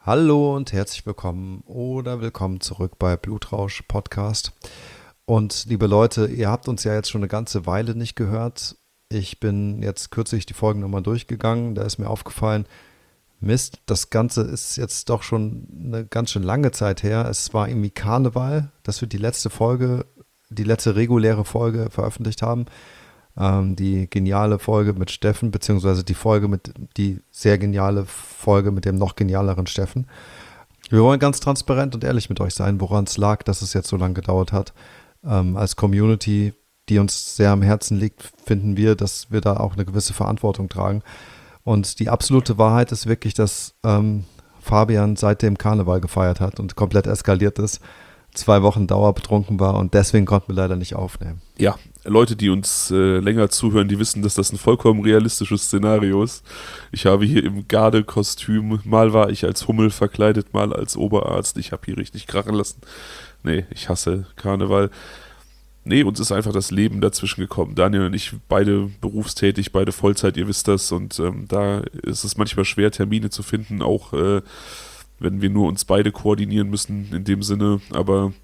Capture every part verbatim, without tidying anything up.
Hallo und herzlich willkommen oder willkommen zurück bei Blutrausch Podcast. Und liebe Leute, ihr habt uns ja jetzt schon eine ganze Weile nicht gehört. Ich bin jetzt kürzlich die Folgen nochmal durchgegangen. Da ist mir aufgefallen, Mist, das Ganze ist jetzt doch schon eine ganz schön lange Zeit her. Es war irgendwie Karneval, dass wir die letzte Folge, die letzte reguläre Folge veröffentlicht haben. Ähm, die geniale Folge mit Steffen, beziehungsweise die Folge mit, die sehr geniale Folge mit dem noch genialeren Steffen. Wir wollen ganz transparent und ehrlich mit euch sein, woran es lag, dass es jetzt so lange gedauert hat. Ähm, als Community, die uns sehr am Herzen liegt, finden wir, dass wir da auch eine gewisse Verantwortung tragen. Und die absolute Wahrheit ist wirklich, dass ähm, Fabian seitdem Karneval gefeiert hat und komplett eskaliert ist, zwei Wochen dauerbetrunken war und deswegen konnten wir leider nicht aufnehmen. Ja, Leute, die uns äh, länger zuhören, die wissen, dass das ein vollkommen realistisches Szenario ist. Ich habe hier im Gardekostüm, mal war ich als Hummel verkleidet, mal als Oberarzt. Ich habe hier richtig krachen lassen. Nee, ich hasse Karneval. Nee, uns ist einfach das Leben dazwischen gekommen. Daniel und ich, beide berufstätig, beide Vollzeit, ihr wisst das. Und ähm, da ist es manchmal schwer, Termine zu finden, auch äh, wenn wir nur uns beide koordinieren müssen in dem Sinne. Aber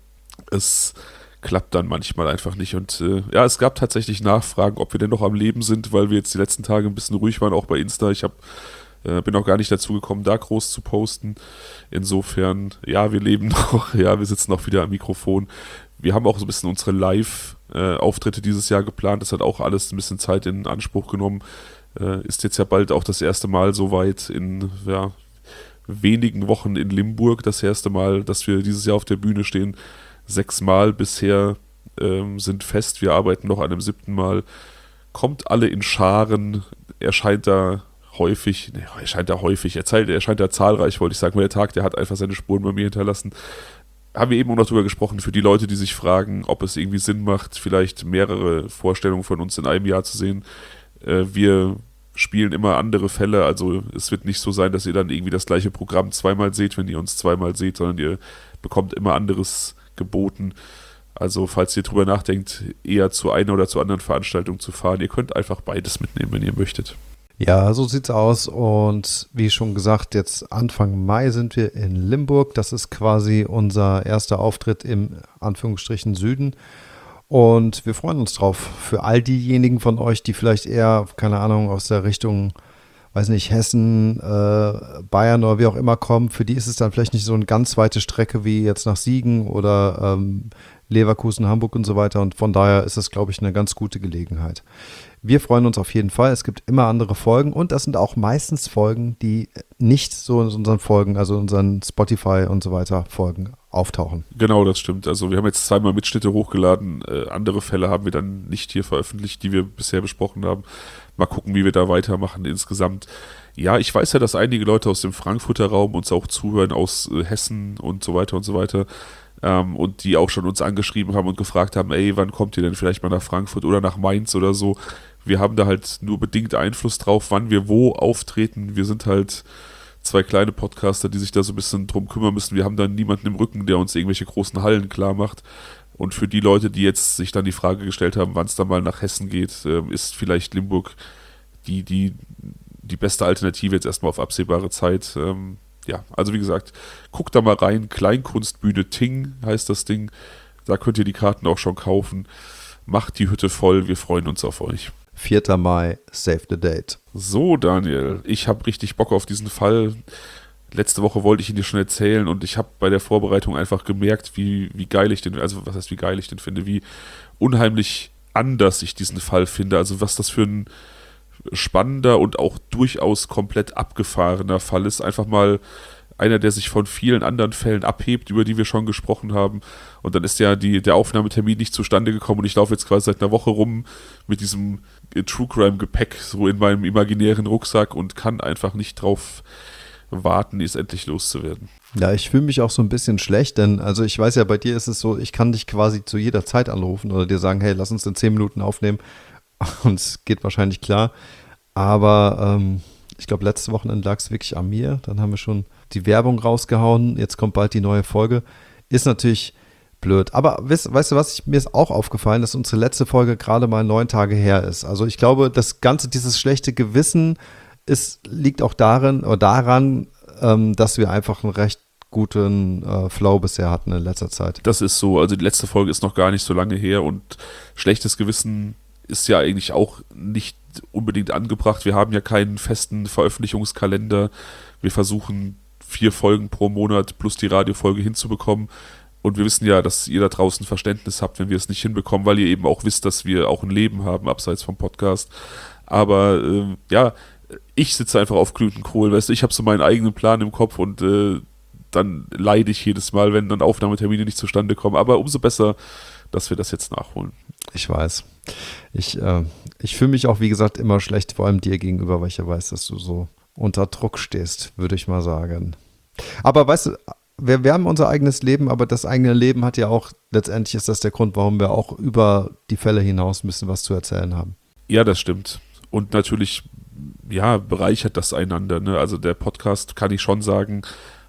es klappt dann manchmal einfach nicht. Und äh, ja, es gab tatsächlich Nachfragen, ob wir denn noch am Leben sind, weil wir jetzt die letzten Tage ein bisschen ruhig waren, auch bei Insta. Ich hab, äh, bin auch gar nicht dazu gekommen, da groß zu posten. Insofern, ja, wir leben noch. Ja, wir sitzen auch wieder am Mikrofon. Wir haben auch so ein bisschen unsere Live-Auftritte dieses Jahr geplant. Das hat auch alles ein bisschen Zeit in Anspruch genommen. Äh, ist jetzt ja bald auch das erste Mal soweit in ja, wenigen Wochen in Limburg. Das erste Mal, dass wir dieses Jahr auf der Bühne stehen. Sechsmal bisher ähm, sind fest. Wir arbeiten noch an einem siebten Mal. Kommt alle in Scharen. Erscheint da häufig, ne, erscheint da häufig, erscheint, erscheint da zahlreich, wollte ich sagen. Weil der Tag, der hat einfach seine Spuren bei mir hinterlassen. Haben wir eben auch noch drüber gesprochen, für die Leute, die sich fragen, ob es irgendwie Sinn macht, vielleicht mehrere Vorstellungen von uns in einem Jahr zu sehen. Äh, wir spielen immer andere Fälle, also es wird nicht so sein, dass ihr dann irgendwie das gleiche Programm zweimal seht, wenn ihr uns zweimal seht, sondern ihr bekommt immer anderes geboten. Also falls ihr drüber nachdenkt, eher zu einer oder zu anderen Veranstaltung zu fahren, ihr könnt einfach beides mitnehmen, wenn ihr möchtet. Ja, so sieht's aus und wie schon gesagt, jetzt Anfang Mai sind wir in Limburg. Das ist quasi unser erster Auftritt im Anführungsstrichen Süden und wir freuen uns drauf. Für all diejenigen von euch, die vielleicht eher, keine Ahnung, aus der Richtung, weiß nicht, Hessen, äh, Bayern oder wie auch immer kommen, für die ist es dann vielleicht nicht so eine ganz weite Strecke wie jetzt nach Siegen oder ähm, Leverkusen, Hamburg und so weiter und von daher ist das, glaube ich, eine ganz gute Gelegenheit. Wir freuen uns auf jeden Fall. Es gibt immer andere Folgen und das sind auch meistens Folgen, die nicht so in unseren Folgen, also in unseren Spotify und so weiter Folgen auftauchen. Genau, das stimmt. Also wir haben jetzt zweimal Mitschnitte hochgeladen. Äh, andere Fälle haben wir dann nicht hier veröffentlicht, die wir bisher besprochen haben. Mal gucken, wie wir da weitermachen insgesamt. Ja, ich weiß ja, dass einige Leute aus dem Frankfurter Raum uns auch zuhören, aus äh, Hessen und so weiter und so weiter. Ähm, und die auch schon uns angeschrieben haben und gefragt haben, ey, wann kommt ihr denn vielleicht mal nach Frankfurt oder nach Mainz oder so. Wir haben da halt nur bedingt Einfluss drauf, wann wir wo auftreten. Wir sind halt zwei kleine Podcaster, die sich da so ein bisschen drum kümmern müssen. Wir haben da niemanden im Rücken, der uns irgendwelche großen Hallen klar macht. Und für die Leute, die jetzt sich dann die Frage gestellt haben, wann es dann mal nach Hessen geht, äh, ist vielleicht Limburg die, die, die beste Alternative jetzt erstmal auf absehbare Zeit. Ähm, ja, also wie gesagt, guckt da mal rein. Kleinkunstbühne Ting heißt das Ding. Da könnt ihr die Karten auch schon kaufen. Macht die Hütte voll, wir freuen uns auf euch. vierter Mai, save the date. So, Daniel, ich habe richtig Bock auf diesen Fall. Letzte Woche wollte ich ihn dir schon erzählen und ich habe bei der Vorbereitung einfach gemerkt, wie, wie geil ich den, also was heißt wie geil ich den finde, wie unheimlich anders ich diesen Fall finde. Also was das für ein spannender und auch durchaus komplett abgefahrener Fall ist. Einfach mal einer, der sich von vielen anderen Fällen abhebt, über die wir schon gesprochen haben. Und dann ist ja die, der Aufnahmetermin nicht zustande gekommen und ich laufe jetzt quasi seit einer Woche rum mit diesem True Crime Gepäck so in meinem imaginären Rucksack und kann einfach nicht drauf warten, es endlich loszuwerden. Ja, ich fühle mich auch so ein bisschen schlecht, denn also ich weiß ja, bei dir ist es so, ich kann dich quasi zu jeder Zeit anrufen oder dir sagen, hey, lass uns in zehn Minuten aufnehmen und es geht wahrscheinlich klar. Aber ähm, ich glaube, letzte Wochenende lag es wirklich an mir. Dann haben wir schon die Werbung rausgehauen. Jetzt kommt bald die neue Folge. Ist natürlich blöd. Aber weißt, weißt du was, ich, mir ist auch aufgefallen, dass unsere letzte Folge gerade mal neun Tage her ist. Also ich glaube, das Ganze, dieses schlechte Gewissen ist, liegt auch darin, oder daran, ähm, dass wir einfach einen recht guten äh, Flow bisher hatten in letzter Zeit. Das ist so, also die letzte Folge ist noch gar nicht so lange her und schlechtes Gewissen ist ja eigentlich auch nicht unbedingt angebracht. Wir haben ja keinen festen Veröffentlichungskalender. Wir versuchen vier Folgen pro Monat plus die Radiofolge hinzubekommen. Und wir wissen ja, dass ihr da draußen Verständnis habt, wenn wir es nicht hinbekommen, weil ihr eben auch wisst, dass wir auch ein Leben haben, abseits vom Podcast. Aber äh, ja, ich sitze einfach auf glühenden Kohlen, weißt du, ich habe so meinen eigenen Plan im Kopf und äh, dann leide ich jedes Mal, wenn dann Aufnahmetermine nicht zustande kommen. Aber umso besser, dass wir das jetzt nachholen. Ich weiß. Ich, äh, ich fühle mich auch, wie gesagt, immer schlecht, vor allem dir gegenüber, weil ich ja weiß, dass du so unter Druck stehst, würde ich mal sagen. Aber weißt du, wir, wir haben unser eigenes Leben, aber das eigene Leben hat ja auch, letztendlich ist das der Grund, warum wir auch über die Fälle hinaus ein bisschen was zu erzählen haben. Ja, das stimmt. Und natürlich, ja, bereichert das einander. Ne? Also der Podcast, kann ich schon sagen,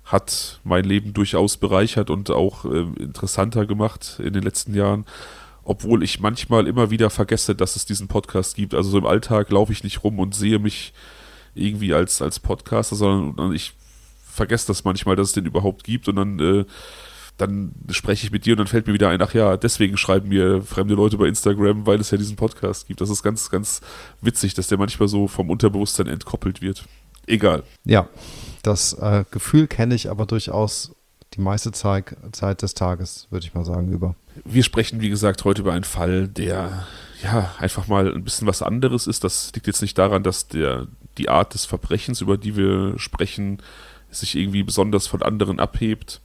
hat mein Leben durchaus bereichert und auch äh, interessanter gemacht in den letzten Jahren. Obwohl ich manchmal immer wieder vergesse, dass es diesen Podcast gibt. Also so im Alltag laufe ich nicht rum und sehe mich irgendwie als, als Podcaster, sondern ich vergesse das manchmal, dass es den überhaupt gibt und dann, äh, dann spreche ich mit dir und dann fällt mir wieder ein, ach ja, deswegen schreiben mir fremde Leute bei Instagram, weil es ja diesen Podcast gibt. Das ist ganz, ganz witzig, dass der manchmal so vom Unterbewusstsein entkoppelt wird. Egal. Ja, das äh, Gefühl kenne ich aber durchaus die meiste Zeit, Zeit des Tages, würde ich mal sagen, über. Wir sprechen, wie gesagt, heute über einen Fall, der ja einfach mal ein bisschen was anderes ist. Das liegt jetzt nicht daran, dass der, die Art des Verbrechens, über die wir sprechen, sich irgendwie besonders von anderen abhebt.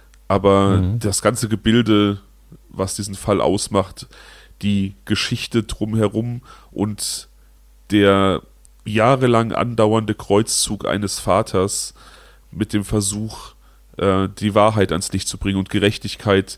Aber mhm. das ganze Gebilde, was diesen Fall ausmacht, die Geschichte drumherum und der jahrelang andauernde Kreuzzug eines Vaters mit dem Versuch, äh, die Wahrheit ans Licht zu bringen und Gerechtigkeit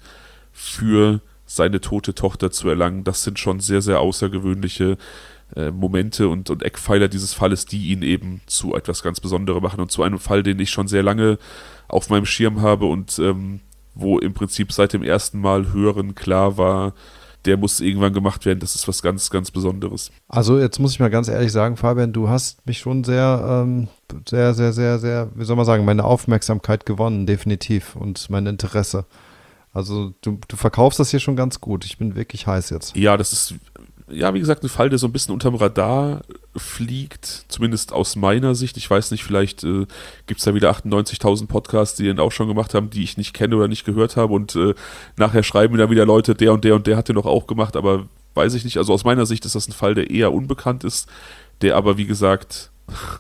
für seine tote Tochter zu erlangen, das sind schon sehr, sehr außergewöhnliche äh, Momente und, und Eckpfeiler dieses Falles, die ihn eben zu etwas ganz Besonderem machen und zu einem Fall, den ich schon sehr lange auf meinem Schirm habe und ähm, wo im Prinzip seit dem ersten Mal hören klar war, der muss irgendwann gemacht werden, das ist was ganz, ganz Besonderes. Also jetzt muss ich mal ganz ehrlich sagen, Fabian, du hast mich schon sehr, ähm, sehr, sehr, sehr, sehr, wie soll man sagen, meine Aufmerksamkeit gewonnen, definitiv, und mein Interesse. Also du, du verkaufst das hier schon ganz gut. Ich bin wirklich heiß jetzt. Ja, das ist, ja, wie gesagt, ein Fall, der so ein bisschen unterm Radar fliegt, zumindest aus meiner Sicht. Ich weiß nicht, vielleicht äh, gibt es da wieder achtundneunzigtausend Podcasts, die den auch schon gemacht haben, die ich nicht kenne oder nicht gehört habe und äh, nachher schreiben mir da wieder Leute, der und der und der hat den doch auch gemacht, aber weiß ich nicht. Also aus meiner Sicht ist das ein Fall, der eher unbekannt ist, der aber, wie gesagt,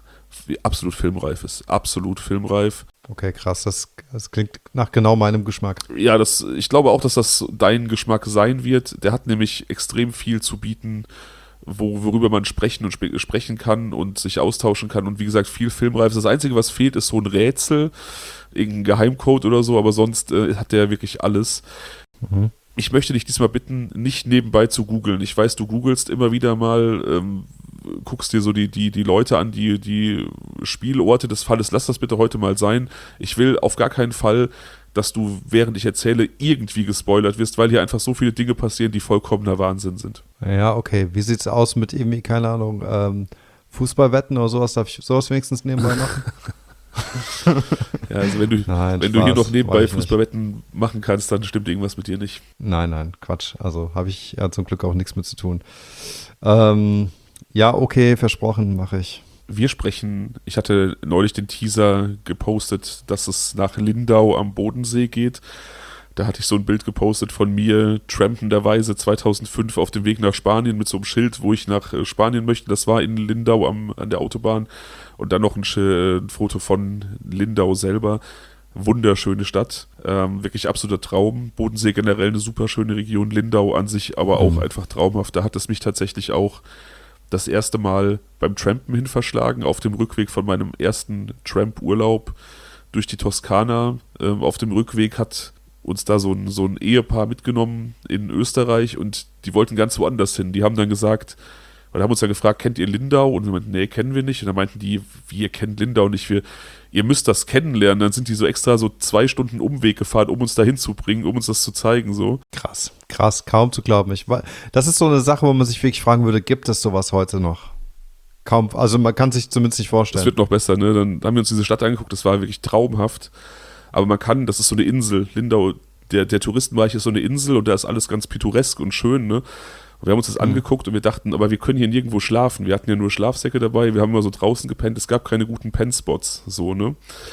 absolut filmreif ist. Absolut filmreif. Okay, krass. Das, das klingt nach genau meinem Geschmack. Ja, das, ich glaube auch, dass das dein Geschmack sein wird. Der hat nämlich extrem viel zu bieten, wo, worüber man sprechen und sp- sprechen kann und sich austauschen kann. Und wie gesagt, viel filmreif. Das Einzige, was fehlt, ist so ein Rätsel, irgendein Geheimcode oder so, aber sonst äh, hat der wirklich alles. Mhm. Ich möchte dich diesmal bitten, nicht nebenbei zu googeln. Ich weiß, du googelst immer wieder mal, ähm, guckst dir so die, die, die Leute an, die, die Spielorte des Falles. Lass das bitte heute mal sein. Ich will auf gar keinen Fall, dass du, während ich erzähle, irgendwie gespoilert wirst, weil hier einfach so viele Dinge passieren, die vollkommener Wahnsinn sind. Ja, okay. Wie sieht's aus mit irgendwie, keine Ahnung, ähm, Fußballwetten oder sowas? Darf ich sowas wenigstens nebenbei machen? Ja, also wenn du, nein, wenn Spaß, du hier noch nebenbei Fußballwetten nicht machen kannst, dann stimmt irgendwas mit dir nicht. Nein, nein, Quatsch. Also habe ich ja zum Glück auch nichts mit zu tun. Ähm, ja, okay, versprochen, mache ich. Wir sprechen, ich hatte neulich den Teaser gepostet, dass es nach Lindau am Bodensee geht. Da hatte ich so ein Bild gepostet von mir, trampenderweise zweitausendfünf auf dem Weg nach Spanien mit so einem Schild, wo ich nach Spanien möchte. Das war in Lindau am, an der Autobahn. Und dann noch ein, ein Foto von Lindau selber. Wunderschöne Stadt, ähm, wirklich absoluter Traum. Bodensee generell eine super schöne Region, Lindau an sich aber auch mhm. einfach traumhaft. Da hat es mich tatsächlich auch das erste Mal beim Trampen hin verschlagen, auf dem Rückweg von meinem ersten Tramp-Urlaub durch die Toskana. Ähm, auf dem Rückweg hat uns da so ein, so ein Ehepaar mitgenommen in Österreich und die wollten ganz woanders hin. Die haben dann gesagt, oder haben uns dann gefragt, kennt ihr Lindau? Und wir meinten, nee, kennen wir nicht. Und dann meinten die, wir kennen Lindau nicht. Wir, ihr müsst das kennenlernen. Dann sind die so extra so zwei Stunden Umweg gefahren, um uns da hinzubringen, um uns das zu zeigen. So. Krass, krass, kaum zu glauben. Ich, das ist so eine Sache, wo man sich wirklich fragen würde, gibt es sowas heute noch? kaum, also man kann sich zumindest nicht vorstellen. Das wird noch besser, ne? Dann haben wir uns diese Stadt angeguckt, das war wirklich traumhaft. Aber man kann, das ist so eine Insel, Lindau, der, der Touristenbereich ist so eine Insel und da ist alles ganz pittoresk und schön, ne? Und wir haben uns das mhm. angeguckt und wir dachten, aber wir können hier nirgendwo schlafen. Wir hatten ja nur Schlafsäcke dabei, wir haben immer so draußen gepennt, es gab keine guten Pennspots, so, ne?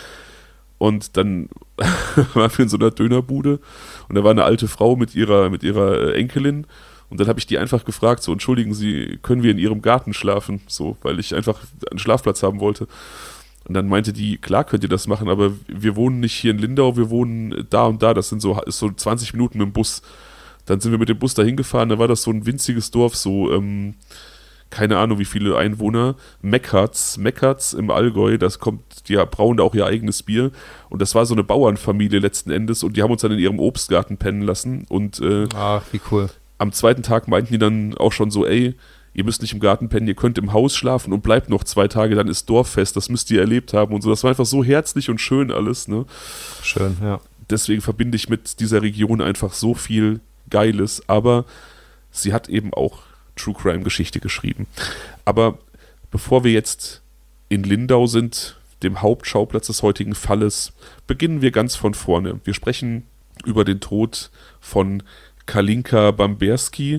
Und dann waren wir in so einer Dönerbude und da war eine alte Frau mit ihrer, mit ihrer Enkelin. Und dann habe ich die einfach gefragt, so, entschuldigen Sie, können wir in Ihrem Garten schlafen? So, weil ich einfach einen Schlafplatz haben wollte. Und dann meinte die, klar könnt ihr das machen, aber wir wohnen nicht hier in Lindau, wir wohnen da und da, das sind so, ist so zwanzig Minuten mit dem Bus. Dann sind wir mit dem Bus da hingefahren, da war das so ein winziges Dorf, so, ähm, keine Ahnung wie viele Einwohner, Meckertz, Meckertz im Allgäu, das kommt, die brauen da auch ihr eigenes Bier. Und das war so eine Bauernfamilie letzten Endes und die haben uns dann in ihrem Obstgarten pennen lassen. Und äh, ach, wie cool. Am zweiten Tag meinten die dann auch schon so, ey, ihr müsst nicht im Garten pennen, ihr könnt im Haus schlafen und bleibt noch zwei Tage, dann ist Dorffest, das müsst ihr erlebt haben und so. Das war einfach so herzlich und schön alles, ne? Schön, ja. Deswegen verbinde ich mit dieser Region einfach so viel Geiles, aber sie hat eben auch True Crime Geschichte geschrieben. Aber bevor wir jetzt in Lindau sind, dem Hauptschauplatz des heutigen Falles, beginnen wir ganz von vorne. Wir sprechen über den Tod von Kalinka Bamberski,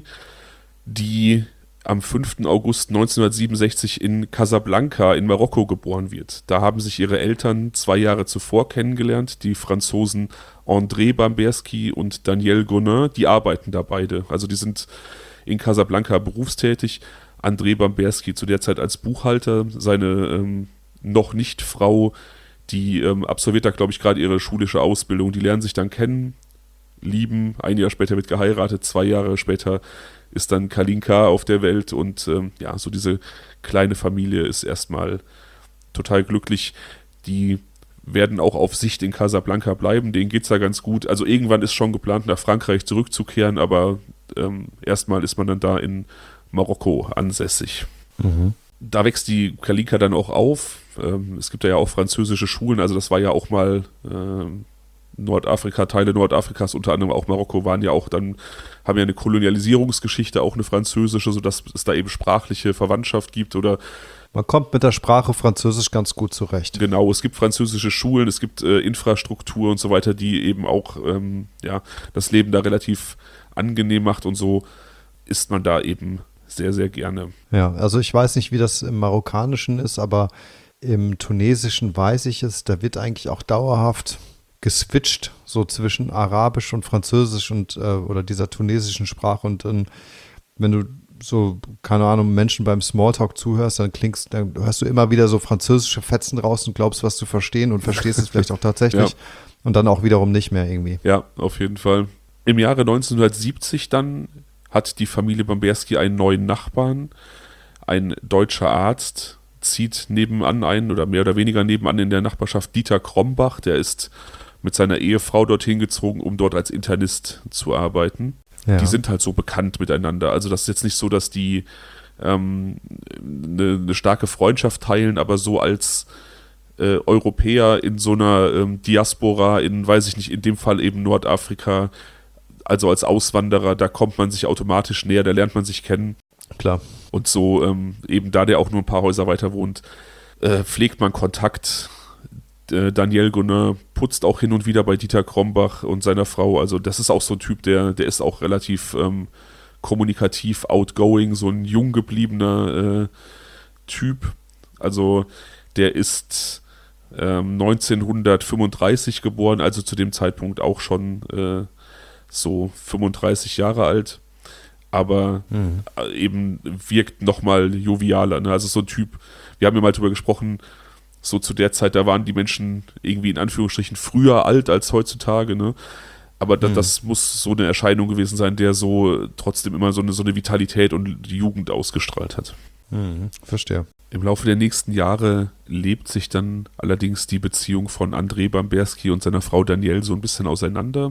die am fünften August neunzehnhundertsiebenundsechzig in Casablanca in Marokko geboren wird. Da haben sich ihre Eltern zwei Jahre zuvor kennengelernt, die Franzosen André Bamberski und Danielle Gonin, die arbeiten da beide. Also die sind in Casablanca berufstätig. André Bamberski zu der Zeit als Buchhalter, seine ähm, noch nicht Frau, die ähm, absolviert da, glaube ich, gerade ihre schulische Ausbildung. Die lernen sich dann kennen, lieben, ein Jahr später wird geheiratet, zwei Jahre später ist dann Kalinka auf der Welt und ähm, ja, so diese kleine Familie ist erstmal total glücklich. Die werden auch auf Sicht in Casablanca bleiben, denen geht es da ganz gut. Also irgendwann ist schon geplant, nach Frankreich zurückzukehren, aber ähm, erstmal ist man dann da in Marokko ansässig. Mhm. Da wächst die Kalinka dann auch auf. Ähm, es gibt ja auch französische Schulen, also das war ja auch mal ähm, Nordafrika, Teile Nordafrikas, unter anderem auch Marokko, waren ja auch dann, haben ja eine Kolonialisierungsgeschichte, auch eine französische, sodass es da eben sprachliche Verwandtschaft gibt oder man kommt mit der Sprache Französisch ganz gut zurecht. Genau, es gibt französische Schulen, es gibt äh, Infrastruktur und so weiter, die eben auch ähm, ja, das Leben da relativ angenehm macht und so isst man da eben sehr, sehr gerne. Ja, also ich weiß nicht, wie das im Marokkanischen ist, aber im Tunesischen weiß ich es, da wird eigentlich auch dauerhaft geswitcht, so zwischen Arabisch und Französisch und äh, oder dieser tunesischen Sprache und dann, wenn du so, keine Ahnung, Menschen beim Smalltalk zuhörst, dann klingst, dann hörst du immer wieder so französische Fetzen raus und glaubst, was zu verstehen und verstehst es vielleicht auch tatsächlich ja. Und dann auch wiederum nicht mehr irgendwie. Ja, auf jeden Fall. Im Jahre neunzehnhundertsiebzig dann hat die Familie Bamberski einen neuen Nachbarn, ein deutscher Arzt, zieht nebenan ein oder mehr oder weniger nebenan in der Nachbarschaft Dieter Krombach, der ist mit seiner Ehefrau dorthin gezogen, um dort als Internist zu arbeiten. Ja. Die sind halt so bekannt miteinander. Also das ist jetzt nicht so, dass die ähm, eine, eine starke Freundschaft teilen, aber so als äh, Europäer in so einer ähm, Diaspora, in, weiß ich nicht, in dem Fall eben Nordafrika, also als Auswanderer, da kommt man sich automatisch näher, da lernt man sich kennen. Klar. Und so ähm, eben da der auch nur ein paar Häuser weiter wohnt, äh, pflegt man Kontakt. Danielle Gonin putzt auch hin und wieder bei Dieter Krombach und seiner Frau. Also das ist auch so ein Typ, der, der ist auch relativ ähm, kommunikativ, outgoing, so ein jung gebliebener äh, Typ. Also der ist ähm, neunzehnhundertfünfunddreißig geboren, also zu dem Zeitpunkt auch schon äh, so fünfunddreißig Jahre alt. Aber mhm. eben wirkt nochmal jovialer. Ne? Also so ein Typ, wir haben ja mal drüber gesprochen, so zu der Zeit, da waren die Menschen irgendwie in Anführungsstrichen früher alt als heutzutage, ne? Aber da, mhm. das muss so eine Erscheinung gewesen sein, der so trotzdem immer so eine, so eine Vitalität und die Jugend ausgestrahlt hat. Mhm. Verstehe. Im Laufe der nächsten Jahre lebt sich dann allerdings die Beziehung von André Bamberski und seiner Frau Danielle so ein bisschen auseinander.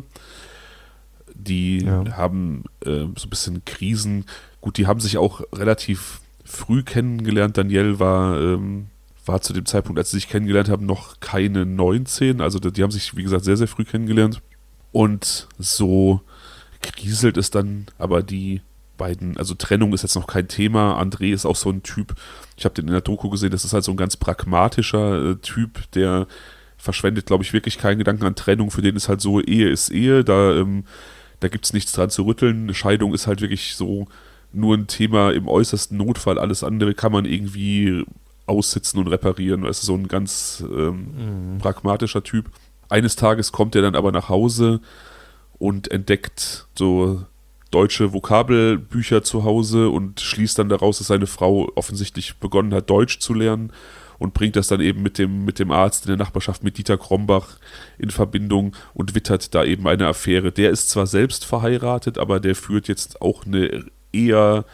Die ja. haben äh, so ein bisschen Krisen. Gut, die haben sich auch relativ früh kennengelernt. Danielle war ähm, war zu dem Zeitpunkt, als sie sich kennengelernt haben, noch keine neunzehn. Also die haben sich, wie gesagt, sehr, sehr früh kennengelernt. Und so kriselt es dann, aber die beiden, also Trennung ist jetzt noch kein Thema. André ist auch so ein Typ, ich habe den in der Doku gesehen, das ist halt so ein ganz pragmatischer äh, Typ, der verschwendet, glaube ich, wirklich keinen Gedanken an Trennung. Für den ist halt so, Ehe ist Ehe, da, ähm, da gibt es nichts dran zu rütteln. Eine Scheidung ist halt wirklich so nur ein Thema im äußersten Notfall. Alles andere kann man irgendwie aussitzen und reparieren. Das ist so ein ganz ähm, mhm. pragmatischer Typ. Eines Tages kommt er dann aber nach Hause und entdeckt so deutsche Vokabelbücher zu Hause und schließt dann daraus, dass seine Frau offensichtlich begonnen hat, Deutsch zu lernen und bringt das dann eben mit dem, mit dem Arzt in der Nachbarschaft, mit Dieter Krombach, in Verbindung und wittert da eben eine Affäre. Der ist zwar selbst verheiratet, aber der führt jetzt auch eine eher,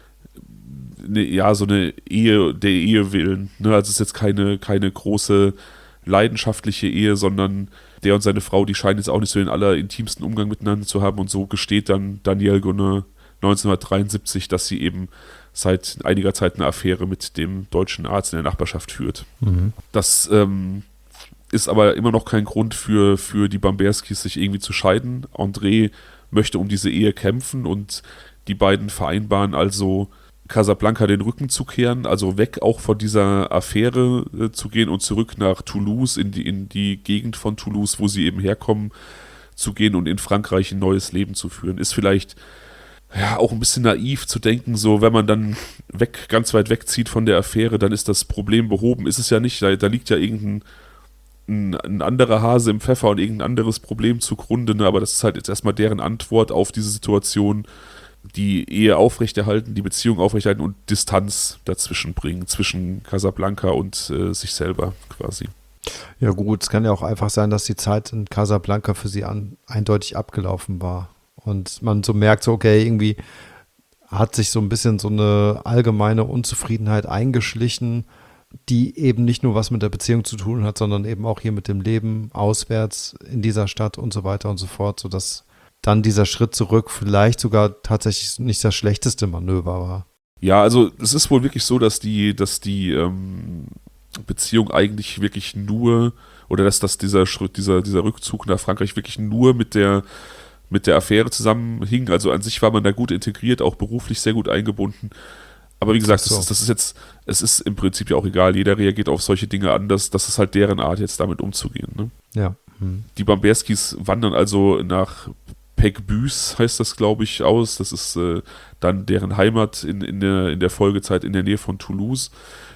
eine, ja, so eine Ehe der Ehe willen. Ne? Also es ist jetzt keine, keine große leidenschaftliche Ehe, sondern der und seine Frau, die scheinen jetzt auch nicht so den allerintimsten Umgang miteinander zu haben, und so gesteht dann Danielle Gonne neunzehnhundertdreiundsiebzig, dass sie eben seit einiger Zeit eine Affäre mit dem deutschen Arzt in der Nachbarschaft führt. Mhm. Das ähm, ist aber immer noch kein Grund für, für die Bamberskis, sich irgendwie zu scheiden. André möchte um diese Ehe kämpfen und die beiden vereinbaren also, Casablanca den Rücken zu kehren, also weg auch von dieser Affäre äh, zu gehen und zurück nach Toulouse, in die, in die Gegend von Toulouse, wo sie eben herkommen, zu gehen und in Frankreich ein neues Leben zu führen. Ist vielleicht ja auch ein bisschen naiv zu denken, so wenn man dann weg, ganz weit wegzieht von der Affäre, dann ist das Problem behoben. Ist es ja nicht, da, da liegt ja irgendein ein, ein anderer Hase im Pfeffer und irgendein anderes Problem zugrunde, ne? Aber das ist halt jetzt erstmal deren Antwort auf diese Situation, die Ehe aufrechterhalten, die Beziehung aufrechterhalten und Distanz dazwischen bringen, zwischen Casablanca und äh, sich selber quasi. Ja gut, es kann ja auch einfach sein, dass die Zeit in Casablanca für sie an, eindeutig abgelaufen war. Und man so merkt, so okay, irgendwie hat sich so ein bisschen so eine allgemeine Unzufriedenheit eingeschlichen, die eben nicht nur was mit der Beziehung zu tun hat, sondern eben auch hier mit dem Leben auswärts in dieser Stadt und so weiter und so fort, sodass dann dieser Schritt zurück vielleicht sogar tatsächlich nicht das schlechteste Manöver war. Ja, also es ist wohl wirklich so, dass die, dass die ähm, Beziehung eigentlich wirklich nur, oder dass, dass dieser Schritt, dieser, dieser Rückzug nach Frankreich wirklich nur mit der, mit der Affäre zusammenhing. Also an sich war man da gut integriert, auch beruflich sehr gut eingebunden. Aber wie gesagt, so. das, ist, das ist jetzt, es ist im Prinzip ja auch egal, jeder reagiert auf solche Dinge anders, das ist halt deren Art, jetzt damit umzugehen. Ne? Ja. Hm. Die Bamberskis wandern also nach Pegbues, heißt das, glaube ich, aus. Das ist äh, dann deren Heimat in, in, der, in der Folgezeit in der Nähe von Toulouse.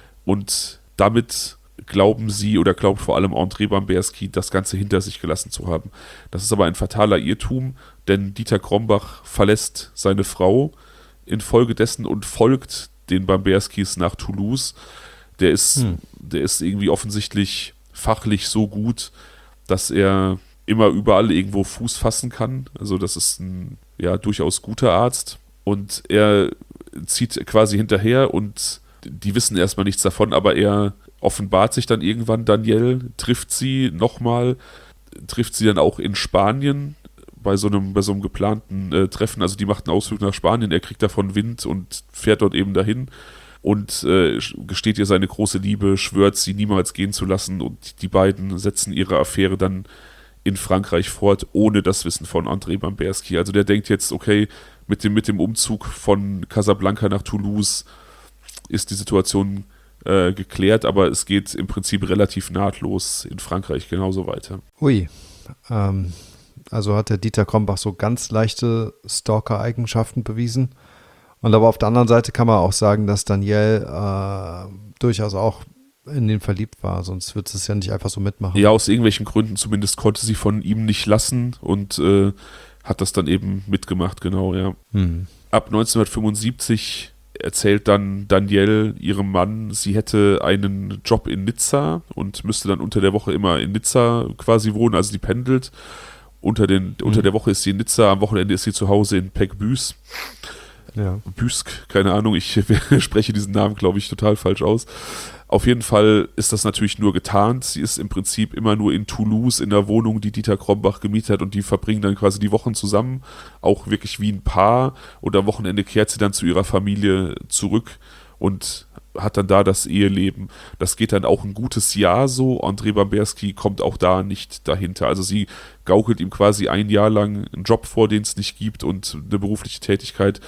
Und damit glauben sie, oder glaubt vor allem André Bamberski, das Ganze hinter sich gelassen zu haben. Das ist aber ein fataler Irrtum, denn Dieter Krombach verlässt seine Frau infolgedessen und folgt den Bamberskis nach Toulouse. Der ist, hm. der ist irgendwie offensichtlich fachlich so gut, dass er immer überall irgendwo Fuß fassen kann. Also das ist ein ja durchaus guter Arzt. Und er zieht quasi hinterher und die wissen erstmal nichts davon, aber er offenbart sich dann irgendwann Danielle, trifft sie nochmal, trifft sie dann auch in Spanien bei so einem, bei so einem geplanten äh, Treffen. Also die macht einen Ausflug nach Spanien, er kriegt davon Wind und fährt dort eben dahin und äh, gesteht ihr seine große Liebe, schwört sie niemals gehen zu lassen, und die beiden setzen ihre Affäre dann in Frankreich fort, ohne das Wissen von André Bamberski. Also der denkt jetzt, okay, mit dem, mit dem Umzug von Casablanca nach Toulouse ist die Situation äh, geklärt, aber es geht im Prinzip relativ nahtlos in Frankreich genauso weiter. Ui, ähm, also hat der Dieter Krombach so ganz leichte Stalker-Eigenschaften bewiesen. Und aber auf der anderen Seite kann man auch sagen, dass Danielle äh, durchaus auch in den verliebt war, sonst würde es ja nicht einfach so mitmachen. Ja, aus irgendwelchen Gründen zumindest konnte sie von ihm nicht lassen und äh, hat das dann eben mitgemacht, genau, ja. Hm. Ab neunzehnhundertfünfundsiebzig erzählt dann Danielle ihrem Mann, sie hätte einen Job in Nizza und müsste dann unter der Woche immer in Nizza quasi wohnen, also die pendelt. Unter, den, hm. unter der Woche ist sie in Nizza, am Wochenende ist sie zu Hause in Pegbues. Ja. Büsk, keine Ahnung, ich spreche diesen Namen, glaube ich, total falsch aus. Auf jeden Fall ist das natürlich nur getarnt. Sie ist im Prinzip immer nur in Toulouse in der Wohnung, die Dieter Krombach gemietet hat, und die verbringen dann quasi die Wochen zusammen, auch wirklich wie ein Paar, und am Wochenende kehrt sie dann zu ihrer Familie zurück und hat dann da das Eheleben. Das geht dann auch ein gutes Jahr so. André Bamberski kommt auch da nicht dahinter. Also sie gaukelt ihm quasi ein Jahr lang einen Job vor, den es nicht gibt, und eine berufliche Tätigkeit.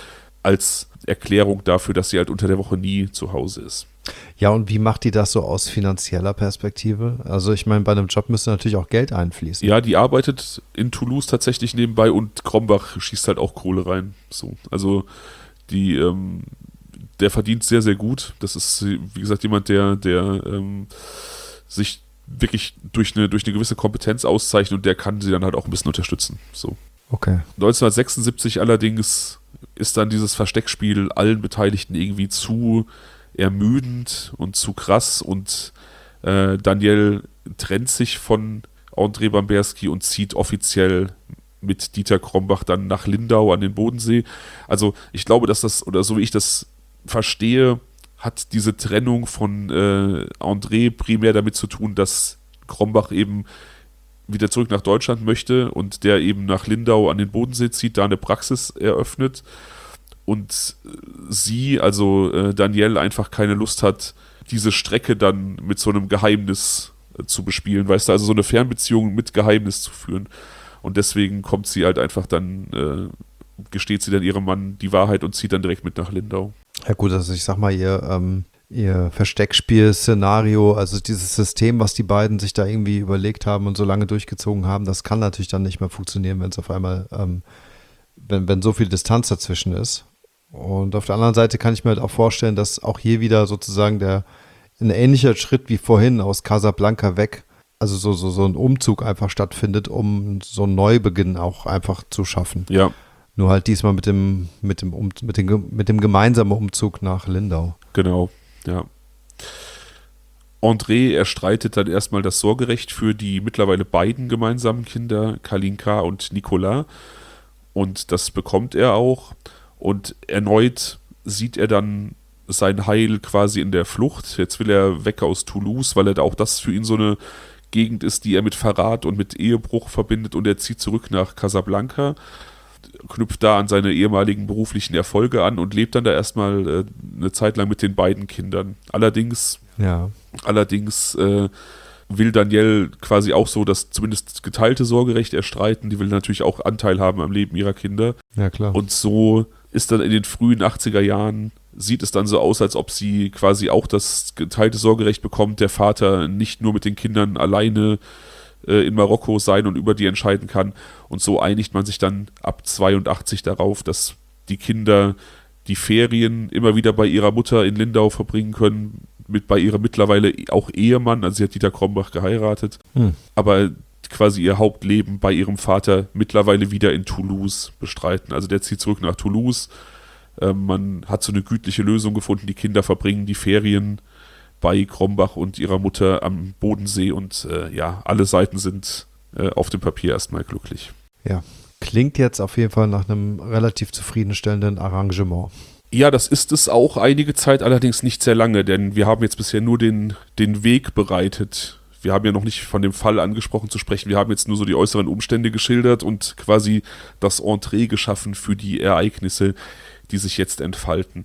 als Erklärung dafür, dass sie halt unter der Woche nie zu Hause ist. Ja, und wie macht die das so aus finanzieller Perspektive? Also ich meine, bei einem Job müsste natürlich auch Geld einfließen. Ja, die arbeitet in Toulouse tatsächlich nebenbei und Krombach schießt halt auch Kohle rein. So, also die, ähm, der verdient sehr, sehr gut. Das ist, wie gesagt, jemand, der, der ähm, sich wirklich durch eine, durch eine gewisse Kompetenz auszeichnet und der kann sie dann halt auch ein bisschen unterstützen. So. Okay. neunzehnhundertsechsundsiebzig allerdings ist dann dieses Versteckspiel allen Beteiligten irgendwie zu ermüdend und zu krass und äh, Daniel trennt sich von André Bamberski und zieht offiziell mit Dieter Krombach dann nach Lindau an den Bodensee. Also ich glaube, dass das, oder so wie ich das verstehe, hat diese Trennung von äh, André primär damit zu tun, dass Krombach eben wieder zurück nach Deutschland möchte und der eben nach Lindau an den Bodensee zieht, da eine Praxis eröffnet. Und sie, also äh, Danielle, einfach keine Lust hat, diese Strecke dann mit so einem Geheimnis äh, zu bespielen, weißt du, also so eine Fernbeziehung mit Geheimnis zu führen. Und deswegen kommt sie halt einfach dann, äh, gesteht sie dann ihrem Mann die Wahrheit und zieht dann direkt mit nach Lindau. Ja gut, also ich sag mal, ihr, ähm, ihr Versteckspiel-Szenario, also dieses System, was die beiden sich da irgendwie überlegt haben und so lange durchgezogen haben, das kann natürlich dann nicht mehr funktionieren, wenn es auf einmal, ähm, wenn, wenn so viel Distanz dazwischen ist. Und auf der anderen Seite kann ich mir halt auch vorstellen, dass auch hier wieder sozusagen der ein ähnlicher Schritt wie vorhin aus Casablanca weg, also so, so, so ein Umzug einfach stattfindet, um so einen Neubeginn auch einfach zu schaffen. Ja. Nur halt diesmal mit dem, mit dem, um, mit dem, mit dem gemeinsamen Umzug nach Lindau. Genau, ja. André erstreitet dann erstmal das Sorgerecht für die mittlerweile beiden gemeinsamen Kinder, Kalinka und Nicolas. Und das bekommt er auch. Und erneut sieht er dann sein Heil quasi in der Flucht. Jetzt will er weg aus Toulouse, weil er da auch das für ihn so eine Gegend ist, die er mit Verrat und mit Ehebruch verbindet. Und er zieht zurück nach Casablanca, knüpft da an seine ehemaligen beruflichen Erfolge an und lebt dann da erstmal äh, eine Zeit lang mit den beiden Kindern. Allerdings, ja. allerdings äh, will Danielle quasi auch so das zumindest geteilte Sorgerecht erstreiten. Die will natürlich auch Anteil haben am Leben ihrer Kinder. Ja, klar. Und so ist dann in den frühen achtziger Jahren, sieht es dann so aus, als ob sie quasi auch das geteilte Sorgerecht bekommt, der Vater nicht nur mit den Kindern alleine äh, in Marokko sein und über die entscheiden kann. Und so einigt man sich dann ab zweiundachtzig darauf, dass die Kinder die Ferien immer wieder bei ihrer Mutter in Lindau verbringen können, mit bei ihrem mittlerweile auch Ehemann, also sie hat Dieter Krombach geheiratet, Hm. aber quasi ihr Hauptleben bei ihrem Vater mittlerweile wieder in Toulouse bestreiten. Also der zieht zurück nach Toulouse. Ähm, man hat so eine gütliche Lösung gefunden. Die Kinder verbringen die Ferien bei Krombach und ihrer Mutter am Bodensee und äh, ja, alle Seiten sind äh, auf dem Papier erstmal glücklich. Ja, klingt jetzt auf jeden Fall nach einem relativ zufriedenstellenden Arrangement. Ja, das ist es auch einige Zeit, allerdings nicht sehr lange, denn wir haben jetzt bisher nur den, den Weg bereitet. Wir haben ja noch nicht von dem Fall angesprochen zu sprechen. Wir haben jetzt nur so die äußeren Umstände geschildert und quasi das Entree geschaffen für die Ereignisse, die sich jetzt entfalten.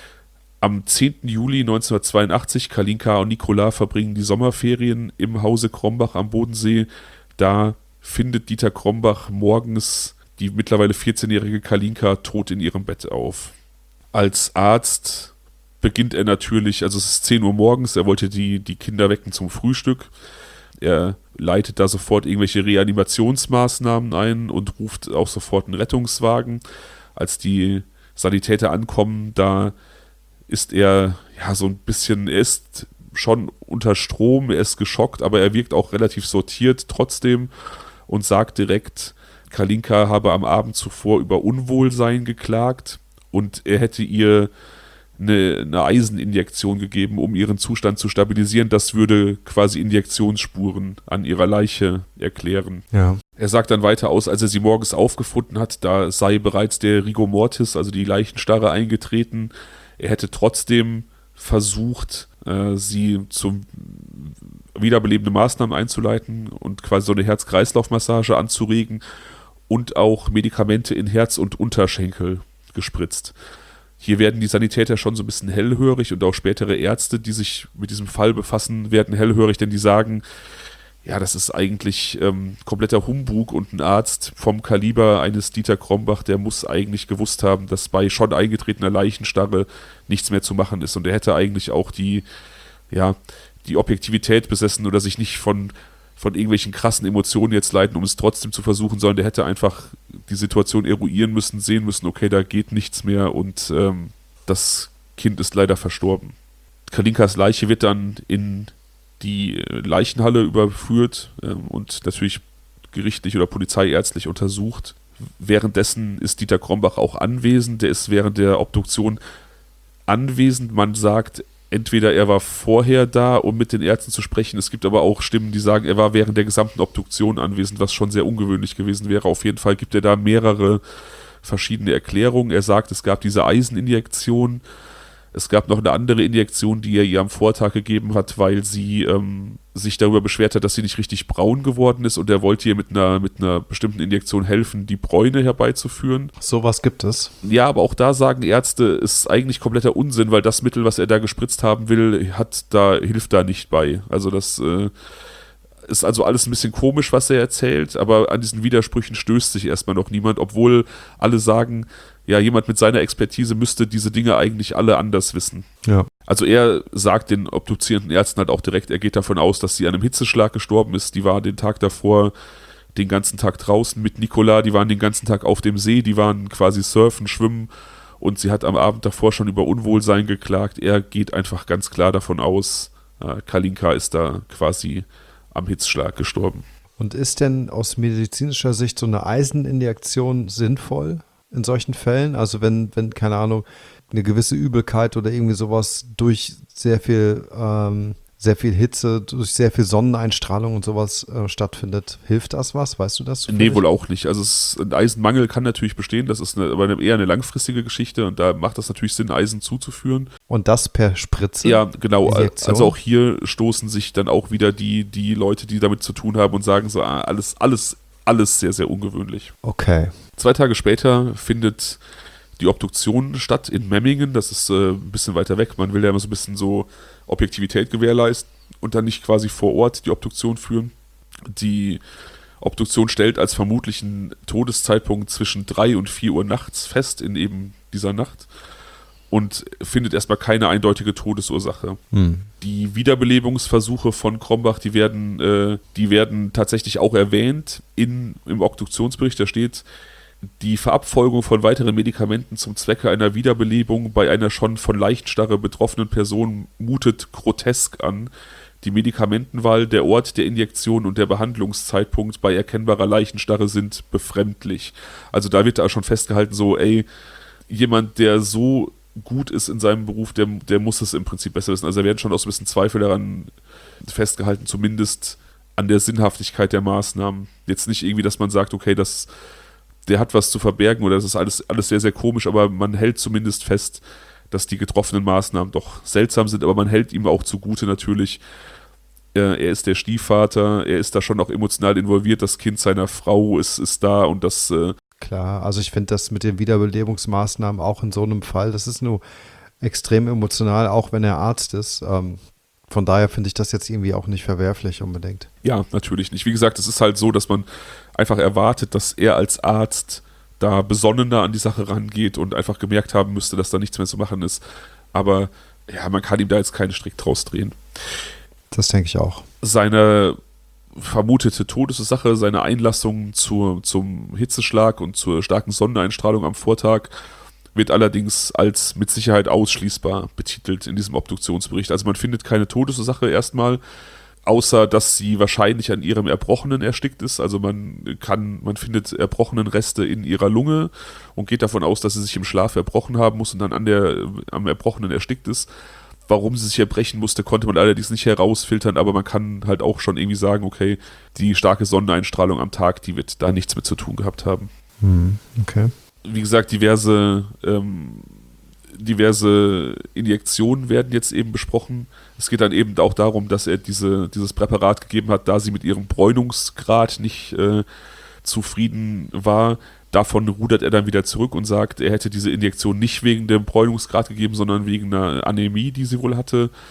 Am zehnten Juli neunzehnhundertzweiundachtzig, Kalinka und Nicolas verbringen die Sommerferien im Hause Krombach am Bodensee. Da findet Dieter Krombach morgens die mittlerweile vierzehnjährige Kalinka tot in ihrem Bett auf. Als Arzt beginnt er natürlich, also es ist zehn Uhr morgens, er wollte die, die Kinder wecken zum Frühstück. Er leitet da sofort irgendwelche Reanimationsmaßnahmen ein und ruft auch sofort einen Rettungswagen. Als die Sanitäter ankommen, da ist er ja so ein bisschen, er ist schon unter Strom, er ist geschockt, aber er wirkt auch relativ sortiert trotzdem und sagt direkt, Kalinka habe am Abend zuvor über Unwohlsein geklagt und er hätte ihr eine, eine Eiseninjektion gegeben, um ihren Zustand zu stabilisieren. Das würde quasi Injektionsspuren an ihrer Leiche erklären. Ja. Er sagt dann weiter aus, als er sie morgens aufgefunden hat, da sei bereits der Rigor Mortis, also die Leichenstarre, eingetreten. Er hätte trotzdem versucht, äh, sie zum wiederbelebende Maßnahmen einzuleiten und quasi so eine Herz-Kreislauf-Massage anzuregen und auch Medikamente in Herz und Unterschenkel gespritzt. Hier werden die Sanitäter schon so ein bisschen hellhörig und auch spätere Ärzte, die sich mit diesem Fall befassen, werden hellhörig, denn die sagen, ja, das ist eigentlich ähm, kompletter Humbug und ein Arzt vom Kaliber eines Dieter Krombach, der muss eigentlich gewusst haben, dass bei schon eingetretener Leichenstarre nichts mehr zu machen ist und er hätte eigentlich auch die, ja, die Objektivität besessen oder sich nicht von, von irgendwelchen krassen Emotionen jetzt leiten, um es trotzdem zu versuchen, sondern der hätte einfach die Situation eruieren müssen, sehen müssen, okay, da geht nichts mehr und ähm, das Kind ist leider verstorben. Kalinkas Leiche wird dann in die Leichenhalle überführt ähm, und natürlich gerichtlich oder polizeiärztlich untersucht. Währenddessen ist Dieter Krombach auch anwesend. Der ist während der Obduktion anwesend. Man sagt, entweder er war vorher da, um mit den Ärzten zu sprechen. Es gibt aber auch Stimmen, die sagen, er war während der gesamten Obduktion anwesend, was schon sehr ungewöhnlich gewesen wäre. Auf jeden Fall gibt er da mehrere verschiedene Erklärungen. Er sagt, es gab diese Eiseninjektion. Es gab noch eine andere Injektion, die er ihr am Vortag gegeben hat, weil sie ähm, sich darüber beschwert hat, dass sie nicht richtig braun geworden ist und er wollte ihr mit einer, mit einer bestimmten Injektion helfen, die Bräune herbeizuführen. Sowas gibt es. Ja, aber auch da sagen Ärzte, ist eigentlich kompletter Unsinn, weil das Mittel, was er da gespritzt haben will, hat da, hilft da nicht bei. Also das äh, ist also alles ein bisschen komisch, was er erzählt, aber an diesen Widersprüchen stößt sich erstmal noch niemand, obwohl alle sagen, ja, jemand mit seiner Expertise müsste diese Dinge eigentlich alle anders wissen. Ja. Also er sagt den obduzierenden Ärzten halt auch direkt, er geht davon aus, dass sie an einem Hitzeschlag gestorben ist. Die war den Tag davor den ganzen Tag draußen mit Nicola, die waren den ganzen Tag auf dem See, die waren quasi surfen, schwimmen und sie hat am Abend davor schon über Unwohlsein geklagt. Er geht einfach ganz klar davon aus, äh, Kalinka ist da quasi am Hitzschlag gestorben. Und ist denn aus medizinischer Sicht so eine Eiseninjektion sinnvoll in solchen Fällen? Also wenn, wenn, keine Ahnung, eine gewisse Übelkeit oder irgendwie sowas durch sehr viel, ähm, sehr viel Hitze, durch sehr viel Sonneneinstrahlung und sowas äh, stattfindet, hilft das was? Weißt du das? Zufällig? Nee, wohl auch nicht. Also es, ein Eisenmangel kann natürlich bestehen, das ist eine, aber eine, eher eine langfristige Geschichte und da macht das natürlich Sinn, Eisen zuzuführen. Und das per Spritze? Ja, genau. Injektion? Also auch hier stoßen sich dann auch wieder die, die Leute, die damit zu tun haben und sagen so, ah, alles, alles, alles sehr, sehr ungewöhnlich. Okay. Zwei Tage später findet die Obduktion statt in Memmingen. Das ist äh, ein bisschen weiter weg. Man will ja immer so ein bisschen so Objektivität gewährleisten und dann nicht quasi vor Ort die Obduktion führen. Die Obduktion stellt als vermutlichen Todeszeitpunkt zwischen drei und vier Uhr nachts fest, in eben dieser Nacht. Und findet erstmal keine eindeutige Todesursache. Hm. Die Wiederbelebungsversuche von Krombach, die werden, äh, die werden tatsächlich auch erwähnt in, im Obduktionsbericht. Da steht, die Verabfolgung von weiteren Medikamenten zum Zwecke einer Wiederbelebung bei einer schon von Leichenstarre betroffenen Person mutet grotesk an. Die Medikamentenwahl, der Ort der Injektion und der Behandlungszeitpunkt bei erkennbarer Leichenstarre sind befremdlich. Also da wird da schon festgehalten, so, ey, jemand, der so gut ist in seinem Beruf, der, der muss es im Prinzip besser wissen. Also da werden schon auch so ein bisschen Zweifel daran festgehalten, zumindest an der Sinnhaftigkeit der Maßnahmen. Jetzt nicht irgendwie, dass man sagt, okay, das, der hat was zu verbergen oder das ist alles, alles sehr, sehr komisch, aber man hält zumindest fest, dass die getroffenen Maßnahmen doch seltsam sind, aber man hält ihm auch zugute natürlich, äh, er ist der Stiefvater, er ist da schon auch emotional involviert, das Kind seiner Frau ist, ist da und das äh, Klar, also ich finde das mit den Wiederbelebungsmaßnahmen auch in so einem Fall, das ist nur extrem emotional, auch wenn er Arzt ist. Ähm, von daher finde ich das jetzt irgendwie auch nicht verwerflich unbedingt. Ja, natürlich nicht. Wie gesagt, es ist halt so, dass man einfach erwartet, dass er als Arzt da besonnener an die Sache rangeht und einfach gemerkt haben müsste, dass da nichts mehr zu machen ist. Aber ja, man kann ihm da jetzt keinen Strick draus drehen. Das denke ich auch. Seine vermutete Todesursache, seine Einlassung zur, zum Hitzeschlag und zur starken Sonneneinstrahlung am Vortag wird allerdings als mit Sicherheit ausschließbar betitelt in diesem Obduktionsbericht. Also man findet keine Todesursache erstmal, außer dass sie wahrscheinlich an ihrem Erbrochenen erstickt ist. Also man kann, man findet erbrochenen Reste in ihrer Lunge und geht davon aus, dass sie sich im Schlaf erbrochen haben muss und dann an der, am Erbrochenen erstickt ist. Warum sie sich erbrechen musste, konnte man allerdings nicht herausfiltern, aber man kann halt auch schon irgendwie sagen, okay, die starke Sonneneinstrahlung am Tag, die wird da nichts mit zu tun gehabt haben. Hm, okay. Wie gesagt, diverse, ähm, diverse Injektionen werden jetzt eben besprochen. Es geht dann eben auch darum, dass er diese, dieses Präparat gegeben hat, da sie mit ihrem Bräunungsgrad nicht äh, zufrieden war. Davon rudert er dann wieder zurück und sagt, er hätte diese Injektion nicht wegen dem Bräunungsgrad gegeben, sondern wegen einer Anämie, die sie wohl hatte.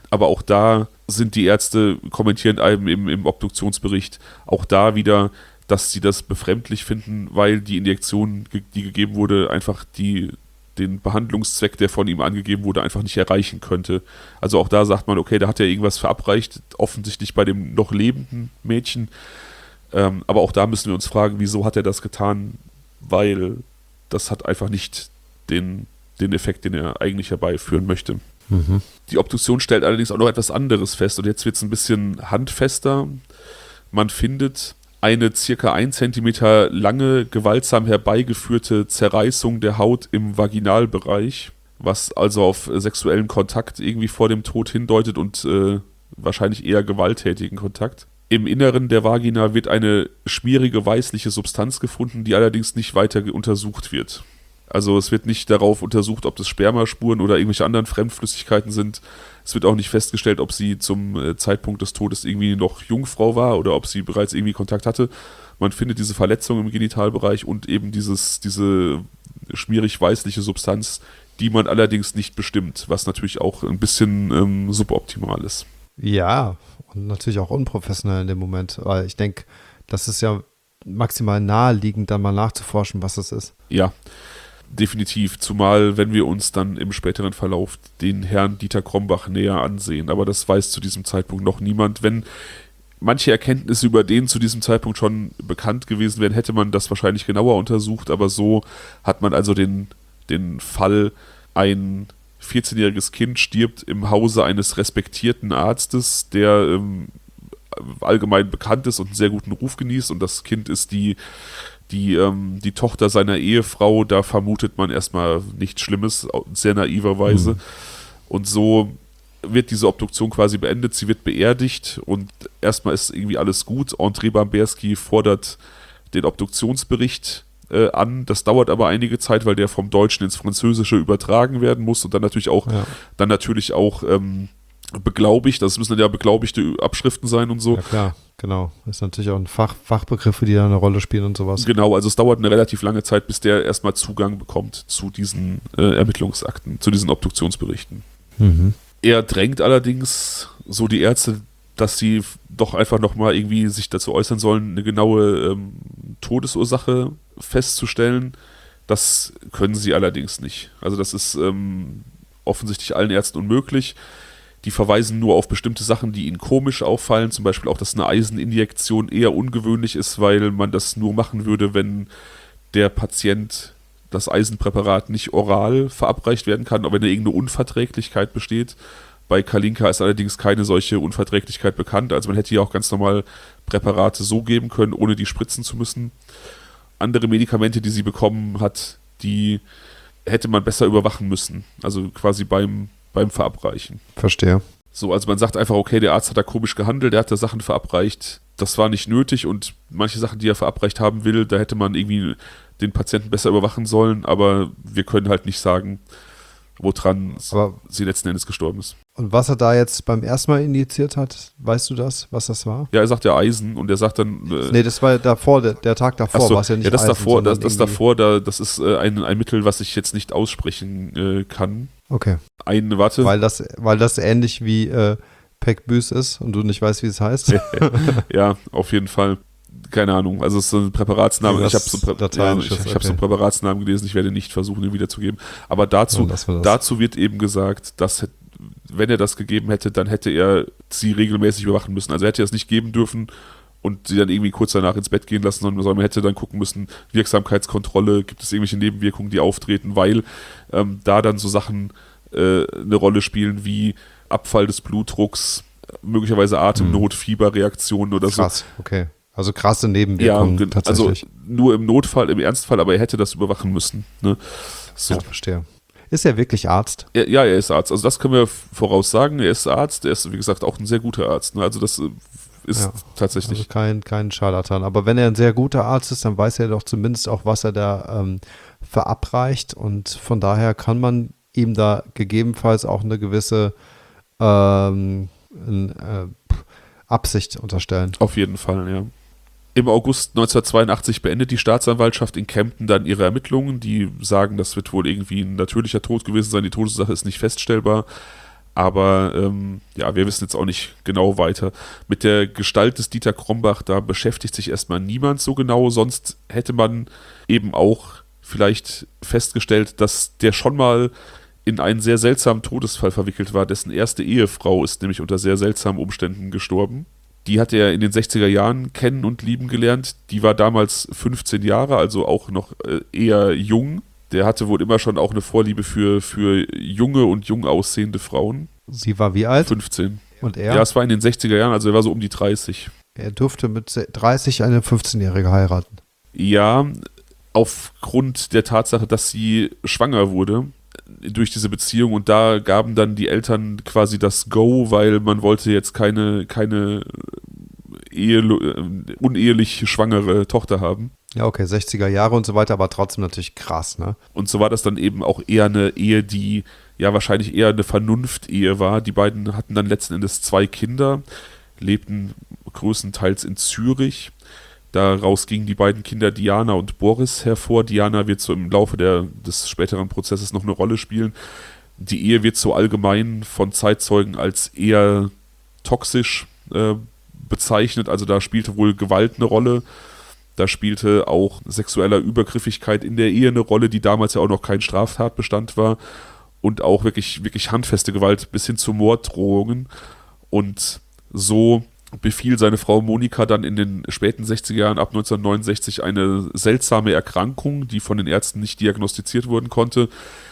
Aber auch da sind die Ärzte, kommentieren einem im, im Obduktionsbericht, auch da wieder, dass sie das befremdlich finden, weil die Injektion, die gegeben wurde, einfach die, den Behandlungszweck, der von ihm angegeben wurde, einfach nicht erreichen könnte. Also auch da sagt man, okay, da hat er irgendwas verabreicht, offensichtlich bei dem noch lebenden Mädchen. Ähm, aber auch da müssen wir uns fragen, wieso hat er das getan? Weil das hat einfach nicht den, den Effekt, den er eigentlich herbeiführen möchte. Mhm. Die Obduktion stellt allerdings auch noch etwas anderes fest und jetzt wird es ein bisschen handfester. Man findet eine circa ein Zentimeter lange, gewaltsam herbeigeführte Zerreißung der Haut im Vaginalbereich, was also auf sexuellen Kontakt irgendwie vor dem Tod hindeutet und äh, wahrscheinlich eher gewalttätigen Kontakt. Im Inneren der Vagina wird eine schmierige weißliche Substanz gefunden, die allerdings nicht weiter untersucht wird. Also es wird nicht darauf untersucht, ob das Spermaspuren oder irgendwelche anderen Fremdflüssigkeiten sind. Es wird auch nicht festgestellt, ob sie zum äh, Zeitpunkt des Todes irgendwie noch Jungfrau war oder ob sie bereits irgendwie Kontakt hatte. Man findet diese Verletzung im Genitalbereich und eben dieses, diese schmierig-weißliche Substanz, die man allerdings nicht bestimmt, was natürlich auch ein bisschen ähm, suboptimal ist. Ja, und natürlich auch unprofessionell in dem Moment, weil ich denke, das ist ja maximal naheliegend, dann mal nachzuforschen, was das ist. Ja, definitiv, zumal wenn wir uns dann im späteren Verlauf den Herrn Dieter Krombach näher ansehen, aber das weiß zu diesem Zeitpunkt noch niemand. Wenn manche Erkenntnisse über den zu diesem Zeitpunkt schon bekannt gewesen wären, hätte man das wahrscheinlich genauer untersucht, aber so hat man also den, den Fall, ein vierzehnjähriges Kind stirbt im Hause eines respektierten Arztes, der ähm, allgemein bekannt ist und einen sehr guten Ruf genießt, und das Kind ist die Die, ähm, die Tochter seiner Ehefrau. Da vermutet man erstmal nichts Schlimmes, sehr naiverweise. Mhm. Und so wird diese Obduktion quasi beendet, sie wird beerdigt und erstmal ist irgendwie alles gut. André Bamberski fordert den Obduktionsbericht äh, an. Das dauert aber einige Zeit, weil der vom Deutschen ins Französische übertragen werden muss und dann natürlich auch, ja. dann natürlich auch ähm, beglaubigt. Das müssen dann ja beglaubigte Abschriften sein und so. Ja, klar. Genau, das ist natürlich auch ein Fach, Fachbegriffe, die da eine Rolle spielen und sowas. Genau, also es dauert eine relativ lange Zeit, bis der erstmal Zugang bekommt zu diesen äh, Ermittlungsakten, zu diesen Obduktionsberichten. Mhm. Er drängt allerdings so die Ärzte, dass sie doch einfach nochmal irgendwie sich dazu äußern sollen, eine genaue ähm, Todesursache festzustellen. Das können sie allerdings nicht. Also das ist ähm, offensichtlich allen Ärzten unmöglich. Die verweisen nur auf bestimmte Sachen, die ihnen komisch auffallen. Zum Beispiel auch, dass eine Eiseninjektion eher ungewöhnlich ist, weil man das nur machen würde, wenn der Patient das Eisenpräparat nicht oral verabreicht werden kann, aber wenn da irgendeine Unverträglichkeit besteht. Bei Kalinka ist allerdings keine solche Unverträglichkeit bekannt. Also man hätte hier auch ganz normal Präparate so geben können, ohne die spritzen zu müssen. Andere Medikamente, die sie bekommen hat, die hätte man besser überwachen müssen. Also quasi beim beim Verabreichen. Verstehe. So, also man sagt einfach, okay, der Arzt hat da komisch gehandelt, der hat da Sachen verabreicht, das war nicht nötig und manche Sachen, die er verabreicht haben will, da hätte man irgendwie den Patienten besser überwachen sollen, aber wir können halt nicht sagen, woran aber sie letzten Endes gestorben ist. Und was er da jetzt beim ersten Mal injiziert hat, weißt du das, was das war? Ja, er sagt ja Eisen und er sagt dann... Äh, nee, das war davor, der, der Tag davor so, war es ja nicht ja, das Eisen, davor, das, das davor, da, das ist äh, ein, ein Mittel, was ich jetzt nicht aussprechen äh, kann. Okay. Eine, warte. Weil das, weil das ähnlich wie äh, Pekbüs ist und du nicht weißt, wie es heißt. Ja, auf jeden Fall. Keine Ahnung, also es ist so ein Präparatsname. Ja, ich habe so, Prä ja, ich, ich hab so einen Präparatsnamen gelesen, ich werde nicht versuchen, ihn wiederzugeben. Aber dazu, ja, dazu wird eben gesagt, dass wenn er das gegeben hätte, dann hätte er sie regelmäßig überwachen müssen. Also er hätte es nicht geben dürfen und sie dann irgendwie kurz danach ins Bett gehen lassen, sondern man hätte dann gucken müssen, Wirksamkeitskontrolle, gibt es irgendwelche Nebenwirkungen, die auftreten, weil ähm, da dann so Sachen äh, eine Rolle spielen wie Abfall des Blutdrucks, möglicherweise Atemnot, hm. Fieberreaktionen oder Krass, so. Krass, okay. Also krasse Nebenwirkungen ja, tatsächlich. Also nur im Notfall, im Ernstfall, aber er hätte das überwachen müssen. Ne? So. Ja, verstehe. Ist er wirklich Arzt? Er, ja, er ist Arzt. Also das können wir voraussagen. Er ist Arzt. Er ist, wie gesagt, auch ein sehr guter Arzt. Ne? Also das ist ja, tatsächlich... Also kein, kein Scharlatan. Aber wenn er ein sehr guter Arzt ist, dann weiß er doch zumindest auch, was er da ähm, verabreicht. Und von daher kann man ihm da gegebenenfalls auch eine gewisse ähm, äh, Absicht unterstellen. Auf jeden Fall, ja. Im August neunzehnhundertzweiundachtzig beendet die Staatsanwaltschaft in Kempten dann ihre Ermittlungen. Die sagen, das wird wohl irgendwie ein natürlicher Tod gewesen sein. Die Todesursache ist nicht feststellbar. Aber ähm, ja, wir wissen jetzt auch nicht genau weiter. Mit der Gestalt des Dieter Krombach, da beschäftigt sich erstmal niemand so genau. Sonst hätte man eben auch vielleicht festgestellt, dass der schon mal in einen sehr seltsamen Todesfall verwickelt war. Dessen erste Ehefrau ist nämlich unter sehr seltsamen Umständen gestorben. Die hat er in den sechziger Jahren kennen und lieben gelernt. Die war damals fünfzehn Jahre, also auch noch äh, eher jung. Der hatte wohl immer schon auch eine Vorliebe für, für junge und jung aussehende Frauen. Sie war wie alt? fünfzehn. Und er? Ja, es war in den sechziger Jahren, also er war so um die dreißig. Er durfte mit dreißig eine fünfzehnjährige heiraten. Ja, aufgrund der Tatsache, dass sie schwanger wurde durch diese Beziehung, und da gaben dann die Eltern quasi das Go, weil man wollte jetzt keine, keine Ehe, unehelich schwangere Tochter haben. Ja, okay, sechziger Jahre und so weiter, aber trotzdem natürlich krass, ne? Und so war das dann eben auch eher eine Ehe, die ja wahrscheinlich eher eine Vernunft-Ehe war. Die beiden hatten dann letzten Endes zwei Kinder, lebten größtenteils in Zürich. Daraus gingen die beiden Kinder Diana und Boris hervor. Diana wird so im Laufe der, des späteren Prozesses noch eine Rolle spielen. Die Ehe wird so allgemein von Zeitzeugen als eher toxisch äh, bezeichnet. Also da spielte wohl Gewalt eine Rolle. Da spielte auch sexueller Übergriffigkeit in der Ehe eine Rolle, die damals ja auch noch kein Straftatbestand war. Und auch wirklich, wirklich handfeste Gewalt bis hin zu Morddrohungen. Und so befiel seine Frau Monika dann in den späten sechziger Jahren ab neunzehnhundertneunundsechzig eine seltsame Erkrankung, die von den Ärzten nicht diagnostiziert werden konnte,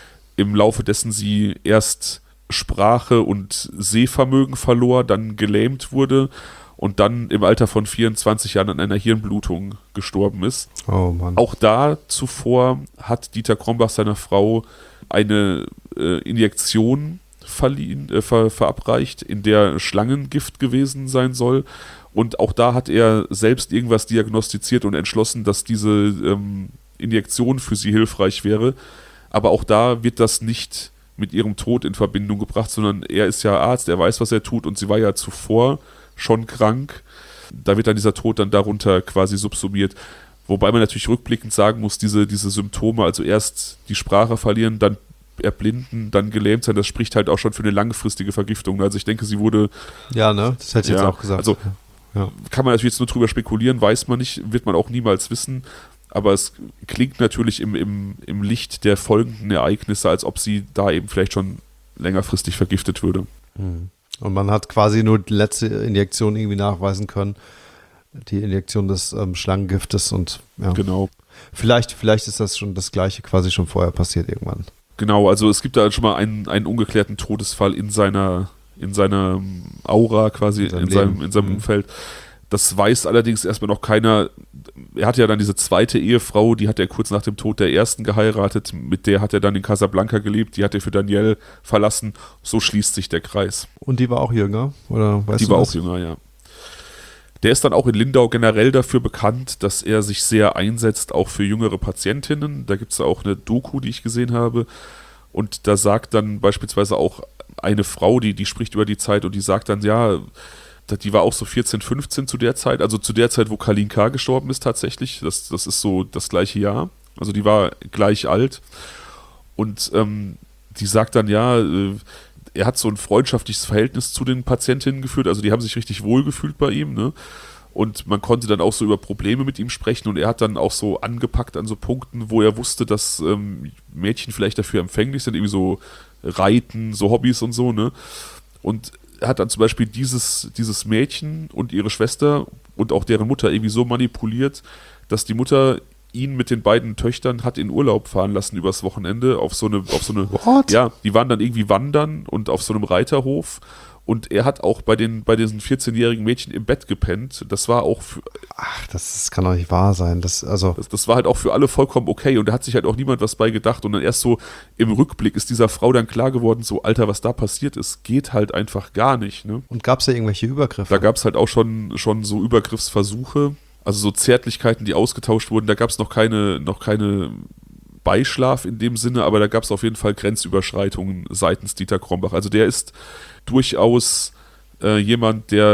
im Laufe dessen sie erst Sprache und Sehvermögen verlor, dann gelähmt wurde und dann im Alter von vierundzwanzig Jahren an einer Hirnblutung gestorben ist. Oh Mann. Auch da zuvor hat Dieter Krombach seiner Frau eine äh, Injektion verliehen, äh, ver, verabreicht, in der Schlangengift gewesen sein soll. Und auch da hat er selbst irgendwas diagnostiziert und entschlossen, dass diese ähm, Injektion für sie hilfreich wäre. Aber auch da wird das nicht mit ihrem Tod in Verbindung gebracht, sondern er ist ja Arzt, er weiß, was er tut, und sie war ja zuvor schon krank. Da wird dann dieser Tod dann darunter quasi subsumiert. Wobei man natürlich rückblickend sagen muss, diese, diese Symptome, also erst die Sprache verlieren, dann erblinden, dann gelähmt sein, das spricht halt auch schon für eine langfristige Vergiftung. Also ich denke, sie wurde... Ja, ne? Das hätte ich ja, jetzt auch gesagt. Also ja. Kann man natürlich jetzt nur drüber spekulieren, weiß man nicht, wird man auch niemals wissen, aber es klingt natürlich im, im, im Licht der folgenden Ereignisse, als ob sie da eben vielleicht schon längerfristig vergiftet würde. Und man hat quasi nur die letzte Injektion irgendwie nachweisen können, die Injektion des ähm, Schlangengiftes, und ja. Genau. Vielleicht, vielleicht ist das schon das Gleiche quasi schon vorher passiert irgendwann. Genau, also es gibt da schon mal einen, einen ungeklärten Todesfall in seiner, in seiner Aura quasi, in seinem, in seinem, in seinem mhm. Umfeld. Das weiß allerdings erstmal noch keiner. Er hatte ja dann diese zweite Ehefrau, die hat er kurz nach dem Tod der ersten geheiratet, mit der hat er dann in Casablanca gelebt, die hat er für Daniel verlassen. So schließt sich der Kreis. Und die war auch jünger, oder weißt Die du war das? auch jünger, ja. Der ist dann auch in Lindau generell dafür bekannt, dass er sich sehr einsetzt, auch für jüngere Patientinnen. Da gibt es auch eine Doku, die ich gesehen habe. Und da sagt dann beispielsweise auch eine Frau, die, die spricht über die Zeit und die sagt dann, ja, die war auch so vierzehn, fünfzehn zu der Zeit, also zu der Zeit, wo Kalin K. gestorben ist tatsächlich. Das, das ist so das gleiche Jahr. Also die war gleich alt. Und ähm, die sagt dann, ja, äh, er hat so ein freundschaftliches Verhältnis zu den Patientinnen geführt, also die haben sich richtig wohlgefühlt bei ihm, ne? Und man konnte dann auch so über Probleme mit ihm sprechen, und er hat dann auch so angepackt an so Punkten, wo er wusste, dass ähm, Mädchen vielleicht dafür empfänglich sind, irgendwie so Reiten, so Hobbys und so, ne? Und er hat dann zum Beispiel dieses, dieses Mädchen und ihre Schwester und auch deren Mutter irgendwie so manipuliert, dass die Mutter ihn mit den beiden Töchtern hat in Urlaub fahren lassen übers Wochenende auf so eine, auf so eine, What? ja, die waren dann irgendwie wandern und auf so einem Reiterhof, und er hat auch bei den, bei diesen vierzehnjährigen Mädchen im Bett gepennt. Das war auch für, Ach, das, das kann doch nicht wahr sein. Das, also das, das war halt auch für alle vollkommen okay, und da hat sich halt auch niemand was bei gedacht, und dann erst so im Rückblick ist dieser Frau dann klar geworden, so, Alter, was da passiert ist, geht halt einfach gar nicht, ne? Und gab es da irgendwelche Übergriffe? Da gab es halt auch schon, schon so Übergriffsversuche, also so Zärtlichkeiten, die ausgetauscht wurden. Da gab es noch keine, noch keine Beischlaf in dem Sinne, aber da gab es auf jeden Fall Grenzüberschreitungen seitens Dieter Krombach. Also der ist durchaus äh, jemand, der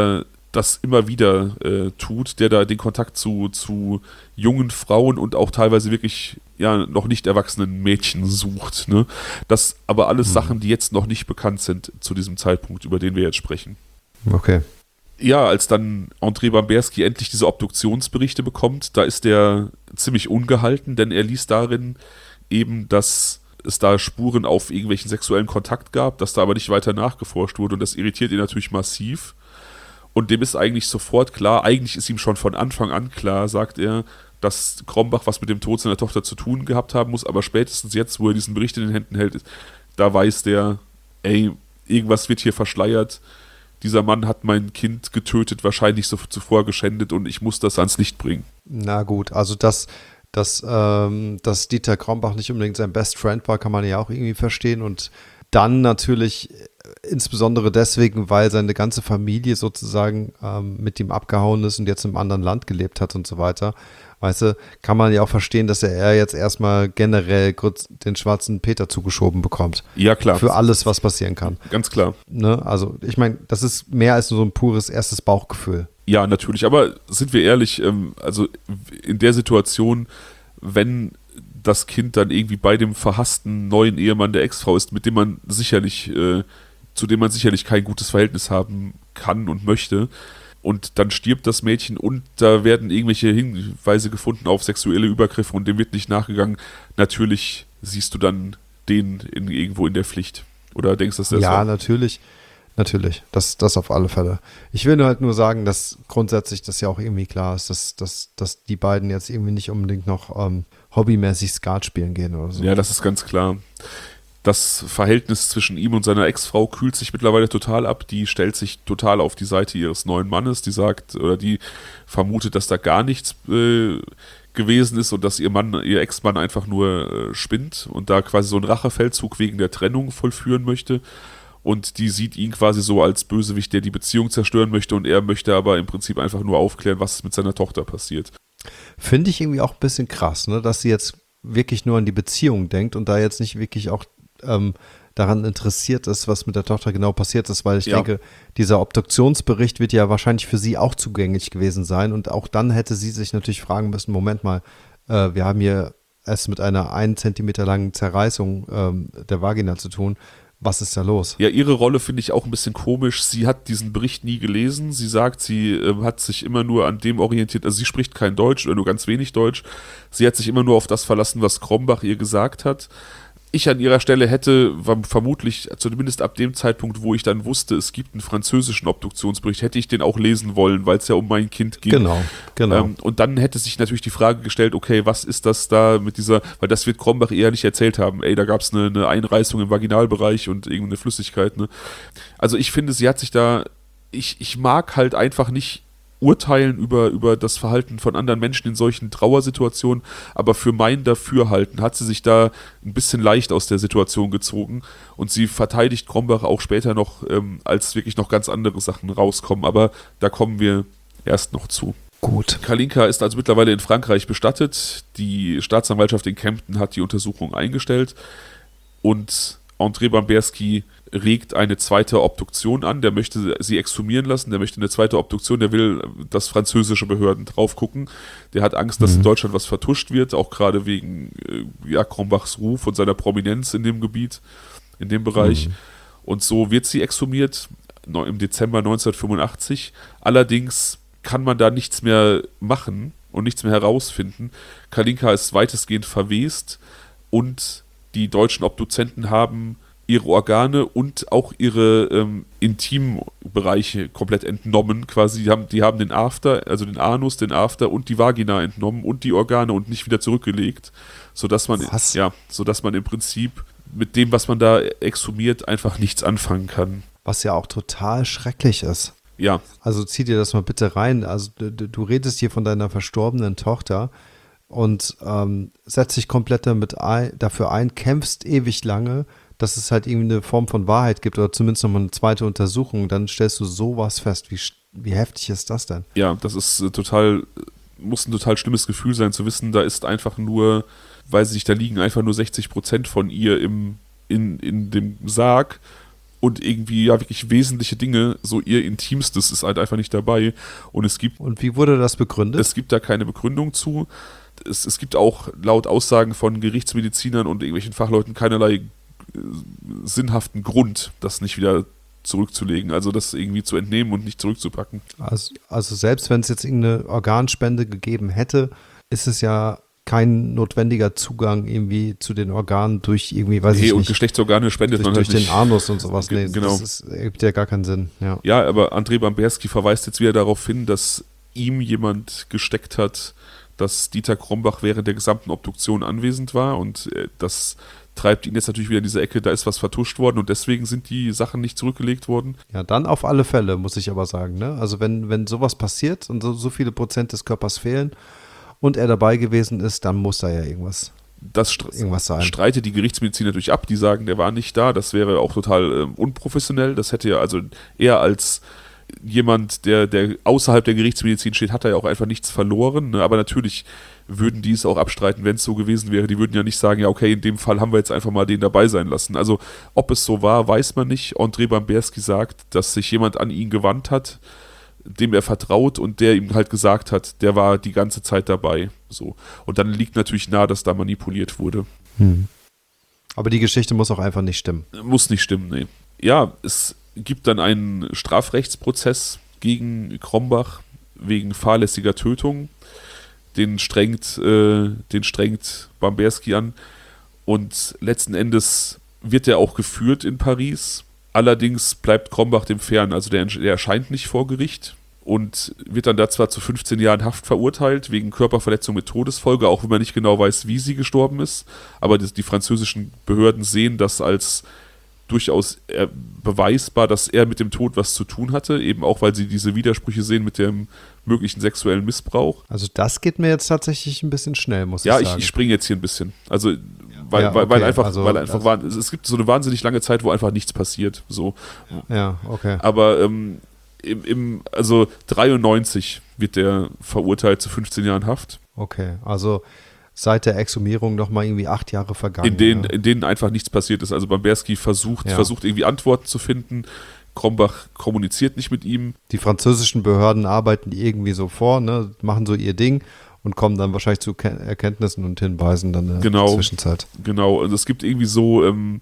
das immer wieder äh, tut, der da den Kontakt zu, zu jungen Frauen und auch teilweise wirklich ja noch nicht erwachsenen Mädchen sucht. Ne? Das aber alles mhm. Sachen, die jetzt noch nicht bekannt sind zu diesem Zeitpunkt, über den wir jetzt sprechen. Okay. Ja, als dann André Bamberski endlich diese Obduktionsberichte bekommt, da ist er ziemlich ungehalten, denn er liest darin eben, dass es da Spuren auf irgendwelchen sexuellen Kontakt gab, dass da aber nicht weiter nachgeforscht wurde und das irritiert ihn natürlich massiv. Und dem ist eigentlich sofort klar, eigentlich ist ihm schon von Anfang an klar, sagt er, dass Krombach was mit dem Tod seiner Tochter zu tun gehabt haben muss, aber spätestens jetzt, wo er diesen Bericht in den Händen hält, da weiß der, ey, irgendwas wird hier verschleiert, dieser Mann hat mein Kind getötet, wahrscheinlich so zuvor geschändet und ich muss das ans Licht bringen. Na gut, also dass, dass, ähm, dass Dieter Krombach nicht unbedingt sein Best Friend war, kann man ja auch irgendwie verstehen und dann natürlich insbesondere deswegen, weil seine ganze Familie sozusagen ähm, mit ihm abgehauen ist und jetzt im anderen Land gelebt hat und so weiter. Weißt du, kann man ja auch verstehen, dass er jetzt erstmal generell kurz den schwarzen Peter zugeschoben bekommt. Ja, klar. Für alles, was passieren kann. Ganz klar. Ne? Also ich meine, das ist mehr als nur so ein pures erstes Bauchgefühl. Ja, natürlich. Aber sind wir ehrlich, ähm, also in der Situation, wenn das Kind dann irgendwie bei dem verhassten neuen Ehemann der Ex-Frau ist, mit dem man sicherlich, äh, zu dem man sicherlich kein gutes Verhältnis haben kann und möchte. Und dann stirbt das Mädchen und da werden irgendwelche Hinweise gefunden auf sexuelle Übergriffe und dem wird nicht nachgegangen. Natürlich siehst du dann den in, irgendwo in der Pflicht. Oder denkst du, dass das Ja, natürlich. Natürlich. Das, das auf alle Fälle. Ich will nur halt nur sagen, dass grundsätzlich das ja auch irgendwie klar ist, dass, dass, dass die beiden jetzt irgendwie nicht unbedingt noch ähm, hobbymäßig Skat spielen gehen oder so. Ja, das ist ganz klar. Das Verhältnis zwischen ihm und seiner Ex-Frau kühlt sich mittlerweile total ab. Die stellt sich total auf die Seite ihres neuen Mannes. Die sagt, oder die vermutet, dass da gar nichts äh, gewesen ist und dass ihr Mann, ihr Ex-Mann einfach nur äh, spinnt und da quasi so einen Rachefeldzug wegen der Trennung vollführen möchte. Und die sieht ihn quasi so als Bösewicht, der die Beziehung zerstören möchte und er möchte aber im Prinzip einfach nur aufklären, was mit seiner Tochter passiert. Finde ich irgendwie auch ein bisschen krass, ne? Dass sie jetzt wirklich nur an die Beziehung denkt und da jetzt nicht wirklich auch ähm, daran interessiert ist, was mit der Tochter genau passiert ist, weil ich ja. denke, dieser Obduktionsbericht wird ja wahrscheinlich für sie auch zugänglich gewesen sein und auch dann hätte sie sich natürlich fragen müssen, Moment mal, äh, wir haben hier es mit einer einen Zentimeter langen Zerreißung ähm, der Vagina zu tun. Was ist da los? Ja, ihre Rolle finde ich auch ein bisschen komisch. Sie hat diesen Bericht nie gelesen. Sie sagt, sie äh, hat sich immer nur an dem orientiert, also sie spricht kein Deutsch oder nur ganz wenig Deutsch. Sie hat sich immer nur auf das verlassen, was Krombach ihr gesagt hat. Ich an ihrer Stelle hätte vermutlich, zumindest ab dem Zeitpunkt, wo ich dann wusste, es gibt einen französischen Obduktionsbericht, hätte ich den auch lesen wollen, weil es ja um mein Kind ging. Genau, genau. Ähm, und dann hätte sich natürlich die Frage gestellt, okay, was ist das da mit dieser, weil das wird Krombach eher nicht erzählt haben, ey, da gab es eine, eine Einreißung im Vaginalbereich und irgendeine Flüssigkeit, ne? Also ich finde, sie hat sich da, ich, ich mag halt einfach nicht urteilen über, über das Verhalten von anderen Menschen in solchen Trauersituationen, aber für mein Dafürhalten hat sie sich da ein bisschen leicht aus der Situation gezogen und sie verteidigt Krombach auch später noch, ähm, als wirklich noch ganz andere Sachen rauskommen, aber da kommen wir erst noch zu. Gut. Kalinka ist also mittlerweile in Frankreich bestattet, die Staatsanwaltschaft in Kempten hat die Untersuchung eingestellt und André Bamberski regt eine zweite Obduktion an, der möchte sie exhumieren lassen, der möchte eine zweite Obduktion, der will, dass französische Behörden drauf gucken. Der hat Angst, dass mhm. in Deutschland was vertuscht wird, auch gerade wegen äh, ja, Krombachs Ruf und seiner Prominenz in dem Gebiet, in dem Bereich. Mhm. Und so wird sie exhumiert im Dezember neunzehnhundertfünfundachtzig. Allerdings kann man da nichts mehr machen und nichts mehr herausfinden. Kalinka ist weitestgehend verwest und die deutschen Obduzenten haben ihre Organe und auch ihre ähm, Intimbereiche komplett entnommen. Quasi, die haben, die haben den After, also den Anus, den After und die Vagina entnommen und die Organe und nicht wieder zurückgelegt, sodass man, was? ja, sodass man im Prinzip mit dem, was man da exhumiert, einfach nichts anfangen kann. Was ja auch total schrecklich ist. Ja. Also zieh dir das mal bitte rein. Also du, du redest hier von deiner verstorbenen Tochter und ähm, setzt dich komplett damit ein, dafür ein, kämpfst ewig lange, dass es halt irgendwie eine Form von Wahrheit gibt oder zumindest nochmal eine zweite Untersuchung, dann stellst du sowas fest. Wie, wie heftig ist das denn? Ja, das ist äh, total, muss ein total schlimmes Gefühl sein, zu wissen, da ist einfach nur, weiß ich nicht, da liegen einfach nur sechzig Prozent von ihr im, in, in dem Sarg und irgendwie ja wirklich wesentliche Dinge, so ihr Intimstes ist halt einfach nicht dabei und es gibt... Und wie wurde das begründet? Es gibt da keine Begründung zu. Es, es gibt auch laut Aussagen von Gerichtsmedizinern und irgendwelchen Fachleuten keinerlei äh, sinnhaften Grund, das nicht wieder zurückzulegen, also das irgendwie zu entnehmen und nicht zurückzupacken. Also, also selbst wenn es jetzt irgendeine Organspende gegeben hätte, ist es ja kein notwendiger Zugang irgendwie zu den Organen durch irgendwie, weiß Nee, ich und nicht, Geschlechtsorgane spendet durch, man durch halt den nicht. Anus und sowas. Ge- Nee, genau. das ist, ergibt ja gar keinen Sinn. Ja. Ja, aber André Bamberski verweist jetzt wieder darauf hin, dass ihm jemand gesteckt hat, dass Dieter Krombach während der gesamten Obduktion anwesend war und äh, das treibt ihn jetzt natürlich wieder in diese Ecke, da ist was vertuscht worden und deswegen sind die Sachen nicht zurückgelegt worden. Ja, dann auf alle Fälle, muss ich aber sagen. Ne? Also wenn, wenn sowas passiert und so, so viele Prozent des Körpers fehlen und er dabei gewesen ist, dann muss da ja irgendwas, Das stre- irgendwas sein. streitet die Gerichtsmedizin natürlich ab, die sagen, der war nicht da, das wäre auch total äh, unprofessionell, das hätte ja also eher als jemand, der, der außerhalb der Gerichtsmedizin steht, hat er ja auch einfach nichts verloren, ne? Aber natürlich würden die es auch abstreiten, wenn es so gewesen wäre. Die würden ja nicht sagen, ja okay, in dem Fall haben wir jetzt einfach mal den dabei sein lassen. Also ob es so war, weiß man nicht. André Bamberski sagt, dass sich jemand an ihn gewandt hat, dem er vertraut und der ihm halt gesagt hat, der war die ganze Zeit dabei. So. Und dann liegt natürlich nahe, dass da manipuliert wurde. Hm. Aber die Geschichte muss auch einfach nicht stimmen. Muss nicht stimmen, nee. Ja, es gibt dann einen Strafrechtsprozess gegen Krombach wegen fahrlässiger Tötung. Den strengt, äh, den strengt Bamberski an. Und letzten Endes wird er auch geführt in Paris. Allerdings bleibt Krombach dem fern. Also der, der erscheint nicht vor Gericht und wird dann da zwar zu fünfzehn Jahren Haft verurteilt, wegen Körperverletzung mit Todesfolge, auch wenn man nicht genau weiß, wie sie gestorben ist. Aber die, die französischen Behörden sehen das als durchaus äh, beweisbar, dass er mit dem Tod was zu tun hatte, eben auch, weil sie diese Widersprüche sehen mit dem möglichen sexuellen Missbrauch. Also das geht mir jetzt tatsächlich ein bisschen schnell, muss Ja, ich ich, sagen. ich springe jetzt hier ein bisschen. Also, weil, Ja, weil, weil okay, einfach, also weil einfach das- war, es gibt so eine wahnsinnig lange Zeit, wo einfach nichts passiert. So. Ja, okay. Aber ähm, im, im, also dreiundneunzig wird der verurteilt zu fünfzehn Jahren Haft, Okay, also seit der Exhumierung noch mal irgendwie acht Jahre vergangen. in denen, ja. in denen einfach nichts passiert ist. Also Bamberski versucht, Ja. versucht irgendwie Antworten zu finden. Krombach kommuniziert nicht mit ihm. Die französischen Behörden arbeiten irgendwie so vor, ne, machen so ihr Ding und kommen dann wahrscheinlich zu Ken- Erkenntnissen und Hinweisen dann in der Genau. Zwischenzeit. Genau, und es gibt irgendwie so, ähm,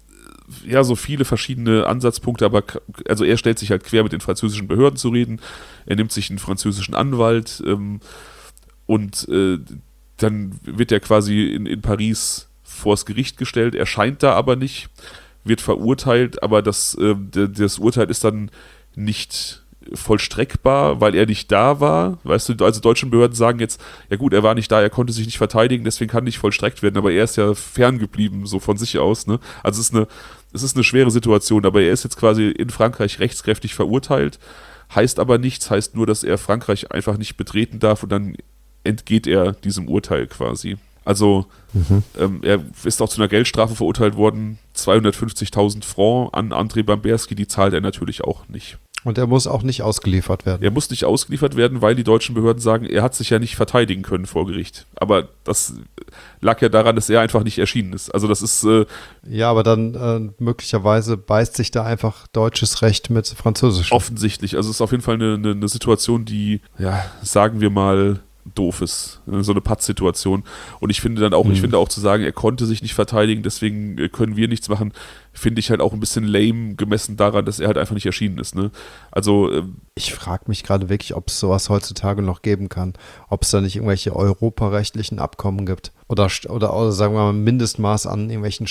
ja, so viele verschiedene Ansatzpunkte, aber k- also er stellt sich halt quer mit den französischen Behörden zu reden, er nimmt sich einen französischen Anwalt ähm, und äh, dann wird er quasi in, in Paris vors Gericht gestellt, erscheint da aber nicht, wird verurteilt, aber das, äh, d- das Urteil ist dann nicht vollstreckbar, weil er nicht da war. Weißt du, also deutsche Behörden sagen jetzt, ja gut, er war nicht da, er konnte sich nicht verteidigen, deswegen kann nicht vollstreckt werden, aber er ist ja ferngeblieben, so von sich aus. Ne? Also es ist, eine, es ist eine schwere Situation, aber er ist jetzt quasi in Frankreich rechtskräftig verurteilt, heißt aber nichts, heißt nur, dass er Frankreich einfach nicht betreten darf und dann entgeht er diesem Urteil quasi. Also Mhm. ähm, er ist auch zu einer Geldstrafe verurteilt worden, zweihundertfünfzigtausend Francs an André Bamberski, die zahlt er natürlich auch nicht. Und er muss auch nicht ausgeliefert werden. Er muss nicht ausgeliefert werden, weil die deutschen Behörden sagen, er hat sich ja nicht verteidigen können vor Gericht. Aber das lag ja daran, dass er einfach nicht erschienen ist. Also das ist, äh, Ja, aber dann äh, möglicherweise beißt sich da einfach deutsches Recht mit französischem. offensichtlich. Also es ist auf jeden Fall eine, eine, eine Situation, die, ja, sagen wir mal, doof ist. So eine Pattsituation. Und ich finde dann auch, Mhm. ich finde auch zu sagen, er konnte sich nicht verteidigen, deswegen äh, können wir nichts machen, finde ich halt auch ein bisschen lame, gemessen daran, dass er halt einfach nicht erschienen ist. Ne? Also, ähm, Ich frage mich gerade wirklich, ob es sowas heutzutage noch geben kann. Ob es da nicht irgendwelche europarechtlichen Abkommen gibt. Oder, st- oder, oder sagen wir mal ein Mindestmaß an irgendwelchen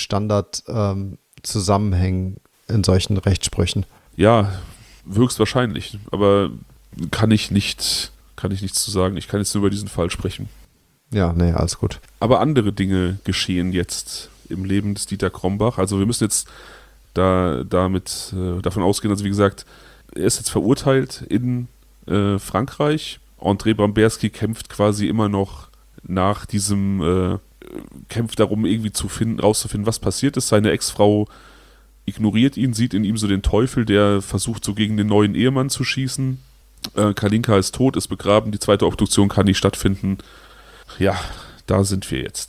Standard-Zusammenhängen in solchen Rechtssprüchen. ja, höchstwahrscheinlich. Aber kann ich nicht, kann ich nichts zu sagen. Ich kann jetzt nur über diesen Fall sprechen. Ja, nee, alles gut. Aber andere Dinge geschehen jetzt im Leben des Dieter Krombach. Also wir müssen jetzt da damit äh, davon ausgehen, also wie gesagt, er ist jetzt verurteilt in äh, Frankreich. André Bamberski kämpft quasi immer noch nach diesem, äh, kämpft darum, irgendwie zu finden, rauszufinden, was passiert ist. Seine Ex-Frau ignoriert ihn, sieht in ihm so den Teufel, der versucht, so gegen den neuen Ehemann zu schießen. Äh, Kalinka ist tot, ist begraben, die zweite Obduktion kann nicht stattfinden. Ja, da sind wir jetzt.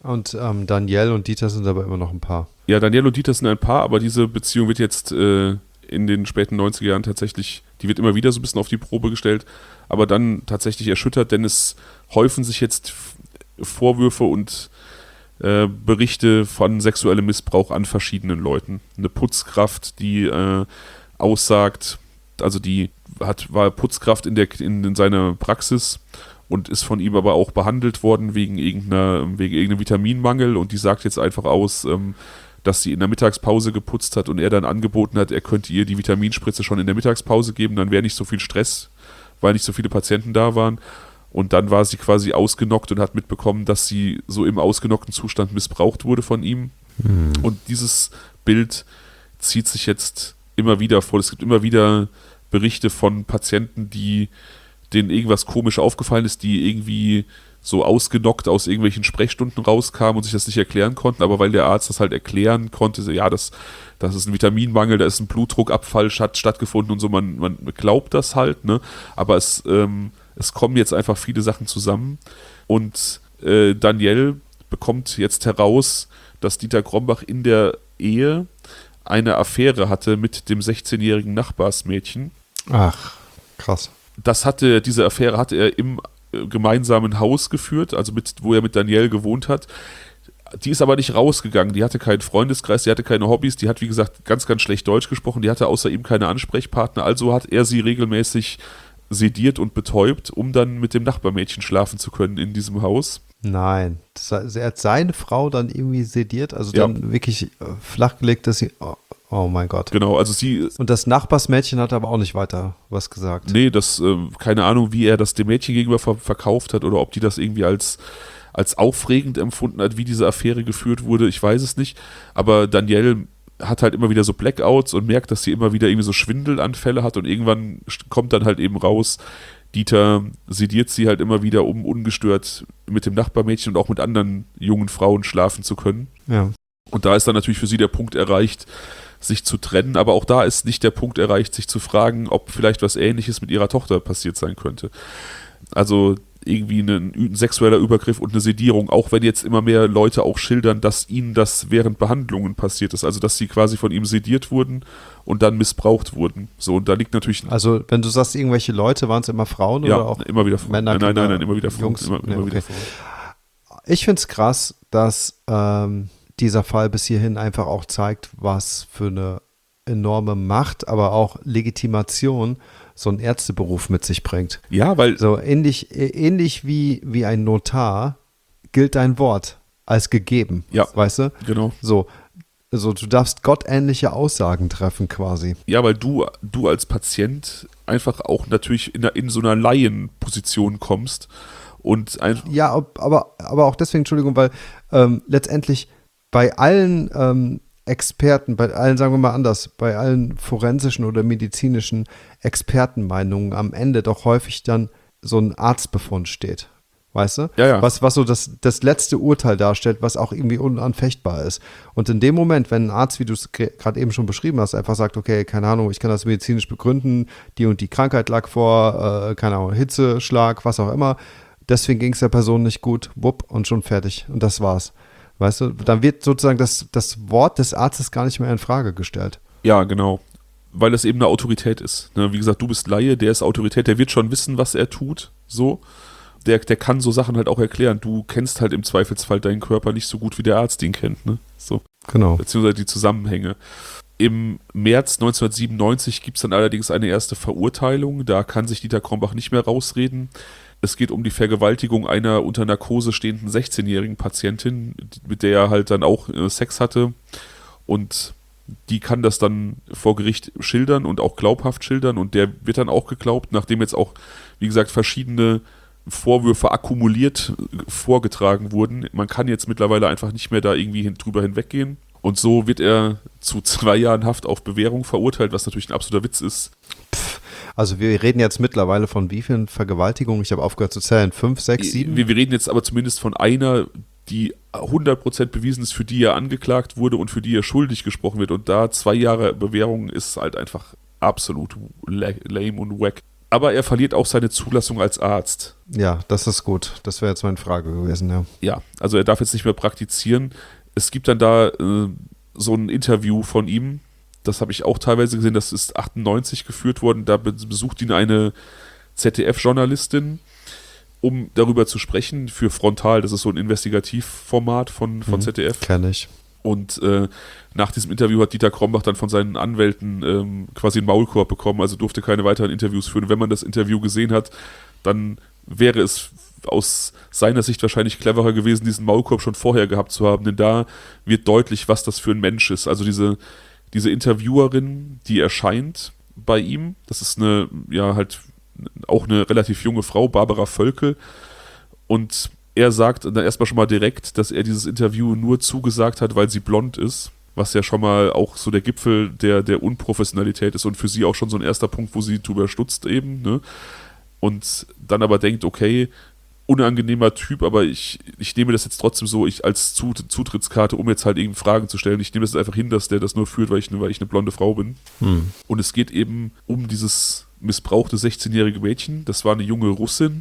Und ähm, Danielle und Dieter sind aber immer noch ein Paar. Ja, Danielle und Dieter sind ein Paar, aber diese Beziehung wird jetzt äh, in den späten neunziger Jahren tatsächlich, die wird immer wieder so ein bisschen auf die Probe gestellt, aber dann tatsächlich erschüttert, denn es häufen sich jetzt Vorwürfe und äh, Berichte von sexuellem Missbrauch an verschiedenen Leuten. Eine Putzkraft, die äh, aussagt, also die hat, war Putzkraft in, der, in, in seiner Praxis und ist von ihm aber auch behandelt worden wegen, irgendeiner, wegen irgendeinem Vitaminmangel und die sagt jetzt einfach aus, ähm, dass sie in der Mittagspause geputzt hat und er dann angeboten hat, er könnte ihr die Vitaminspritze schon in der Mittagspause geben, dann wäre nicht so viel Stress, weil nicht so viele Patienten da waren. Und dann war sie quasi ausgenockt und hat mitbekommen, dass sie so im ausgenockten Zustand missbraucht wurde von ihm. Mhm. Und dieses Bild zieht sich jetzt immer wieder vor. Es gibt immer wieder Berichte von Patienten, die denen irgendwas komisch aufgefallen ist, die irgendwie so ausgenockt aus irgendwelchen Sprechstunden rauskamen und sich das nicht erklären konnten, aber weil der Arzt das halt erklären konnte, so, ja, das, das ist ein Vitaminmangel, da ist ein Blutdruckabfall hat stattgefunden und so, man, man glaubt das halt, ne? Aber es, ähm, es kommen jetzt einfach viele Sachen zusammen und äh, Danielle bekommt jetzt heraus, dass Dieter Krombach in der Ehe eine Affäre hatte mit dem sechzehnjährigen Nachbarsmädchen. Ach, krass. Das hatte, diese Affäre hatte er im gemeinsamen Haus geführt, also mit, wo er mit Danielle gewohnt hat. Die ist aber nicht rausgegangen, die hatte keinen Freundeskreis, die hatte keine Hobbys, die hat wie gesagt ganz, ganz schlecht Deutsch gesprochen, die hatte außer ihm keine Ansprechpartner, also hat er sie regelmäßig sediert und betäubt, um dann mit dem Nachbarmädchen schlafen zu können in diesem Haus. Nein, das, er hat seine Frau dann irgendwie sediert, also dann ja. wirklich flachgelegt, dass sie, oh, oh mein Gott. Genau, also sie... Und das Nachbarsmädchen hat aber auch nicht weiter was gesagt. Nee, das, äh, keine Ahnung, wie er das dem Mädchen gegenüber ver- verkauft hat oder ob die das irgendwie als, als aufregend empfunden hat, wie diese Affäre geführt wurde, ich weiß es nicht, aber Danielle hat halt immer wieder so Blackouts und merkt, dass sie immer wieder irgendwie so Schwindelanfälle hat und irgendwann kommt dann halt eben raus, Dieter sediert sie halt immer wieder, um ungestört mit dem Nachbarmädchen und auch mit anderen jungen Frauen schlafen zu können. Ja. Und da ist dann natürlich für sie der Punkt erreicht, sich zu trennen, aber auch da ist nicht der Punkt erreicht, sich zu fragen, ob vielleicht was Ähnliches mit ihrer Tochter passiert sein könnte. Also irgendwie ein, ein sexueller Übergriff und eine Sedierung, auch wenn jetzt immer mehr Leute auch schildern, dass ihnen das während Behandlungen passiert ist, also dass sie quasi von ihm sediert wurden und dann missbraucht wurden. So, und da liegt natürlich... Also wenn du sagst, irgendwelche Leute, waren es immer Frauen ja, oder auch immer wieder Frauen. Männer? Nein, nein, nein, immer wieder Frauen. Jungs? Immer, immer nee, wieder okay. Frauen. Ich finde es krass, dass ähm, dieser Fall bis hierhin einfach auch zeigt, was für eine enorme Macht, aber auch Legitimation so ein Ärzteberuf mit sich bringt. Ja, weil... So ähnlich, ähnlich wie, wie ein Notar gilt dein Wort als gegeben, ja, weißt du? Genau. So, also du darfst gottähnliche Aussagen treffen quasi. Ja, weil du, du als Patient einfach auch natürlich in, in so einer Laienposition kommst und einfach... Ja, aber, aber auch deswegen, Entschuldigung, weil ähm, letztendlich bei allen ähm, Experten, bei allen, sagen wir mal anders, bei allen forensischen oder medizinischen Expertenmeinungen am Ende doch häufig dann so ein Arztbefund steht. Weißt du? Ja, ja. Was, was so das, das letzte Urteil darstellt, was auch irgendwie unanfechtbar ist. Und in dem Moment, wenn ein Arzt, wie du es gerade eben schon beschrieben hast, einfach sagt, okay, keine Ahnung, ich kann das medizinisch begründen, die und die Krankheit lag vor, äh, keine Ahnung, Hitzeschlag, was auch immer, deswegen ging es der Person nicht gut, wupp, und schon fertig. Und das war's. Weißt du, dann wird sozusagen das, das Wort des Arztes gar nicht mehr in Frage gestellt. Ja, genau. Weil es eben eine Autorität ist. Ne? Wie gesagt, du bist Laie, der ist Autorität, der wird schon wissen, was er tut. So. Der, der kann so Sachen halt auch erklären. Du kennst halt im Zweifelsfall deinen Körper nicht so gut, wie der Arzt ihn kennt. Ne? So. Genau. Beziehungsweise die Zusammenhänge. Im März neunzehnhundertsiebenundneunzig gibt es dann allerdings eine erste Verurteilung. Da kann sich Dieter Krombach nicht mehr rausreden. Es geht um die Vergewaltigung einer unter Narkose stehenden sechzehnjährigen Patientin, mit der er halt dann auch äh, Sex hatte. Und die kann das dann vor Gericht schildern und auch glaubhaft schildern. Und der wird dann auch geglaubt, nachdem jetzt auch, wie gesagt, verschiedene Vorwürfe akkumuliert vorgetragen wurden. Man kann jetzt mittlerweile einfach nicht mehr da irgendwie hin, drüber hinweggehen. Und so wird er zu zwei Jahren Haft auf Bewährung verurteilt, was natürlich ein absoluter Witz ist. Pff, also wir reden jetzt mittlerweile von wie vielen Vergewaltigungen? Ich habe aufgehört zu zählen. Fünf, sechs, sieben? Wir, wir reden jetzt aber zumindest von einer, die hundert Prozent bewiesen ist, für die er angeklagt wurde und für die er schuldig gesprochen wird. Und da zwei Jahre Bewährung ist halt einfach absolut lame und wack. aber er verliert auch seine Zulassung als Arzt. Ja, das ist gut. Das wäre jetzt meine Frage gewesen, ja. Ja, also er darf jetzt nicht mehr praktizieren. Es gibt dann da äh, so ein Interview von ihm, das habe ich auch teilweise gesehen, das ist achtundneunzig geführt worden, da besucht ihn eine Z D F-Journalistin, um darüber zu sprechen, für Frontal, das ist so ein Investigativformat von, von Mhm, Z D F. Kenn ich. Und äh, nach diesem Interview hat Dieter Krombach dann von seinen Anwälten ähm, quasi einen Maulkorb bekommen, also durfte keine weiteren Interviews führen. Wenn man das Interview gesehen hat, dann wäre es aus seiner Sicht wahrscheinlich cleverer gewesen, diesen Maulkorb schon vorher gehabt zu haben, denn da wird deutlich, was das für ein Mensch ist. Also diese, diese Interviewerin, die erscheint bei ihm, das ist eine, ja halt auch eine relativ junge Frau, Barbara Völkel, und er sagt dann erstmal schon mal direkt, dass er dieses Interview nur zugesagt hat, weil sie blond ist, was ja schon mal auch so der Gipfel der, der Unprofessionalität ist und für sie auch schon so ein erster Punkt, wo sie drüber stutzt eben, ne? Und dann aber denkt, okay, unangenehmer Typ, aber ich, ich nehme das jetzt trotzdem so ich als Zut- Zutrittskarte, um jetzt halt eben Fragen zu stellen. Ich nehme das einfach hin, dass der das nur führt, weil ich, weil ich eine blonde Frau bin. Hm. Und es geht eben um dieses missbrauchte sechzehnjährige Mädchen. Das war eine junge Russin.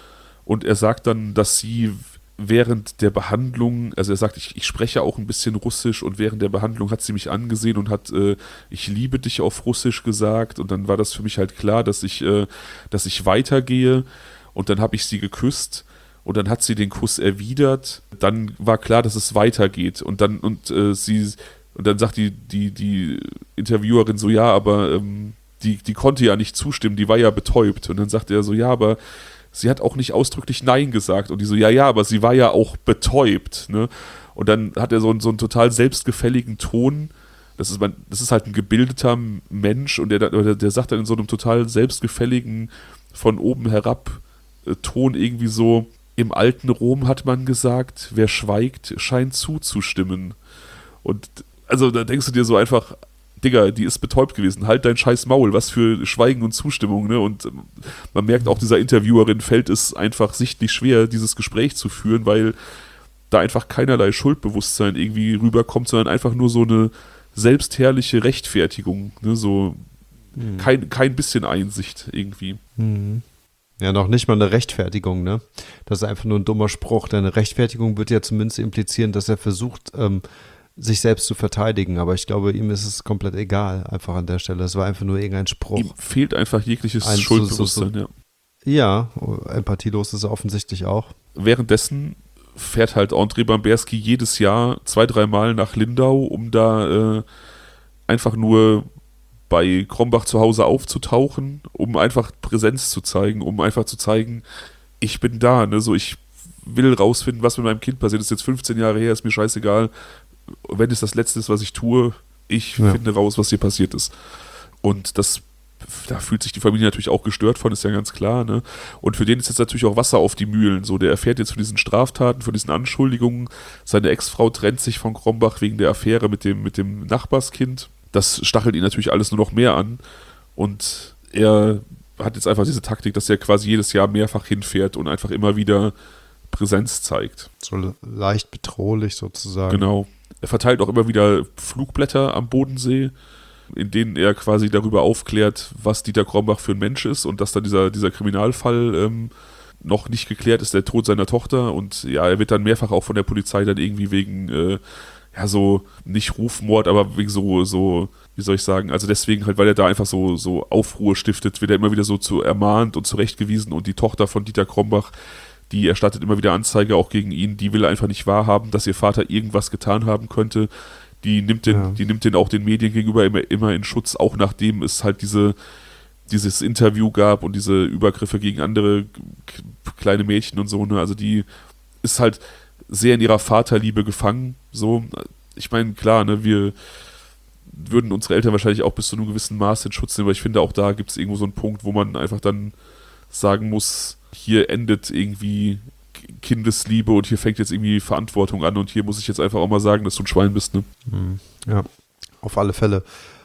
Und er sagt dann, dass sie während der Behandlung, also er sagt, ich, ich spreche auch ein bisschen Russisch, und während der Behandlung hat sie mich angesehen und hat, äh, ich liebe dich auf Russisch gesagt, und dann war das für mich halt klar, dass ich, äh, dass ich weitergehe, und dann habe ich sie geküsst und dann hat sie den Kuss erwidert, dann war klar, dass es weitergeht, und dann, und äh, sie, und dann sagt die, die, die Interviewerin so, ja, aber ähm, die, die konnte ja nicht zustimmen, die war ja betäubt, und dann sagt er so, ja, aber sie hat auch nicht ausdrücklich Nein gesagt. Und die so, ja, ja, aber sie war ja auch betäubt. Ne? Und dann hat er so, so einen total selbstgefälligen Ton. Das ist, man, das ist halt ein gebildeter Mensch, und der, der, der sagt dann in so einem total selbstgefälligen, von oben herab äh, Ton irgendwie so, im alten Rom hat man gesagt, wer schweigt, scheint zuzustimmen. Und also da denkst du dir so einfach, Digga, die ist betäubt gewesen, halt dein scheiß Maul, was für Schweigen und Zustimmung, ne? Und man merkt auch, dieser Interviewerin fällt es einfach sichtlich schwer, dieses Gespräch zu führen, weil da einfach keinerlei Schuldbewusstsein irgendwie rüberkommt, sondern einfach nur so eine selbstherrliche Rechtfertigung, ne? So mhm. kein, kein bisschen Einsicht irgendwie. Mhm. Ja, noch nicht mal eine Rechtfertigung, ne? Das ist einfach nur ein dummer Spruch, denn eine Rechtfertigung wird ja zumindest implizieren, dass er versucht, ähm, sich selbst zu verteidigen, aber ich glaube, ihm ist es komplett egal, einfach an der Stelle. Es war einfach nur irgendein Spruch. Ihm fehlt einfach jegliches Ein, Schuldbewusstsein, so, so, so, ja. Ja, empathielos ist er offensichtlich auch. Währenddessen fährt halt André Bamberski jedes Jahr zwei, dreimal nach Lindau, um da äh, einfach nur bei Krombach zu Hause aufzutauchen, um einfach Präsenz zu zeigen, um einfach zu zeigen, ich bin da, ne, so ich will rausfinden, was mit meinem Kind passiert. Das ist jetzt fünfzehn Jahre her, ist mir scheißegal. Wenn es das Letzte ist, was ich tue, ich ja. finde raus, was hier passiert ist. Und das, da fühlt sich die Familie natürlich auch gestört von, ist ja ganz klar, ne? Und für den ist jetzt natürlich auch Wasser auf die Mühlen. So, der erfährt jetzt von diesen Straftaten, von diesen Anschuldigungen. Seine Ex-Frau trennt sich von Krombach wegen der Affäre mit dem, mit dem Nachbarskind. Das stachelt ihn natürlich alles nur noch mehr an. Und er hat jetzt einfach diese Taktik, dass er quasi jedes Jahr mehrfach hinfährt und einfach immer wieder Präsenz zeigt. So leicht bedrohlich sozusagen. Genau. Er verteilt auch immer wieder Flugblätter am Bodensee, in denen er quasi darüber aufklärt, was Dieter Krombach für ein Mensch ist, und dass dann dieser, dieser Kriminalfall ähm, noch nicht geklärt ist, der Tod seiner Tochter. Und ja, er wird dann mehrfach auch von der Polizei dann irgendwie wegen, äh, ja, so, nicht Rufmord, aber wegen so, so, wie soll ich sagen, also deswegen halt, weil er da einfach so, so Aufruhr stiftet, wird er immer wieder so zu ermahnt und zurechtgewiesen, und die Tochter von Dieter Krombach, die erstattet immer wieder Anzeige auch gegen ihn, die will einfach nicht wahrhaben, dass ihr Vater irgendwas getan haben könnte. Die nimmt den, ja. die nimmt den auch den Medien gegenüber immer, immer in Schutz, auch nachdem es halt diese, dieses Interview gab und diese Übergriffe gegen andere k- kleine Mädchen und so, ne? Also die ist halt sehr in ihrer Vaterliebe gefangen, so. Ich meine, klar, ne, wir würden unsere Eltern wahrscheinlich auch bis zu einem gewissen Maß in Schutz nehmen, aber ich finde, auch da gibt es irgendwo so einen Punkt, wo man einfach dann sagen muss, hier endet irgendwie Kindesliebe und hier fängt jetzt irgendwie Verantwortung an, und hier muss ich jetzt einfach auch mal sagen, dass du ein Schwein bist, ne? Ja, auf alle Fälle.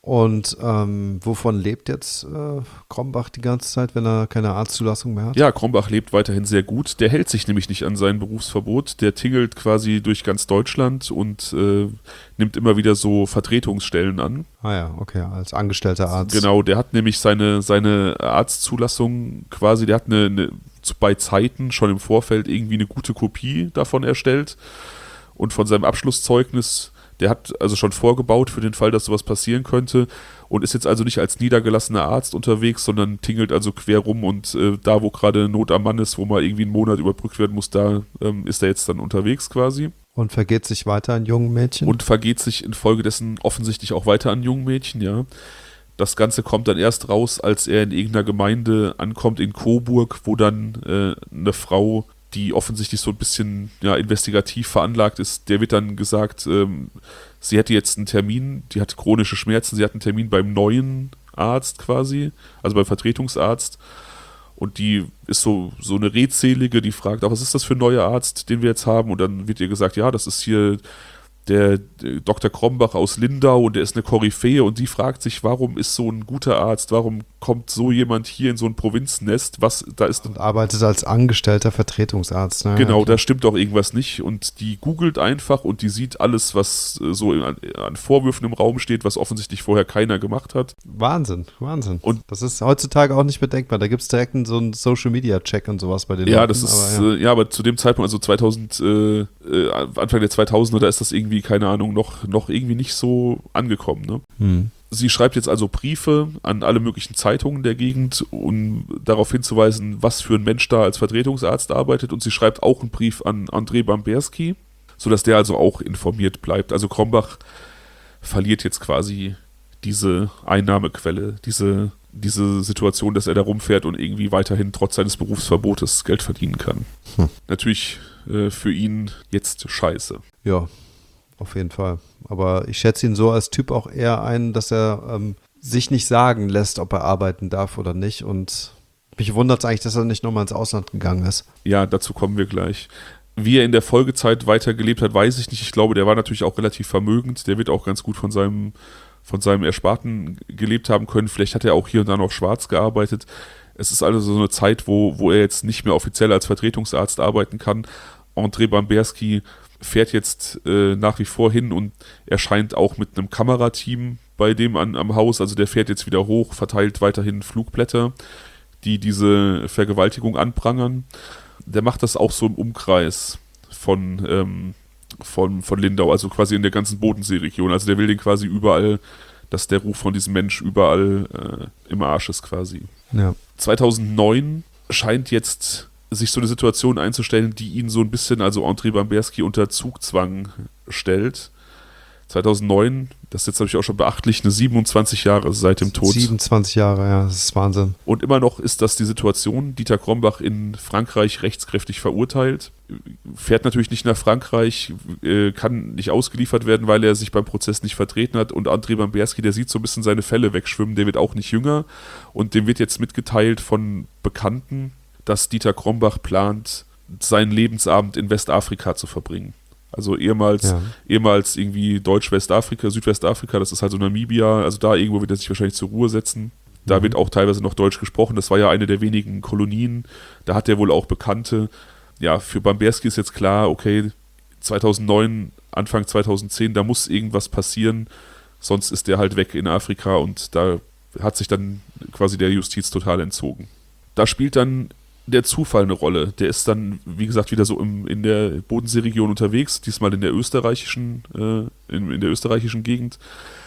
Und ähm, wovon lebt jetzt äh, Krombach die ganze Zeit, wenn er keine Arztzulassung mehr hat? Ja, Krombach lebt weiterhin sehr gut. Der hält sich nämlich nicht an sein Berufsverbot. Der tingelt quasi durch ganz Deutschland und äh, nimmt immer wieder so Vertretungsstellen an. Ah ja, okay, als angestellter Arzt. Genau, der hat nämlich seine, seine Arztzulassung quasi, der hat eine, eine bei Zeiten schon im Vorfeld irgendwie eine gute Kopie davon erstellt und von seinem Abschlusszeugnis. Der hat also schon vorgebaut für den Fall, dass sowas passieren könnte und ist jetzt also nicht als niedergelassener Arzt unterwegs, sondern tingelt also quer rum und äh, da, wo gerade Not am Mann ist, wo mal irgendwie ein Monat überbrückt werden muss, da ähm, ist er jetzt dann unterwegs quasi. Und vergeht sich weiter an jungen Mädchen? Und vergeht sich infolgedessen offensichtlich auch weiter an jungen Mädchen, ja. Das Ganze kommt dann erst raus, als er in irgendeiner Gemeinde ankommt in Coburg, wo dann äh, eine Frau, die offensichtlich so ein bisschen ja, investigativ veranlagt ist, der wird dann gesagt, ähm, sie hätte jetzt einen Termin, die hat chronische Schmerzen, sie hat einen Termin beim neuen Arzt quasi, also beim Vertretungsarzt. Und die ist so, so eine Redselige, die fragt, auch was ist das für ein neuer Arzt, den wir jetzt haben? Und dann wird ihr gesagt, ja, das ist hier der, der Doktor Krombach aus Lindau und der ist eine Koryphäe und die fragt sich, warum ist so ein guter Arzt, warum kommt so jemand hier in so ein Provinznest, was da ist. Und arbeitet als angestellter Vertretungsarzt. Ne? Genau, Ja, da stimmt doch irgendwas nicht und die googelt einfach und die sieht alles, was so an, an Vorwürfen im Raum steht, was offensichtlich vorher keiner gemacht hat. Wahnsinn, Wahnsinn. Und das ist heutzutage auch nicht bedenkbar. Da gibt es direkt einen, so einen Social-Media-Check und sowas bei den Ja, Leuten. das ist, aber, ja. Äh, ja, aber zu dem Zeitpunkt, also zweitausend, äh, äh, Anfang der zweitausender, da ist das irgendwie, keine Ahnung, noch, noch irgendwie nicht so angekommen, ne? Hm. Sie schreibt jetzt also Briefe an alle möglichen Zeitungen der Gegend, um darauf hinzuweisen, was für ein Mensch da als Vertretungsarzt arbeitet. Und sie schreibt auch einen Brief an André Bamberski, sodass der also auch informiert bleibt. Also Krombach verliert jetzt quasi diese Einnahmequelle, diese, diese Situation, dass er da rumfährt und irgendwie weiterhin trotz seines Berufsverbotes Geld verdienen kann. Hm. Natürlich äh, für ihn jetzt scheiße. Ja, auf jeden Fall. Aber ich schätze ihn so als Typ auch eher ein, dass er ähm, sich nicht sagen lässt, ob er arbeiten darf oder nicht. Und mich wundert es eigentlich, dass er nicht nochmal ins Ausland gegangen ist. Ja, dazu kommen wir gleich. Wie er in der Folgezeit weitergelebt hat, weiß ich nicht. Ich glaube, der war natürlich auch relativ vermögend. Der wird auch ganz gut von seinem, von seinem Ersparten gelebt haben können. Vielleicht hat er auch hier und da noch schwarz gearbeitet. Es ist also so eine Zeit, wo, wo er jetzt nicht mehr offiziell als Vertretungsarzt arbeiten kann. André Bamberski fährt jetzt äh, nach wie vor hin und erscheint auch mit einem Kamerateam bei dem an, am Haus. Also der fährt jetzt wieder hoch, verteilt weiterhin Flugblätter, die diese Vergewaltigung anprangern. Der macht das auch so im Umkreis von, ähm, von, von Lindau, also quasi in der ganzen Bodenseeregion. Also der will den quasi überall, dass der Ruf von diesem Mensch überall äh, im Arsch ist quasi. Ja. zweitausendneun scheint jetzt sich so eine Situation einzustellen, die ihn so ein bisschen, also André Bamberski, unter Zugzwang stellt. zweitausendneun, das ist jetzt natürlich auch schon beachtlich, eine siebenundzwanzig Jahre seit dem Tod. siebenundzwanzig Jahre, ja, das ist Wahnsinn. Und immer noch ist das die Situation. Dieter Krombach in Frankreich rechtskräftig verurteilt, fährt natürlich nicht nach Frankreich, äh, kann nicht ausgeliefert werden, weil er sich beim Prozess nicht vertreten hat. Und André Bamberski, der sieht so ein bisschen seine Fälle wegschwimmen, der wird auch nicht jünger. Und dem wird jetzt mitgeteilt von Bekannten, dass Dieter Krombach plant, seinen Lebensabend in Westafrika zu verbringen. Also ehemals, ja. ehemals irgendwie Deutsch-Westafrika, Südwestafrika, das ist halt so Namibia, also da irgendwo wird er sich wahrscheinlich zur Ruhe setzen. Da mhm. wird auch teilweise noch Deutsch gesprochen, das war ja eine der wenigen Kolonien, da hat er wohl auch Bekannte. Ja, für Bamberski ist jetzt klar, okay, zweitausendneun, Anfang zweitausendzehn, da muss irgendwas passieren, sonst ist der halt weg in Afrika und da hat sich dann quasi der Justiz total entzogen. Da spielt dann der Zufall eine Rolle. Der ist dann, wie gesagt, wieder so im, in der Bodenseeregion unterwegs, diesmal in der österreichischen, äh, in, in der österreichischen Gegend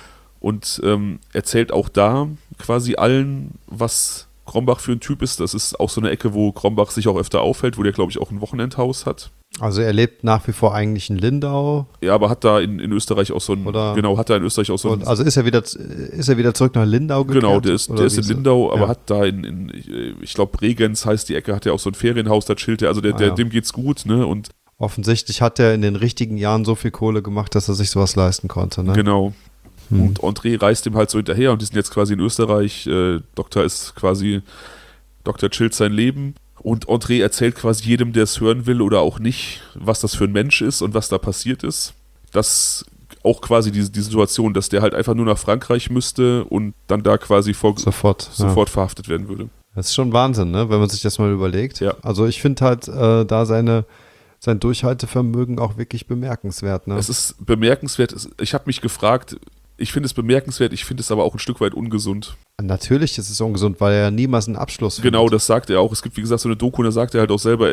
und ähm, erzählt auch da quasi allen, was Krombach für ein Typ ist. Das ist auch so eine Ecke, wo Krombach sich auch öfter aufhält, wo der, glaube ich, auch ein Wochenendhaus hat. Also er lebt nach wie vor eigentlich in Lindau. Ja, aber hat da in, in Österreich auch so ein, Oder genau, hat da in Österreich auch so ein, also ist er wieder, ist er wieder zurück nach Lindau gekehrt? Genau, der ist, der ist in Lindau, aber ja. hat da in, in ich glaube Bregenz heißt die Ecke, hat ja auch so ein Ferienhaus, da chillt er, also der, ah, der, ja. dem geht's gut, ne, und offensichtlich hat er in den richtigen Jahren so viel Kohle gemacht, dass er sich sowas leisten konnte, ne? Genau. Hm. Und André reist ihm halt so hinterher und die sind jetzt quasi in Österreich, äh, Doktor ist quasi, Doktor chillt sein Leben. Und André erzählt quasi jedem, der es hören will oder auch nicht, was das für ein Mensch ist und was da passiert ist. Das auch quasi die, die Situation, dass der halt einfach nur nach Frankreich müsste und dann da quasi vor, sofort, sofort ja. verhaftet werden würde. Das ist schon Wahnsinn, ne? Wenn man sich das mal überlegt. Ja. Also ich finde halt äh, da seine, sein Durchhaltevermögen auch wirklich bemerkenswert. Ne? Es ist bemerkenswert. Ich habe mich gefragt, ich finde es bemerkenswert, ich finde es aber auch ein Stück weit ungesund. Natürlich ist es ungesund, weil er niemals einen Abschluss findet. Genau, das sagt er auch. Es gibt, wie gesagt, so eine Doku, und da sagt er halt auch selber,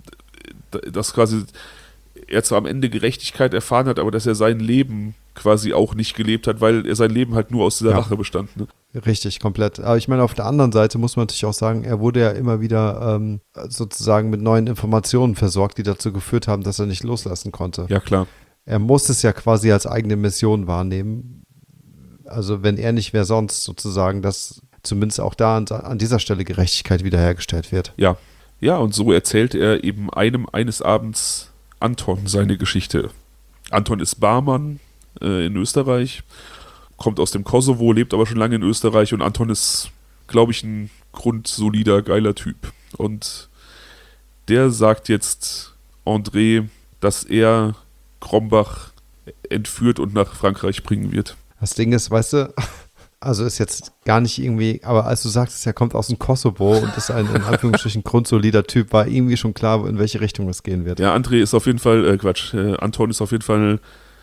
dass quasi er zwar am Ende Gerechtigkeit erfahren hat, aber dass er sein Leben quasi auch nicht gelebt hat, weil er sein Leben halt nur aus dieser Ja. Rache bestand. Ne? Richtig, komplett. Aber ich meine, auf der anderen Seite muss man natürlich auch sagen, er wurde ja immer wieder ähm, sozusagen mit neuen Informationen versorgt, die dazu geführt haben, dass er nicht loslassen konnte. Ja, klar. Er muss es ja quasi als eigene Mission wahrnehmen. Also wenn er nicht, wer sonst sozusagen, dass zumindest auch da an, an dieser Stelle Gerechtigkeit wiederhergestellt wird. Ja. Ja, und so erzählt er eben einem eines Abends Anton seine Geschichte. Anton ist Barmann äh, in Österreich, kommt aus dem Kosovo, lebt aber schon lange in Österreich, und Anton ist, glaube ich, ein grundsolider, geiler Typ. Und der sagt jetzt André, dass er Krombach entführt und nach Frankreich bringen wird. Das Ding ist, weißt du, also ist jetzt gar nicht irgendwie, aber als du sagtest, er kommt aus dem Kosovo und ist ein in Anführungsstrichen grundsolider Typ, war irgendwie schon klar, in welche Richtung es gehen wird. Ja, André ist auf jeden Fall, äh, Quatsch, äh, Anton ist auf jeden Fall,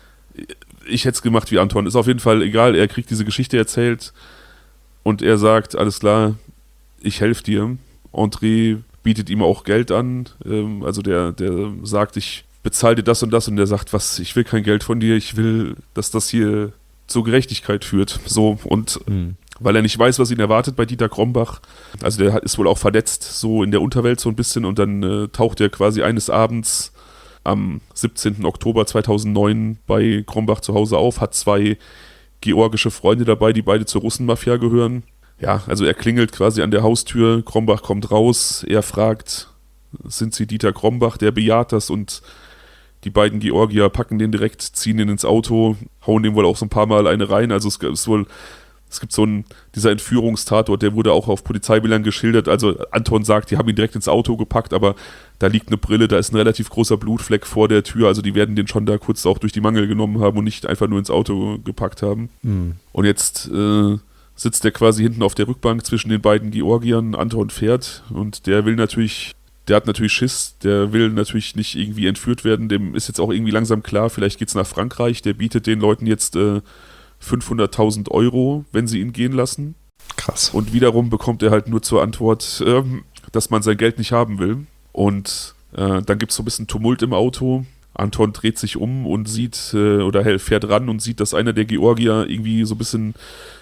ich hätte es gemacht wie Anton, ist auf jeden Fall egal, er kriegt diese Geschichte erzählt und er sagt, alles klar, ich helfe dir. André bietet ihm auch Geld an, ähm, also der, der sagt, ich bezahle dir das und das, und der sagt, was, ich will kein Geld von dir, ich will, dass das hier zur Gerechtigkeit führt. So, und Mhm. weil er nicht weiß, was ihn erwartet bei Dieter Krombach, also der ist wohl auch vernetzt, so in der Unterwelt so ein bisschen, und dann äh, taucht er quasi eines Abends am siebzehnten Oktober zweitausendneun bei Krombach zu Hause auf, hat zwei georgische Freunde dabei, die beide zur Russenmafia gehören. Ja, also er klingelt quasi an der Haustür, Krombach kommt raus, er fragt, sind Sie Dieter Krombach? Der bejaht das, und die beiden Georgier packen den direkt, ziehen ihn ins Auto, hauen dem wohl auch so ein paar Mal eine rein. Also es ist wohl, es gibt so einen, dieser Entführungstatort, der wurde auch auf Polizeibildern geschildert. Also Anton sagt, die haben ihn direkt ins Auto gepackt, aber da liegt eine Brille, da ist ein relativ großer Blutfleck vor der Tür. Also die werden den schon da kurz auch durch die Mangel genommen haben und nicht einfach nur ins Auto gepackt haben. Mhm. Und jetzt äh, sitzt der quasi hinten auf der Rückbank zwischen den beiden Georgiern. Anton fährt, und der will natürlich... Der hat natürlich Schiss, der will natürlich nicht irgendwie entführt werden, dem ist jetzt auch irgendwie langsam klar, vielleicht geht's nach Frankreich, der bietet den Leuten jetzt äh, fünfhunderttausend Euro, wenn sie ihn gehen lassen. Krass. Und wiederum bekommt er halt nur zur Antwort, ähm, dass man sein Geld nicht haben will. Und äh, dann gibt's so ein bisschen Tumult im Auto. Anton dreht sich um und sieht, äh, oder fährt ran und sieht, dass einer der Georgier irgendwie so ein bisschen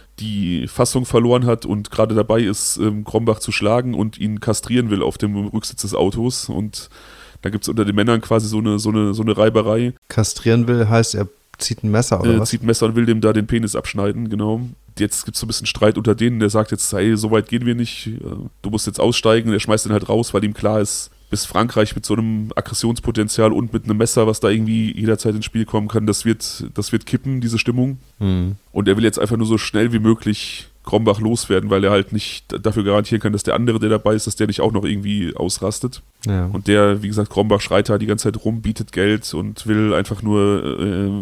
die Fassung verloren hat und gerade dabei ist, ähm, Krombach zu schlagen und ihn kastrieren will auf dem Rücksitz des Autos. Und da gibt es unter den Männern quasi so eine, so eine, so eine Reiberei. Kastrieren will, heißt, er zieht ein Messer, oder äh, was? Zieht ein Messer und will dem da den Penis abschneiden, genau. Jetzt gibt es so ein bisschen Streit unter denen, der sagt jetzt, hey, so weit gehen wir nicht, du musst jetzt aussteigen. Der schmeißt den halt raus, weil ihm klar ist, bis Frankreich mit so einem Aggressionspotenzial und mit einem Messer, was da irgendwie jederzeit ins Spiel kommen kann, das wird, das wird kippen, diese Stimmung. Mhm. Und er will jetzt einfach nur so schnell wie möglich Krombach loswerden, weil er halt nicht dafür garantieren kann, dass der andere, der dabei ist, dass der nicht auch noch irgendwie ausrastet. Ja. Und der, wie gesagt, Krombach schreit da die ganze Zeit rum, bietet Geld und will einfach nur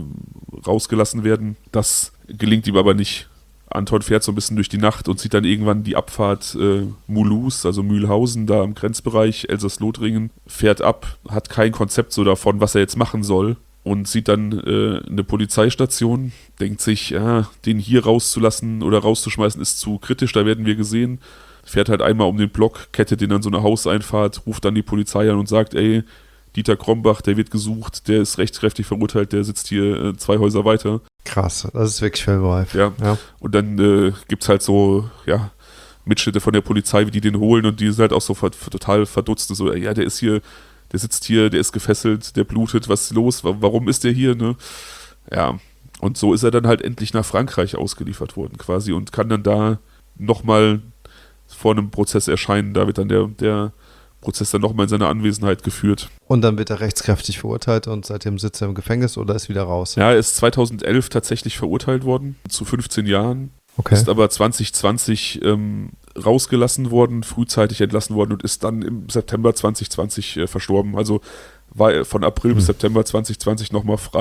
äh, rausgelassen werden. Das gelingt ihm aber nicht. Anton fährt so ein bisschen durch die Nacht und sieht dann irgendwann die Abfahrt äh, Mulhouse, also Mühlhausen, da im Grenzbereich, Elsass-Lothringen, fährt ab, hat kein Konzept so davon, was er jetzt machen soll, und sieht dann äh, eine Polizeistation, denkt sich, ja, den hier rauszulassen oder rauszuschmeißen ist zu kritisch, da werden wir gesehen, fährt halt einmal um den Block, kettet den an so eine Hauseinfahrt, ruft dann die Polizei an und sagt, ey, Dieter Krombach, der wird gesucht, der ist rechtskräftig verurteilt, der sitzt hier äh, zwei Häuser weiter. Krass, das ist wirklich Fellreif. Ja. ja. Und dann äh, gibt es halt so, ja, Mitschnitte von der Polizei, wie die den holen, und die sind halt auch so ver- total verdutzt. So, ja, der ist hier, der sitzt hier, der ist gefesselt, der blutet, was ist los, warum ist der hier, ne? Ja, und so ist er dann halt endlich nach Frankreich ausgeliefert worden quasi und kann dann da nochmal vor einem Prozess erscheinen. Da wird dann der, der Prozess dann nochmal in seiner Anwesenheit geführt. Und dann wird er rechtskräftig verurteilt und seitdem sitzt er im Gefängnis oder ist wieder raus? Ja, er ist zweitausendelf tatsächlich verurteilt worden zu fünfzehn Jahren. Okay. Ist aber zwanzig zwanzig ähm, rausgelassen worden, frühzeitig entlassen worden und ist dann im September zwanzig zwanzig äh, verstorben. Also war er von April hm. bis September zwanzig zwanzig nochmal frei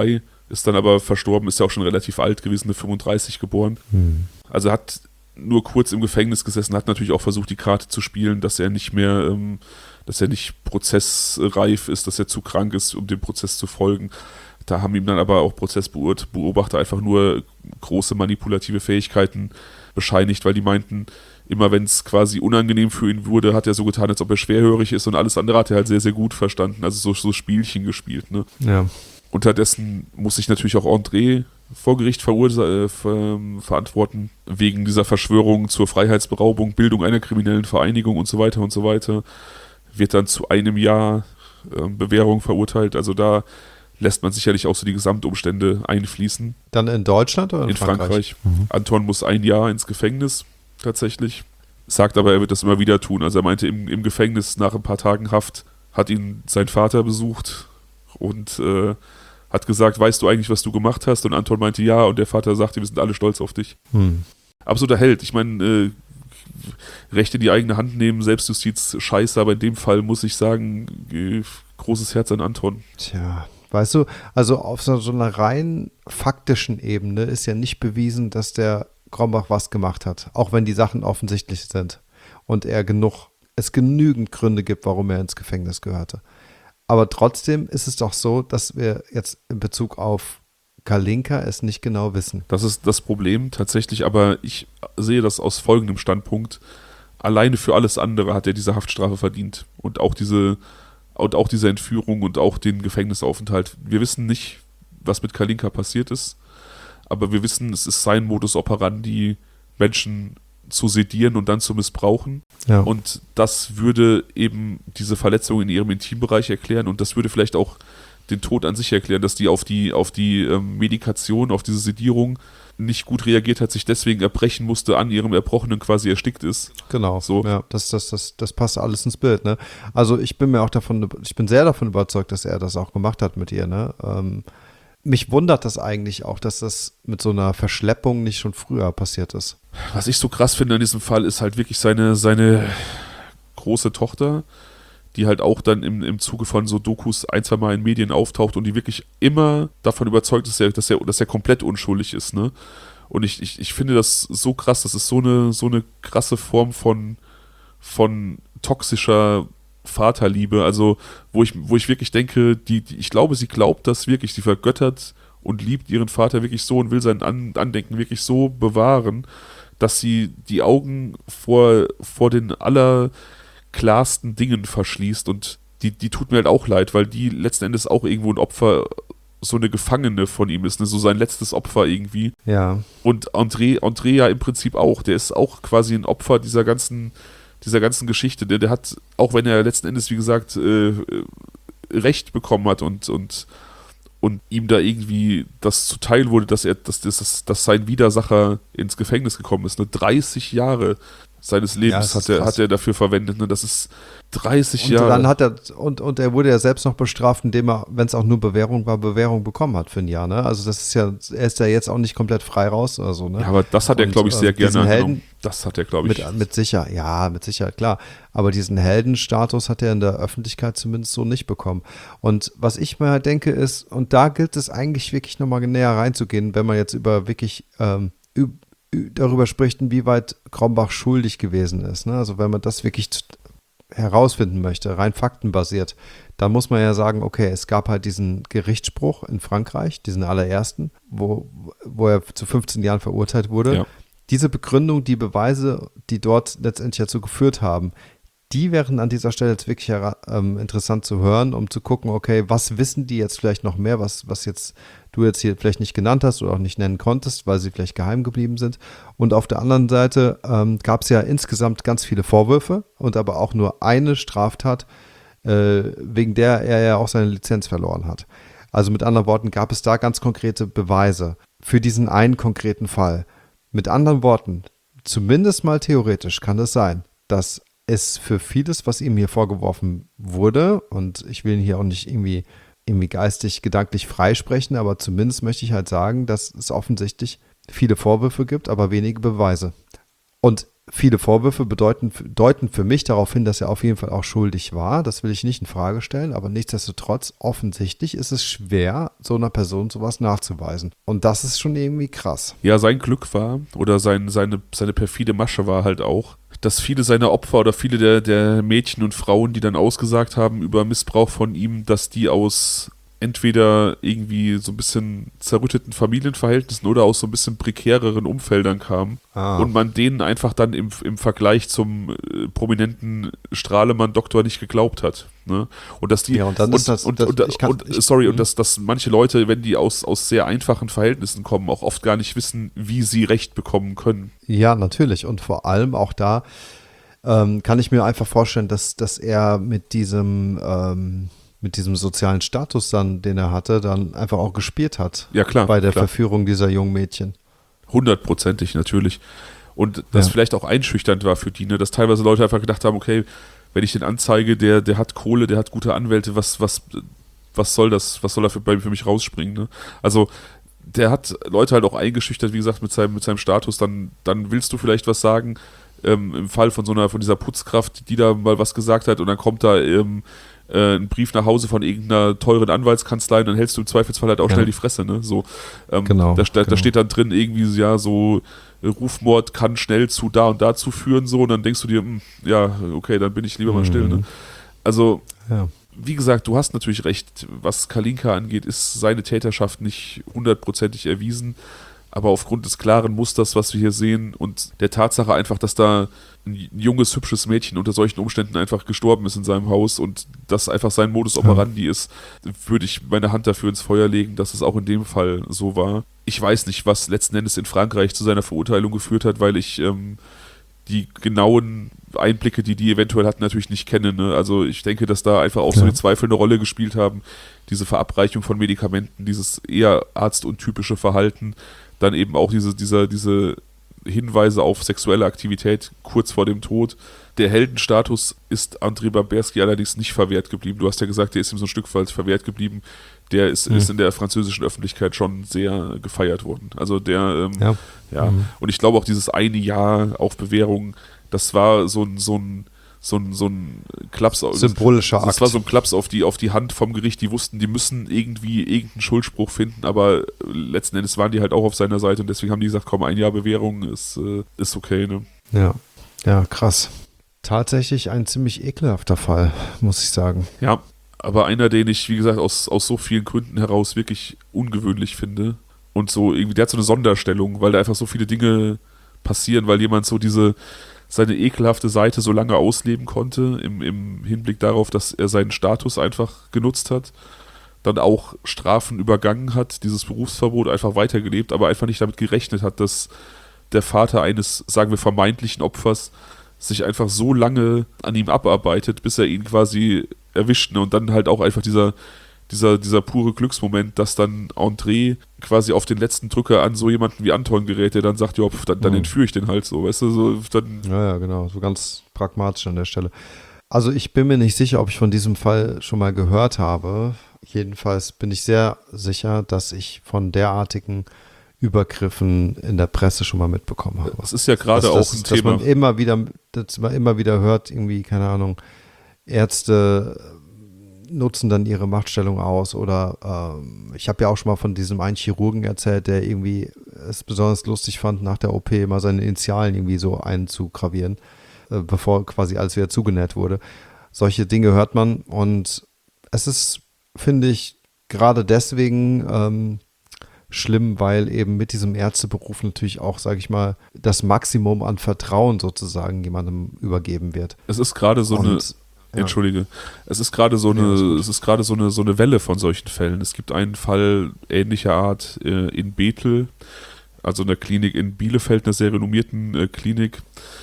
ist dann aber verstorben, ist ja auch schon relativ alt gewesen, mit fünfunddreißig geboren. Hm. Also hat nur kurz im Gefängnis gesessen, hat natürlich auch versucht, die Karte zu spielen, dass er nicht mehr, ähm, dass er nicht prozessreif ist, dass er zu krank ist, um dem Prozess zu folgen. Da haben ihm dann aber auch Prozessbeobachter einfach nur große manipulative Fähigkeiten bescheinigt, weil die meinten, immer wenn es quasi unangenehm für ihn wurde, hat er so getan, als ob er schwerhörig ist und alles andere hat er halt sehr, sehr gut verstanden. Also so, so Spielchen gespielt, ne? Ja. Unterdessen muss sich natürlich auch André vor Gericht verursa- äh, ver- verantworten, wegen dieser Verschwörung zur Freiheitsberaubung, Bildung einer kriminellen Vereinigung und so weiter und so weiter. Wird dann zu einem Jahr äh, Bewährung verurteilt. Also da lässt man sicherlich auch so die Gesamtumstände einfließen. Dann in Deutschland oder in, in Frankreich? Frankreich? Mhm. Anton muss ein Jahr ins Gefängnis, tatsächlich. Sagt aber, er wird das immer wieder tun. Also er meinte, im, im Gefängnis nach ein paar Tagen Haft hat ihn sein Vater besucht und äh, hat gesagt, weißt du eigentlich, was du gemacht hast? Und Anton meinte, ja. Und der Vater sagte, wir sind alle stolz auf dich. Hm. Absoluter Held. Ich meine, äh, Recht in die eigene Hand nehmen, Selbstjustiz, scheiße. Aber in dem Fall muss ich sagen, äh, großes Herz an Anton. Tja, weißt du, also auf so, so einer rein faktischen Ebene ist ja nicht bewiesen, dass der Krombach was gemacht hat. Auch wenn die Sachen offensichtlich sind. Und er genug, es genügend Gründe gibt, warum er ins Gefängnis gehörte. Aber trotzdem ist es doch so, dass wir jetzt in Bezug auf Kalinka es nicht genau wissen. Das ist das Problem tatsächlich, aber ich sehe das aus folgendem Standpunkt. Alleine für alles andere hat er diese Haftstrafe verdient. Und auch diese, und auch diese Entführung und auch den Gefängnisaufenthalt. Wir wissen nicht, was mit Kalinka passiert ist, aber wir wissen, es ist sein Modus operandi, Menschen zu sedieren und dann zu missbrauchen. Ja. Und das würde eben diese Verletzung in ihrem Intimbereich erklären und das würde vielleicht auch den Tod an sich erklären, dass die auf die, auf die ähm, Medikation, auf diese Sedierung nicht gut reagiert hat, sich deswegen erbrechen musste, an ihrem Erbrochenen quasi erstickt ist. Genau, so. Ja, das, das, das, das passt alles ins Bild, ne? Also ich bin mir auch davon, ich bin sehr davon überzeugt, dass er das auch gemacht hat mit ihr, ne? Ähm, mich wundert das eigentlich auch, dass das mit so einer Verschleppung nicht schon früher passiert ist. Was ich so krass finde an diesem Fall, ist halt wirklich seine, seine große Tochter, die halt auch dann im, im Zuge von so Dokus ein, zwei Mal in Medien auftaucht und die wirklich immer davon überzeugt ist, dass er, dass er, dass er komplett unschuldig ist, ne? Und ich, ich, ich finde das so krass, das ist so eine, so eine krasse Form von, von toxischer Vaterliebe, also wo ich, wo ich wirklich denke, die, die, ich glaube, sie glaubt das wirklich, sie vergöttert und liebt ihren Vater wirklich so und will sein An- Andenken wirklich so bewahren, dass sie die Augen vor, vor den allerklarsten Dingen verschließt und die, die tut mir halt auch leid, weil die letzten Endes auch irgendwo ein Opfer, so eine Gefangene von ihm ist, ne? So sein letztes Opfer irgendwie. Ja. Und André, André ja im Prinzip auch, der ist auch quasi ein Opfer dieser ganzen dieser ganzen Geschichte, der, der hat, auch wenn er letzten Endes, wie gesagt, äh, Recht bekommen hat und, und, und ihm da irgendwie das zuteil wurde, dass er, dass, dass, dass sein Widersacher ins Gefängnis gekommen ist. Ne? dreißig Jahre seines Lebens ja, hat, er, hat er dafür verwendet. Ne? Das ist dreißig Jahre. Und dann hat er, und, und er wurde ja selbst noch bestraft, indem er, wenn es auch nur Bewährung war, Bewährung bekommen hat für ein Jahr. Ne? Also das ist ja, er ist ja jetzt auch nicht komplett frei raus oder so. Ne? Ja, aber das hat er, glaube ich, sehr äh, gerne angenommen. Helden, das hat er, glaube ich. Mit, mit Sicherheit, ja, mit Sicherheit, klar. Aber diesen Heldenstatus hat er in der Öffentlichkeit zumindest so nicht bekommen. Und was ich mir halt denke ist, und da gilt es eigentlich wirklich nochmal näher reinzugehen, wenn man jetzt über wirklich ähm, über darüber spricht, inwieweit Krombach schuldig gewesen ist. Ne? Also wenn man das wirklich herausfinden möchte, rein faktenbasiert, dann muss man ja sagen, okay, es gab halt diesen Gerichtsspruch in Frankreich, diesen allerersten, wo, wo er zu fünfzehn Jahren verurteilt wurde. Ja. Diese Begründung, die Beweise, die dort letztendlich dazu geführt haben, die wären an dieser Stelle jetzt wirklich ähm, interessant zu hören, um zu gucken, okay, was wissen die jetzt vielleicht noch mehr, was, was jetzt du jetzt hier vielleicht nicht genannt hast oder auch nicht nennen konntest, weil sie vielleicht geheim geblieben sind. Und auf der anderen Seite ähm, gab es ja insgesamt ganz viele Vorwürfe und aber auch nur eine Straftat, äh, wegen der er ja auch seine Lizenz verloren hat. Also mit anderen Worten gab es da ganz konkrete Beweise für diesen einen konkreten Fall. Mit anderen Worten, zumindest mal theoretisch kann es sein, dass es für vieles, was ihm hier vorgeworfen wurde, und ich will ihn hier auch nicht irgendwie, irgendwie geistig, gedanklich freisprechen, aber zumindest möchte ich halt sagen, dass es offensichtlich viele Vorwürfe gibt, aber wenige Beweise. Und viele Vorwürfe bedeuten, deuten für mich darauf hin, dass er auf jeden Fall auch schuldig war. Das will ich nicht in Frage stellen, aber nichtsdestotrotz, offensichtlich ist es schwer, so einer Person sowas nachzuweisen. Und das ist schon irgendwie krass. Ja, sein Glück war, oder sein, seine, seine perfide Masche war halt auch, dass viele seiner Opfer oder viele der, der Mädchen und Frauen, die dann ausgesagt haben über Missbrauch von ihm, dass die aus entweder irgendwie so ein bisschen zerrütteten Familienverhältnissen oder aus so ein bisschen prekäreren Umfeldern kamen ah. und man denen einfach dann im, im Vergleich zum äh, prominenten Strahlemann-Doktor nicht geglaubt hat. Ne? Und dass die ja, und dann und, ist das, und, das, und, ich kann, und ich, sorry, und dass, dass manche Leute, wenn die aus, aus sehr einfachen Verhältnissen kommen, auch oft gar nicht wissen, wie sie Recht bekommen können. Ja, natürlich. Und vor allem auch da ähm, kann ich mir einfach vorstellen, dass, dass er mit diesem ähm, mit diesem sozialen Status dann, den er hatte, dann einfach auch gespielt hat. Ja, klar. Bei der klar. Verführung dieser jungen Mädchen. Hundertprozentig natürlich. Und das ja. vielleicht auch einschüchternd war für die, ne? Dass teilweise Leute einfach gedacht haben, okay, wenn ich den anzeige, der, der hat Kohle, der hat gute Anwälte, was, was, was soll das, was soll er für, für mich rausspringen, ne? Also, der hat Leute halt auch eingeschüchtert, wie gesagt, mit seinem, mit seinem Status, dann, dann willst du vielleicht was sagen, ähm, im Fall von so einer, von dieser Putzkraft, die da mal was gesagt hat und dann kommt da, ähm, ein Brief nach Hause von irgendeiner teuren Anwaltskanzlei und dann hältst du im Zweifelsfall halt auch ja. schnell die Fresse, ne? So, ähm, genau, da, da, genau. da steht dann drin irgendwie, ja, so Rufmord kann schnell zu da und dazu führen, so, und dann denkst du dir, mh, ja, okay, dann bin ich lieber mal still, ne? Also, ja. wie gesagt, du hast natürlich recht, was Kalinka angeht, ist seine Täterschaft nicht hundertprozentig erwiesen, aber aufgrund des klaren Musters, was wir hier sehen und der Tatsache einfach, dass da ein junges, hübsches Mädchen unter solchen Umständen einfach gestorben ist in seinem Haus und das einfach sein Modus operandi ja. ist, würde ich meine Hand dafür ins Feuer legen, dass es auch in dem Fall so war. Ich weiß nicht, was letzten Endes in Frankreich zu seiner Verurteilung geführt hat, weil ich ähm, die genauen Einblicke, die die eventuell hatten, natürlich nicht kenne. Ne? Also ich denke, dass da einfach auch ja. so die Zweifel eine Rolle gespielt haben. Diese Verabreichung von Medikamenten, dieses eher arztuntypische Verhalten, dann eben auch diese, dieser, diese Hinweise auf sexuelle Aktivität kurz vor dem Tod. Der Heldenstatus ist André Bamberski allerdings nicht verwehrt geblieben. Du hast ja gesagt, der ist ihm so ein Stück weit verwehrt geblieben. Der ist, mhm. ist in der französischen Öffentlichkeit schon sehr gefeiert worden. Also der, ähm, ja. ja. Mhm. Und ich glaube auch dieses eine Jahr auf Bewährung, das war so ein, so ein so ein, so ein Klaps, symbolischer Akt. Das war so ein Klaps auf die, auf die Hand vom Gericht, die wussten, die müssen irgendwie irgendeinen Schuldspruch finden, aber letzten Endes waren die halt auch auf seiner Seite und deswegen haben die gesagt, komm, ein Jahr Bewährung ist, äh, ist okay, ne? Ja, ja, krass. Tatsächlich ein ziemlich ekelhafter Fall, muss ich sagen. Ja, aber einer, den ich, wie gesagt, aus, aus so vielen Gründen heraus wirklich ungewöhnlich finde und so irgendwie, der hat so eine Sonderstellung, weil da einfach so viele Dinge passieren, weil jemand so diese seine ekelhafte Seite so lange ausleben konnte, im, im Hinblick darauf, dass er seinen Status einfach genutzt hat, dann auch Strafen übergangen hat, dieses Berufsverbot einfach weitergelebt, aber einfach nicht damit gerechnet hat, dass der Vater eines, sagen wir, vermeintlichen Opfers sich einfach so lange an ihm abarbeitet, bis er ihn quasi erwischt, ne? Und dann halt auch einfach dieser Dieser, dieser pure Glücksmoment, dass dann André quasi auf den letzten Drücker an so jemanden wie Anton gerät, der dann sagt, ja, pf, dann, dann mhm. entführe ich den halt so, weißt du, so dann. Ja, ja, genau, so ganz pragmatisch an der Stelle. Also ich bin mir nicht sicher, ob ich von diesem Fall schon mal gehört habe. Jedenfalls bin ich sehr sicher, dass ich von derartigen Übergriffen in der Presse schon mal mitbekommen habe. Das ist ja gerade dass, auch dass, ein dass Thema. Man immer wieder, dass man immer wieder hört, irgendwie, keine Ahnung, Ärzte nutzen dann ihre Machtstellung aus oder ähm, ich habe ja auch schon mal von diesem einen Chirurgen erzählt, der irgendwie es besonders lustig fand, nach der O P mal seine Initialen irgendwie so einzugravieren, äh, bevor quasi alles wieder zugenäht wurde. Solche Dinge hört man und es ist, finde ich, gerade deswegen ähm, schlimm, weil eben mit diesem Ärzteberuf natürlich auch, sage ich mal, das Maximum an Vertrauen sozusagen jemandem übergeben wird. Es ist gerade so und, eine Ja. Entschuldige. Es ist gerade so eine, ja, es ist gerade so eine so eine Welle von solchen Fällen. Es gibt einen Fall ähnlicher Art äh, in Bethel, also einer Klinik in Bielefeld, einer sehr renommierten äh, Klinik,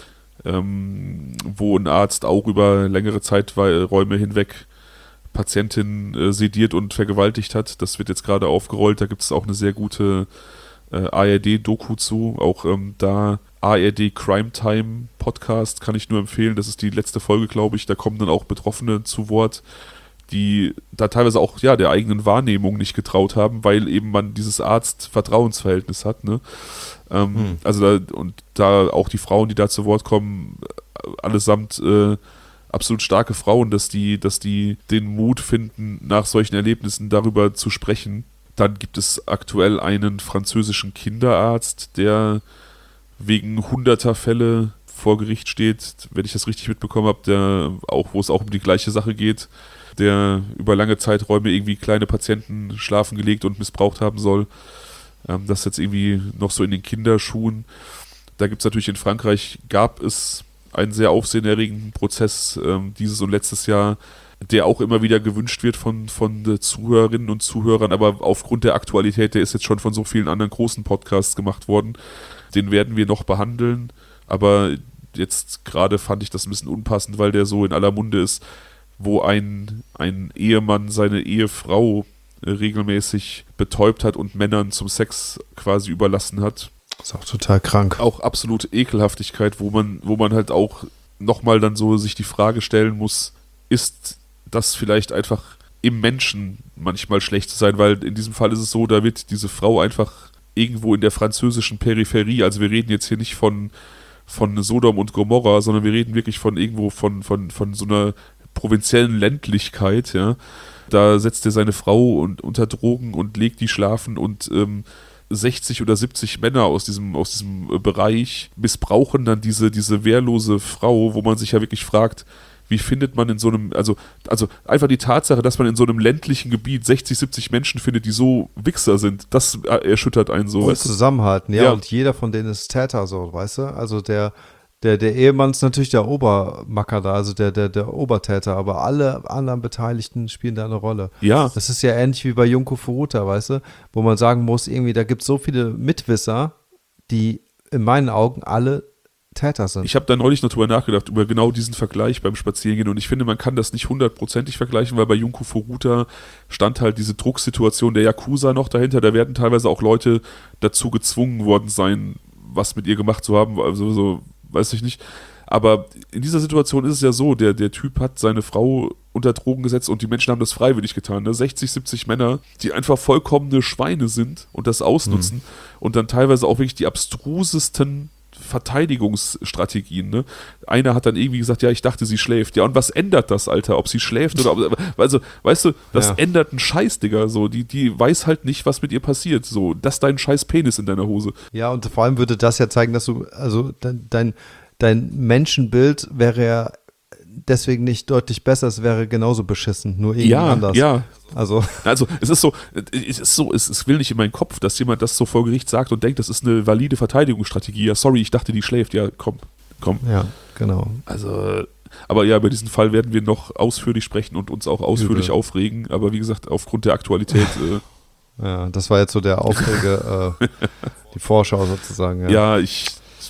ähm, wo ein Arzt auch über längere Zeiträume hinweg Patientinnen äh, sediert und vergewaltigt hat. Das wird jetzt gerade aufgerollt. Da gibt es auch eine sehr gute äh, A R D-Doku zu. Auch ähm, da A R D Crime Time Podcast kann ich nur empfehlen. Das ist die letzte Folge, glaube ich. Da kommen dann auch Betroffene zu Wort, die da teilweise auch ja der eigenen Wahrnehmung nicht getraut haben, weil eben man dieses Arzt-Vertrauensverhältnis hat, ne? Ähm, hm. Also da, und da auch die Frauen, die da zu Wort kommen, allesamt äh, absolut starke Frauen, dass die, dass die den Mut finden, nach solchen Erlebnissen darüber zu sprechen. Dann gibt es aktuell einen französischen Kinderarzt, der wegen hunderter Fälle vor Gericht steht, wenn ich das richtig mitbekommen habe, der auch, wo es auch um die gleiche Sache geht, der über lange Zeiträume irgendwie kleine Patienten schlafen gelegt und missbraucht haben soll. Ähm, das ist jetzt irgendwie noch so in den Kinderschuhen. Da gibt es natürlich in Frankreich, gab es einen sehr aufsehenerregenden Prozess ähm, dieses und letztes Jahr, der auch immer wieder gewünscht wird von, von Zuhörerinnen und Zuhörern, aber aufgrund der Aktualität, der ist jetzt schon von so vielen anderen großen Podcasts gemacht worden. Den werden wir noch behandeln, aber jetzt gerade fand ich das ein bisschen unpassend, weil der so in aller Munde ist, wo ein, ein Ehemann seine Ehefrau regelmäßig betäubt hat und Männern zum Sex quasi überlassen hat. Das ist auch total krank. Auch absolute Ekelhaftigkeit, wo man, wo man halt auch nochmal dann so sich die Frage stellen muss, ist das vielleicht einfach im Menschen manchmal schlecht zu sein, weil in diesem Fall ist es so, da wird diese Frau einfach irgendwo in der französischen Peripherie, also wir reden jetzt hier nicht von, von Sodom und Gomorra, sondern wir reden wirklich von irgendwo von, von, von so einer provinziellen Ländlichkeit, ja. Da setzt er seine Frau und, unter Drogen und legt die schlafen und ähm, sechzig oder siebzig Männer aus diesem, aus diesem Bereich missbrauchen dann diese, diese wehrlose Frau, wo man sich ja wirklich fragt, wie findet man in so einem, also, also einfach die Tatsache, dass man in so einem ländlichen Gebiet sechzig, siebzig Menschen findet, die so Wichser sind, das erschüttert einen so. Und zusammenhalten, ja, ja, und jeder von denen ist Täter, so, weißt du, also der, der, der Ehemann ist natürlich der Obermacker da, also der, der, der Obertäter, aber alle anderen Beteiligten spielen da eine Rolle. Ja. Das ist ja ähnlich wie bei Junko Furuta, weißt du, wo man sagen muss, irgendwie, da gibt es so viele Mitwisser, die in meinen Augen alle Täter sind. Ich habe da neulich noch drüber nachgedacht, über genau diesen Vergleich beim Spazierengehen, und ich finde, man kann das nicht hundertprozentig vergleichen, weil bei Junko Furuta stand halt diese Drucksituation der Yakuza noch dahinter, da werden teilweise auch Leute dazu gezwungen worden sein, was mit ihr gemacht zu haben, also so, weiß ich nicht, aber in dieser Situation ist es ja so, der, der Typ hat seine Frau unter Drogen gesetzt und die Menschen haben das freiwillig getan, ne? sechzig, siebzig Männer, die einfach vollkommene Schweine sind und das ausnutzen, mhm. und dann teilweise auch wirklich die abstrusesten Verteidigungsstrategien, ne? Einer hat dann irgendwie gesagt, ja, ich dachte, sie schläft. Ja, und was ändert das, Alter? Ob sie schläft oder ob, also, weißt du, das ja. ändert einen Scheiß, Digga, so, die, die weiß halt nicht, was mit ihr passiert, so, das ist dein scheiß Penis in deiner Hose. Ja, und vor allem würde das ja zeigen, dass du, also, dein, dein, dein Menschenbild wäre ja deswegen nicht deutlich besser, es wäre genauso beschissen, nur irgendwie ja, anders. Ja, Also. also es ist so, es ist so, es, es will nicht in meinen Kopf, dass jemand das so vor Gericht sagt und denkt, das ist eine valide Verteidigungsstrategie. Ja, sorry, ich dachte, die schläft. Ja, komm, komm. Ja, genau. Also, aber ja, über diesen Fall werden wir noch ausführlich sprechen und uns auch ausführlich Übel. aufregen. Aber wie gesagt, aufgrund der Aktualität. äh, ja, das war jetzt so der Aufrege, äh, die Vorschau sozusagen. Ja, ja ich,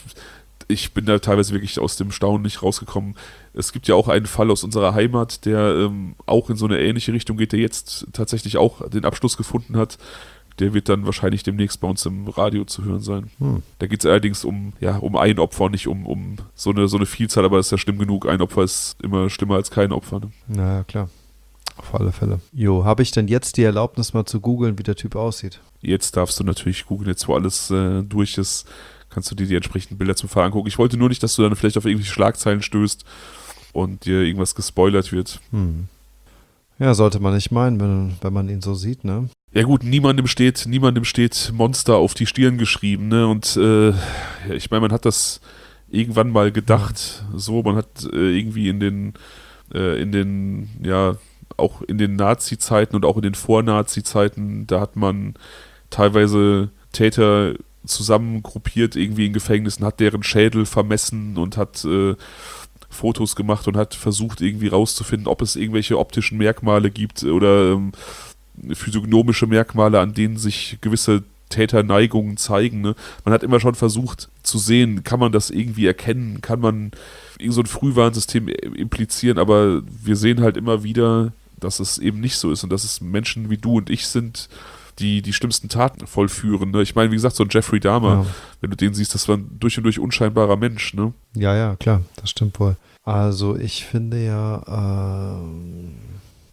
ich bin da teilweise wirklich aus dem Staunen nicht rausgekommen. Es gibt ja auch einen Fall aus unserer Heimat, der ähm, auch in so eine ähnliche Richtung geht, der jetzt tatsächlich auch den Abschluss gefunden hat. Der wird dann wahrscheinlich demnächst bei uns im Radio zu hören sein. Hm. Da geht es allerdings um, ja, um ein Opfer, nicht um, um so, eine, so eine Vielzahl, aber das ist ja schlimm genug. Ein Opfer ist immer schlimmer als kein Opfer. Ne? Naja, klar. Auf alle Fälle. Jo, habe ich denn jetzt die Erlaubnis, mal zu googeln, wie der Typ aussieht? Jetzt darfst du natürlich googeln, jetzt wo alles äh, durch ist, kannst du dir die entsprechenden Bilder zum Fall angucken. Ich wollte nur nicht, dass du dann vielleicht auf irgendwelche Schlagzeilen stößt und dir irgendwas gespoilert wird. Hm. Ja, sollte man nicht meinen, wenn, wenn man ihn so sieht, ne? Ja gut, niemandem steht, niemandem steht Monster auf die Stirn geschrieben, ne? Und äh, ja, ich meine, man hat das irgendwann mal gedacht, ja. so, man hat äh, irgendwie in den, äh, in den, ja, auch in den Nazi-Zeiten und auch in den Vor-Nazi-Zeiten, da hat man teilweise Täter zusammengruppiert irgendwie in Gefängnissen, hat deren Schädel vermessen und hat äh, Fotos gemacht und hat versucht irgendwie rauszufinden, ob es irgendwelche optischen Merkmale gibt oder ähm, physiognomische Merkmale, an denen sich gewisse Täterneigungen zeigen. Ne? Man hat immer schon versucht zu sehen, kann man das irgendwie erkennen, kann man so ein Frühwarnsystem implizieren, aber wir sehen halt immer wieder, dass es eben nicht so ist und dass es Menschen wie du und ich sind, die die schlimmsten Taten vollführen. Ne? Ich meine, wie gesagt, so ein Jeffrey Dahmer, ja. wenn du den siehst, das war ein durch und durch unscheinbarer Mensch. Ne? Ja, ja, klar, das stimmt wohl. Also ich finde ja, äh,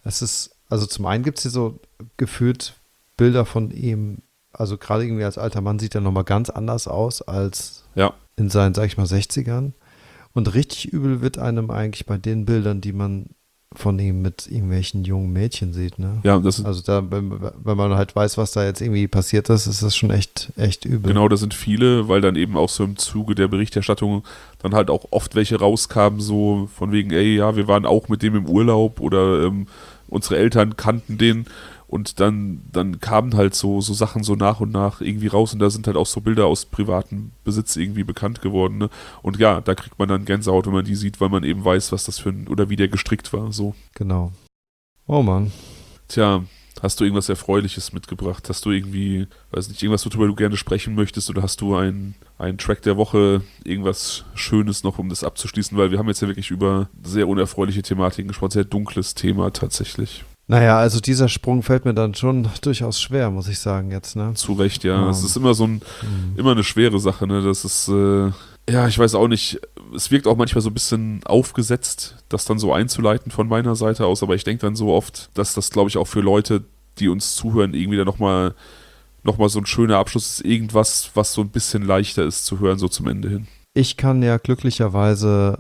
Es ist, also zum einen gibt es hier so gefühlt Bilder von ihm, also gerade irgendwie als alter Mann sieht er nochmal ganz anders aus als Ja. in seinen, sag ich mal, sechzigern. Und richtig übel wird einem eigentlich bei den Bildern, die man von ihm mit irgendwelchen jungen Mädchen sieht, ne? Ja, das ist, Also da, wenn, wenn man halt weiß, was da jetzt irgendwie passiert ist, ist das schon echt, echt übel. genau, das sind viele, weil dann eben auch so im Zuge der Berichterstattung dann halt auch oft welche rauskamen, so von wegen, ey, ja, wir waren auch mit dem im Urlaub oder ähm, unsere Eltern kannten den und dann, dann kamen halt so, so Sachen so nach und nach irgendwie raus und da sind halt auch so Bilder aus privatem Besitz irgendwie bekannt geworden, ne? Und ja, da kriegt man dann Gänsehaut, wenn man die sieht, weil man eben weiß, was das für ein, oder wie der gestrickt war, so. Genau. Oh Mann. Tja, hast du irgendwas Erfreuliches mitgebracht? Hast du irgendwie, weiß nicht, irgendwas, worüber du gerne sprechen möchtest oder hast du einen, einen Track der Woche, irgendwas Schönes noch, um das abzuschließen? Weil wir haben jetzt ja wirklich über sehr unerfreuliche Thematiken gesprochen, sehr dunkles Thema tatsächlich. Naja, also dieser Sprung fällt mir dann schon durchaus schwer, muss ich sagen jetzt, ne? Zu Recht, ja. Oh. Es ist immer so ein, Mhm. immer eine schwere Sache, ne? Das ist, äh, ja, ich weiß auch nicht, es wirkt auch manchmal so ein bisschen aufgesetzt, das dann so einzuleiten von meiner Seite aus, aber ich denke dann so oft, dass das, glaube ich, auch für Leute, die uns zuhören, irgendwie dann nochmal noch mal so ein schöner Abschluss ist, irgendwas, was so ein bisschen leichter ist zu hören, so zum Ende hin. Ich kann ja glücklicherweise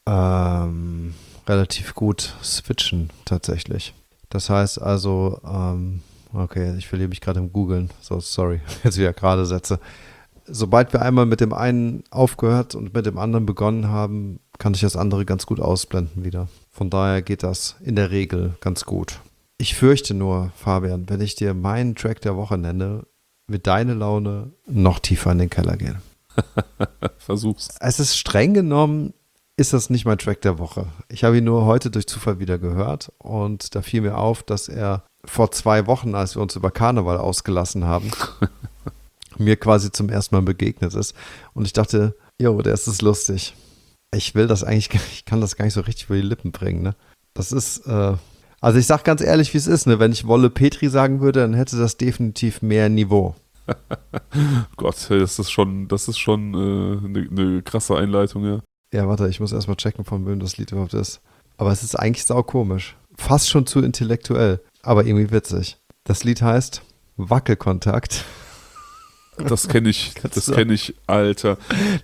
ähm, relativ gut switchen, tatsächlich. Das heißt also, ähm, okay, ich verliere mich gerade im Googlen, so sorry, jetzt wieder gerade Sätze. Sobald wir einmal mit dem einen aufgehört und mit dem anderen begonnen haben, kann ich das andere ganz gut ausblenden wieder. Von daher geht das in der Regel ganz gut. Ich fürchte nur, Fabian, wenn ich dir meinen Track der Woche nenne, wird deine Laune noch tiefer in den Keller gehen. Versuch's. Es ist streng genommen, ist das nicht mein Track der Woche. Ich habe ihn nur heute durch Zufall wieder gehört und da fiel mir auf, dass er vor zwei Wochen, als wir uns über Karneval ausgelassen haben, mir quasi zum ersten Mal begegnet ist. Und ich dachte, jo, der ist es lustig. Ich will das eigentlich, ich kann das gar nicht so richtig über die Lippen bringen, ne? Das ist, äh, also ich sag ganz ehrlich, wie es ist, ne? Wenn ich Wolle Petri sagen würde, dann hätte das definitiv mehr Niveau. Gott, das ist schon, das ist schon eine äh, ne, ne krasse Einleitung, ja. Ja, warte, ich muss erstmal checken, von wem das Lied überhaupt ist. Aber es ist eigentlich saukomisch. Fast schon zu intellektuell, aber irgendwie witzig. Das Lied heißt Wackelkontakt. Das kenne ich, Kannst das du- kenne ich, Alter.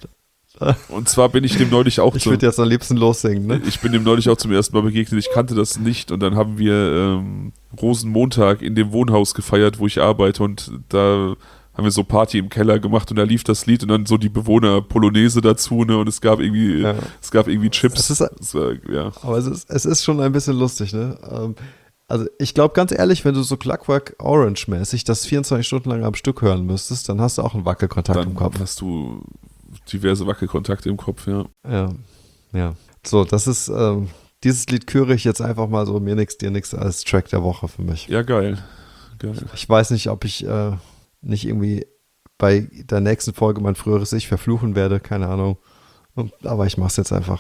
Und zwar bin ich dem neulich auch Ich zum, würde jetzt am liebsten lossingen, ne? ich bin dem neulich auch zum ersten Mal begegnet, ich kannte das nicht und dann haben wir ähm, Rosenmontag in dem Wohnhaus gefeiert, wo ich arbeite und da haben wir so Party im Keller gemacht und da lief das Lied und dann so die Bewohner Polonaise dazu, ne, und es gab irgendwie, Ja. es gab irgendwie Chips. Es ist- Es war, ja. Aber es ist, es ist schon ein bisschen lustig, ne? Ähm, also ich glaube ganz ehrlich, wenn du so Clockwork Orange-mäßig das vierundzwanzig Stunden lang am Stück hören müsstest, dann hast du auch einen Wackelkontakt im Dann Kopf. hast du diverse Wackelkontakte im Kopf, ja. Ja, ja. So, das ist, ähm, dieses Lied küre ich jetzt einfach mal so mir nix, dir nix als Track der Woche für mich. Ja, geil. Geil. Ich weiß nicht, ob ich äh, nicht irgendwie bei der nächsten Folge mein früheres Ich verfluchen werde, keine Ahnung. Und, aber ich mach's jetzt einfach.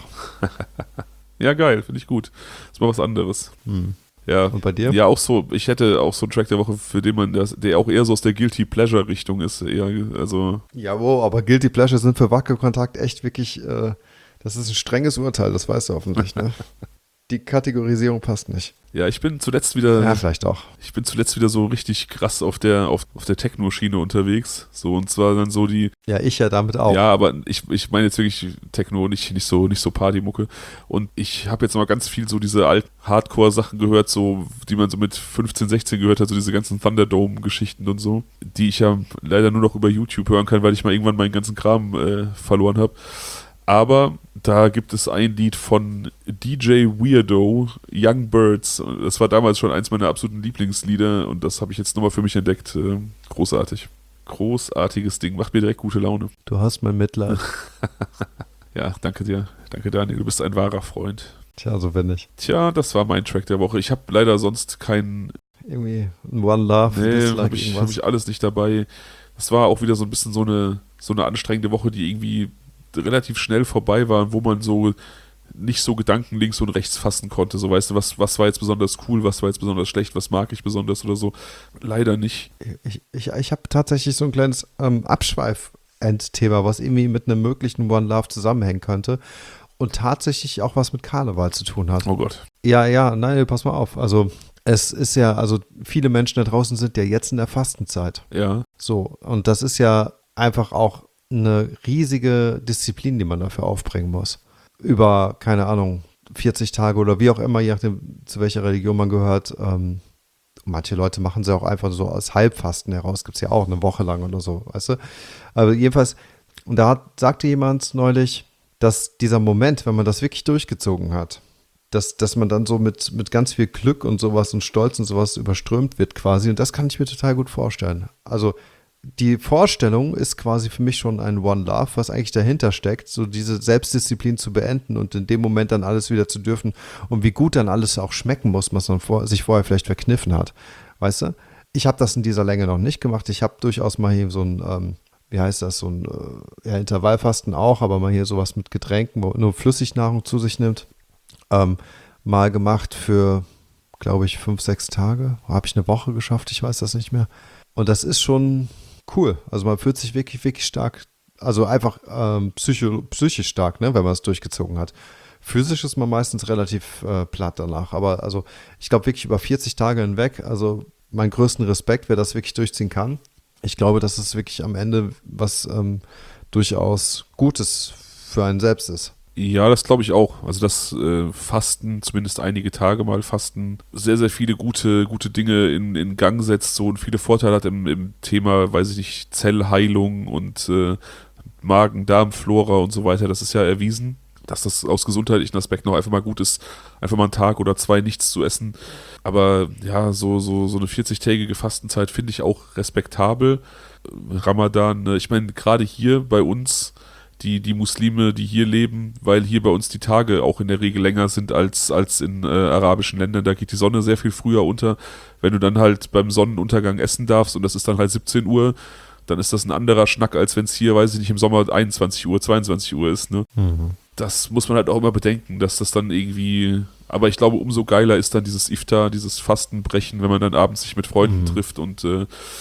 Ja, geil, finde ich gut. Ist mal was anderes. Hm. Ja. Und bei dir? Ja, auch so, ich hätte auch so einen Track der Woche, für den man das, der auch eher so aus der Guilty Pleasure Richtung ist, eher, also, Jawohl, aber Guilty Pleasure sind für Wackelkontakt echt wirklich, äh, das ist ein strenges Urteil, das weißt du hoffentlich, ne? Die Kategorisierung passt nicht. ja, ich bin zuletzt wieder, Ja, vielleicht auch. ich bin zuletzt wieder so richtig krass auf der, auf, auf der Techno-Schiene unterwegs, so, und zwar dann so die, Ja, ich ja damit auch. ja, aber ich, ich meine jetzt wirklich Techno, nicht, nicht so, nicht so Partymucke. Und ich habe jetzt mal ganz viel so diese alten Hardcore-Sachen gehört, so, die man so mit fünfzehn, sechzehn gehört hat, so diese ganzen Thunderdome-Geschichten und so, die ich ja leider nur noch über YouTube hören kann, weil ich mal irgendwann meinen ganzen Kram äh, verloren habe. Aber da gibt es ein Lied von D J Weirdo, Young Birds. Das war damals schon eins meiner absoluten Lieblingslieder und das habe ich jetzt nochmal für mich entdeckt. Äh, großartig. Großartiges Ding, macht mir direkt gute Laune. Du hast mein Mitleid. Ja, danke dir. Danke, Daniel. Du bist ein wahrer Freund. Tja, so bin ich. Tja, das war mein Track der Woche. Ich habe leider sonst keinen. Irgendwie ein One Love, Nee, Dislike, habe ich, hab irgendwas. ich alles nicht dabei. Das war auch wieder so ein bisschen so eine, so eine anstrengende Woche, die irgendwie relativ schnell vorbei war, wo man so nicht so Gedanken links und rechts fassen konnte. So, weißt du, was, was war jetzt besonders cool, was war jetzt besonders schlecht, was mag ich besonders oder so. Leider nicht. Ich, ich, ich habe tatsächlich so ein kleines ähm, Abschweif-Endthema, was irgendwie mit einem möglichen One Love zusammenhängen könnte. und tatsächlich auch was mit Karneval zu tun hat. Oh Gott. Ja, ja, nein, pass mal auf. Also es ist ja, also viele Menschen da draußen sind ja jetzt in der Fastenzeit. Ja. So, und das ist ja einfach auch eine riesige Disziplin, die man dafür aufbringen muss. Über, keine Ahnung, vierzig Tage oder wie auch immer, je nachdem, zu welcher Religion man gehört. Ähm, manche Leute machen sie auch einfach so aus Halbfasten heraus. Gibt es ja auch eine Woche lang oder so, weißt du? Aber jedenfalls, und da hat, sagte jemand neulich, dass dieser Moment, wenn man das wirklich durchgezogen hat, dass, dass man dann so mit, mit ganz viel Glück und sowas und Stolz und sowas überströmt wird quasi. Und das kann ich mir total gut vorstellen. Also die Vorstellung ist quasi für mich schon ein One Love, was eigentlich dahinter steckt, so diese Selbstdisziplin zu beenden und in dem Moment dann alles wieder zu dürfen und wie gut dann alles auch schmecken muss, was man vor, sich vorher vielleicht verkniffen hat. Weißt du? Ich habe das in dieser Länge noch nicht gemacht. Ich habe durchaus mal hier so ein, ähm, wie heißt das, so ein äh, ja, Intervallfasten auch, aber mal hier sowas mit Getränken, wo nur Flüssignahrung zu sich nimmt, ähm, mal gemacht für, glaube ich, fünf, sechs Tage. Habe ich eine Woche geschafft, ich weiß das nicht mehr. Und das ist schon cool. Also man fühlt sich wirklich, wirklich stark, also einfach ähm, psycho, psychisch stark, ne, wenn man es durchgezogen hat. Physisch ist man meistens relativ äh, platt danach. Aber also ich glaube wirklich über vierzig Tage hinweg, also meinen größten Respekt, wer das wirklich durchziehen kann. Ich glaube, dass es wirklich am Ende was ähm, durchaus Gutes für einen selbst ist. Ja, das glaube ich auch. Also das äh, Fasten, zumindest einige Tage mal Fasten, sehr, sehr viele gute, gute Dinge in, in Gang setzt so und viele Vorteile hat im, im Thema, weiß ich nicht, Zellheilung und äh, Magen-Darm-Flora und so weiter. Das ist ja erwiesen, dass das aus gesundheitlichen Aspekten auch einfach mal gut ist, einfach mal einen Tag oder zwei nichts zu essen. Aber ja, so, so, so eine vierzig-tägige Fastenzeit finde ich auch respektabel. Ramadan, ne, ich meine, gerade hier bei uns, Die, die Muslime, die hier leben, weil hier bei uns die Tage auch in der Regel länger sind als, als in äh, arabischen Ländern. Da geht die Sonne sehr viel früher unter. Wenn du dann halt beim Sonnenuntergang essen darfst und das ist dann halt siebzehn Uhr, dann ist das ein anderer Schnack, als wenn es hier, weiß ich nicht, im Sommer einundzwanzig Uhr, zweiundzwanzig Uhr ist. Ne? Mhm. Das muss man halt auch immer bedenken, dass das dann irgendwie, aber ich glaube, umso geiler ist dann dieses Iftar, dieses Fastenbrechen, wenn man dann abends sich mit Freunden mhm. trifft und äh,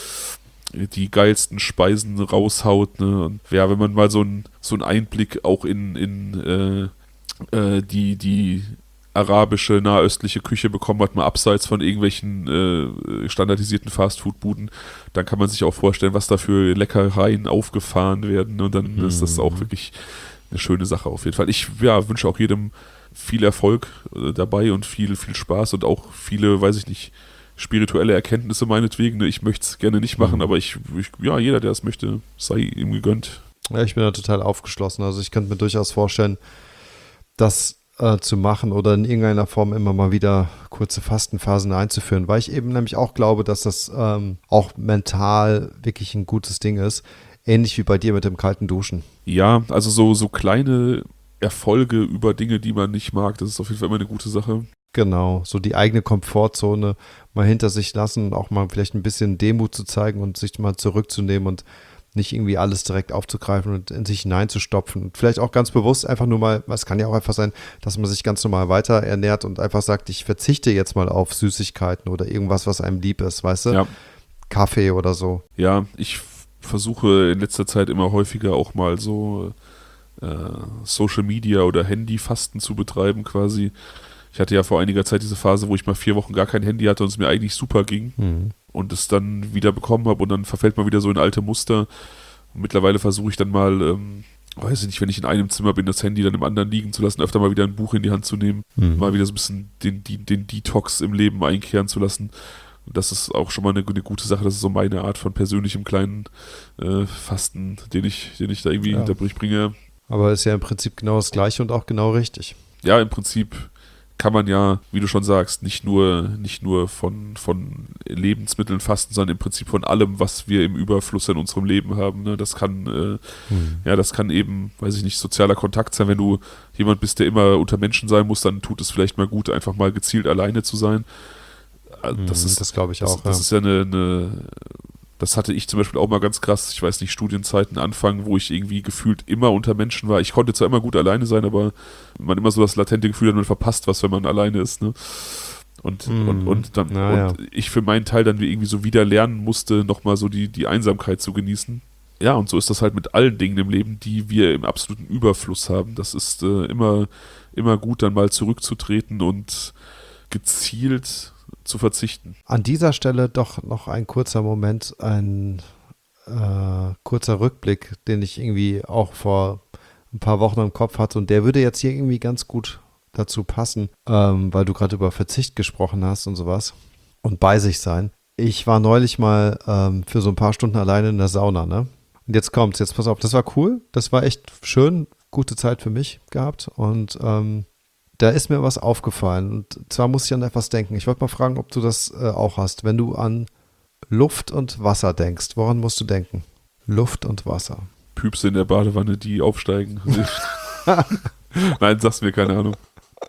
die geilsten Speisen raushaut, ne? Und ja, wenn man mal so einen so einen Einblick auch in, in äh, äh, die, die arabische, nahöstliche Küche bekommen hat, mal abseits von irgendwelchen äh, standardisierten Fastfood-Buden, dann kann man sich auch vorstellen, was da für Leckereien aufgefahren werden. Und dann mhm. ist das auch wirklich eine schöne Sache auf jeden Fall. Ich ja, wünsche auch jedem viel Erfolg äh, dabei und viel, viel Spaß und auch viele, weiß ich nicht, spirituelle Erkenntnisse meinetwegen. Ich möchte es gerne nicht machen, mhm. aber ich, ich, ja, jeder, der es möchte, sei ihm gegönnt. Ja, ich bin da total aufgeschlossen. Also ich könnte mir durchaus vorstellen, das äh, zu machen oder in irgendeiner Form immer mal wieder kurze Fastenphasen einzuführen, weil ich eben nämlich auch glaube, dass das ähm, auch mental wirklich ein gutes Ding ist. Ähnlich wie bei dir mit dem kalten Duschen. Ja, also so, so kleine Erfolge über Dinge, die man nicht mag, das ist auf jeden Fall immer eine gute Sache. Genau, so die eigene Komfortzone mal hinter sich lassen und auch mal vielleicht ein bisschen Demut zu zeigen und sich mal zurückzunehmen und nicht irgendwie alles direkt aufzugreifen und in sich hineinzustopfen. Und vielleicht auch ganz bewusst einfach nur mal, es kann ja auch einfach sein, dass man sich ganz normal weiter ernährt und einfach sagt, ich verzichte jetzt mal auf Süßigkeiten oder irgendwas, was einem lieb ist, weißt du? Ja. Kaffee oder so. Ja, ich versuche in letzter Zeit immer häufiger auch mal so äh, Social Media oder Handyfasten zu betreiben quasi. Ich hatte ja vor einiger Zeit diese Phase, wo ich mal vier Wochen gar kein Handy hatte und es mir eigentlich super ging mhm. und es dann wieder bekommen habe und dann verfällt man wieder so in alte Muster. Und mittlerweile versuche ich dann mal, ähm, weiß ich nicht, wenn ich in einem Zimmer bin, das Handy dann im anderen liegen zu lassen, öfter mal wieder ein Buch in die Hand zu nehmen, mhm. mal wieder so ein bisschen den, den, den Detox im Leben einkehren zu lassen. Und das ist auch schon mal eine, eine gute Sache. Das ist so meine Art von persönlichem kleinen äh, Fasten, den ich, den ich da irgendwie ja. durchbringe. Aber ist ja im Prinzip genau das Gleiche und auch genau richtig. Ja, im Prinzip kann man ja, wie du schon sagst, nicht nur, nicht nur von, von Lebensmitteln fasten, sondern im Prinzip von allem, was wir im Überfluss in unserem Leben haben. Ne? Das kann, äh, hm. ja, das kann eben, weiß ich nicht, sozialer Kontakt sein. Wenn du jemand bist, der immer unter Menschen sein muss, dann tut es vielleicht mal gut, einfach mal gezielt alleine zu sein. Das hm, ist, das glaube ich das, auch. Das ja. ist ja eine, eine Das hatte ich zum Beispiel auch mal ganz krass, ich weiß nicht, Studienzeiten anfangen, wo ich irgendwie gefühlt immer unter Menschen war. Ich konnte zwar immer gut alleine sein, aber man immer so das latente Gefühl hat, man verpasst was, wenn man alleine ist. Ne? Und, mm, und, und, dann, ja. und ich für meinen Teil dann irgendwie so wieder lernen musste, nochmal so die, die Einsamkeit zu genießen. ja, und so ist das halt mit allen Dingen im Leben, die wir im absoluten Überfluss haben. Das ist äh, immer, immer gut, dann mal zurückzutreten und gezielt zu verzichten. An dieser Stelle doch noch ein kurzer Moment, ein äh, kurzer Rückblick, den ich irgendwie auch vor ein paar Wochen im Kopf hatte und der würde jetzt hier irgendwie ganz gut dazu passen, ähm, weil du gerade über Verzicht gesprochen hast und sowas und bei sich sein. Ich war neulich mal ähm, für so ein paar Stunden alleine in der Sauna, ne? Und jetzt kommt's, jetzt pass auf, das war cool, das war echt schön, gute Zeit für mich gehabt und ähm, da ist mir was aufgefallen und zwar muss ich an etwas denken. Ich wollte mal fragen, ob du das äh, auch hast. Wenn du an Luft und Wasser denkst, woran musst du denken? Luft und Wasser. Püpse in der Badewanne, die aufsteigen. Nein, sag's mir, keine Ahnung.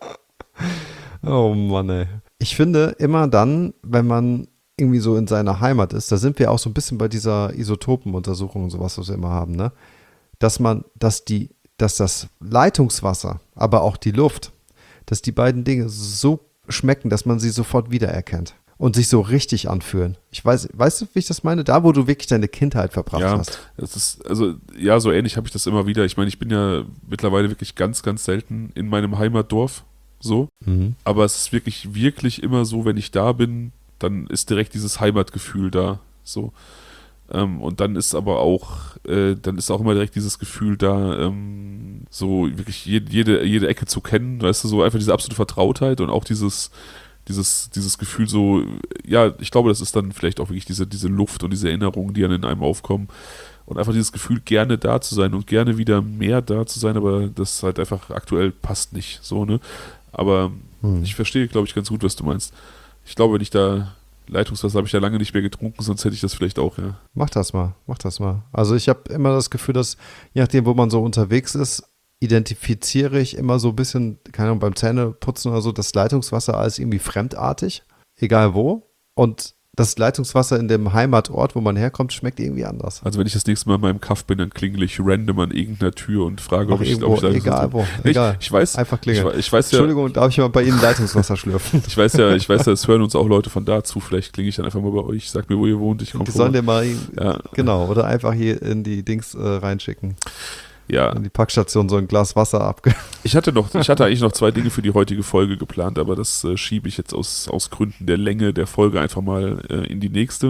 Oh Mann, ey. Ich finde immer dann, wenn man irgendwie so in seiner Heimat ist, da sind wir auch so ein bisschen bei dieser Isotopenuntersuchung und sowas, was wir immer haben, ne? Dass man, dass die, dass das Leitungswasser, aber auch die Luft, dass die beiden Dinge so schmecken, dass man sie sofort wiedererkennt und sich so richtig anfühlen. Ich weiß, weißt du, wie ich das meine? Da, wo du wirklich deine Kindheit verbracht ja, hast. Das ist, also, ja, so ähnlich habe ich das immer wieder. Ich meine, ich bin ja mittlerweile wirklich ganz, ganz selten in meinem Heimatdorf, so. Mhm. Aber es ist wirklich, wirklich immer so, wenn ich da bin, dann ist direkt dieses Heimatgefühl da, so. Ähm, und dann ist aber auch, äh, dann ist auch immer direkt dieses Gefühl da, ähm, so wirklich jede, jede, jede Ecke zu kennen, weißt du, so einfach diese absolute Vertrautheit und auch dieses, dieses, dieses Gefühl so, ja, ich glaube, das ist dann vielleicht auch wirklich diese, diese Luft und diese Erinnerungen, die dann in einem aufkommen. Und einfach dieses Gefühl, gerne da zu sein und gerne wieder mehr da zu sein, aber das halt einfach aktuell passt nicht, so, ne? Aber hm. ich verstehe, glaube ich, ganz gut, was du meinst. Ich glaube, wenn ich da Leitungswasser habe ich ja lange nicht mehr getrunken, sonst hätte ich das vielleicht auch, ja. Mach das mal, mach das mal. Also ich habe immer das Gefühl, dass je nachdem, wo man so unterwegs ist, identifiziere ich immer so ein bisschen, keine Ahnung, beim Zähneputzen oder so, das Leitungswasser als irgendwie fremdartig, egal wo. Und das Leitungswasser in dem Heimatort, wo man herkommt, schmeckt irgendwie anders. Also wenn ich das nächste Mal in meinem Kaff bin, dann klingel ich random an irgendeiner Tür und frage, ob ich, irgendwo, ob ich da egal wo, egal. Ich, ich weiß, einfach klingeln. Ich, ich weiß ja, Entschuldigung, darf ich mal bei Ihnen Leitungswasser schlürfen? ich weiß ja, ich weiß ja, es hören uns auch Leute von da zu. Vielleicht klinge ich dann einfach mal bei euch, sag mir, wo ihr wohnt, ich komme Die vor. sollen dir mal, ja. genau, oder einfach hier in die Dings äh, reinschicken. Ja. In die Packstation so ein Glas Wasser abge... Ich hatte noch, ich hatte eigentlich noch zwei Dinge für die heutige Folge geplant, aber das äh, schiebe ich jetzt aus, aus Gründen der Länge der Folge einfach mal äh, in die nächste.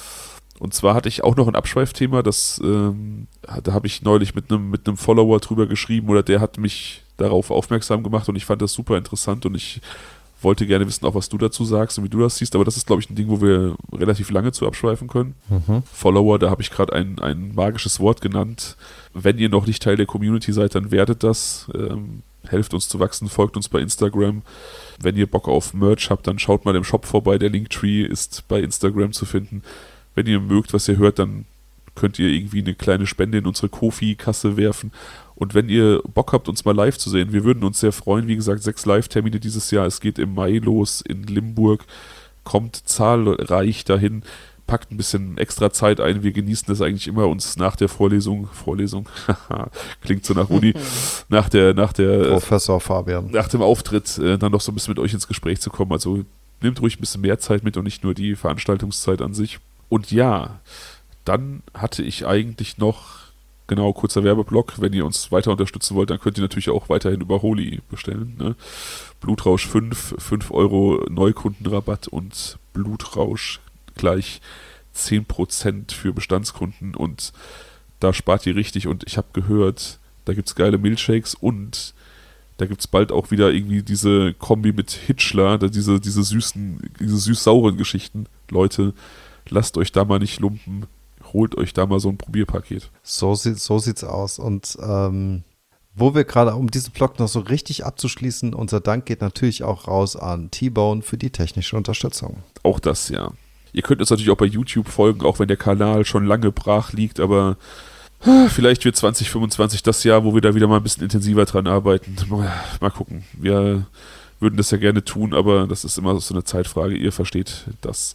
Und zwar hatte ich auch noch ein Abschweifthema, das ähm, da habe ich neulich mit einem mit einem Follower drüber geschrieben oder der hat mich darauf aufmerksam gemacht und ich fand das super interessant und ich wollte gerne wissen, auch was du dazu sagst und wie du das siehst, aber das ist, glaube ich, ein Ding, wo wir relativ lange zu abschweifen können. Mhm. Follower, da habe ich gerade ein, ein magisches Wort genannt. Wenn ihr noch nicht Teil der Community seid, dann werdet das. Ähm, helft uns zu wachsen, folgt uns bei Instagram. Wenn ihr Bock auf Merch habt, dann schaut mal im Shop vorbei. Der Linktree ist bei Instagram zu finden. Wenn ihr mögt, was ihr hört, dann könnt ihr irgendwie eine kleine Spende in unsere Ko-fi-Kasse werfen. Und wenn ihr Bock habt, uns mal live zu sehen, wir würden uns sehr freuen. Wie gesagt, sechs Live-Termine dieses Jahr. Es geht im Mai los in Limburg. Kommt zahlreich dahin. Packt ein bisschen extra Zeit ein. Wir genießen das eigentlich immer, uns nach der Vorlesung, Vorlesung, klingt so nach Uni, nach der, nach der Professor Fabian. Nach dem Auftritt äh, dann noch so ein bisschen mit euch ins Gespräch zu kommen. Also nehmt ruhig ein bisschen mehr Zeit mit und nicht nur die Veranstaltungszeit an sich. Und ja, dann hatte ich eigentlich noch, genau, kurzer Werbeblock, wenn ihr uns weiter unterstützen wollt, dann könnt ihr natürlich auch weiterhin über Holy bestellen. Ne? Blutrausch fünf, fünf Euro Neukundenrabatt und Blutrausch gleich zehn Prozent für Bestandskunden und da spart ihr richtig und ich habe gehört, da gibt es geile Milkshakes und da gibt es bald auch wieder irgendwie diese Kombi mit Hitchler, diese, diese süßen, diese süß-sauren Geschichten. Leute, lasst euch da mal nicht lumpen, holt euch da mal so ein Probierpaket. So, sieht, so sieht's aus und ähm, wo wir gerade, um diesen Blog noch so richtig abzuschließen, unser Dank geht natürlich auch raus an T-Bone für die technische Unterstützung. Auch das, ja. Ihr könnt uns natürlich auch bei YouTube folgen, auch wenn der Kanal schon lange brach liegt, aber vielleicht wird zwanzig fünfundzwanzig das Jahr, wo wir da wieder mal ein bisschen intensiver dran arbeiten. Mal gucken. Wir würden das ja gerne tun, aber das ist immer so eine Zeitfrage. Ihr versteht das.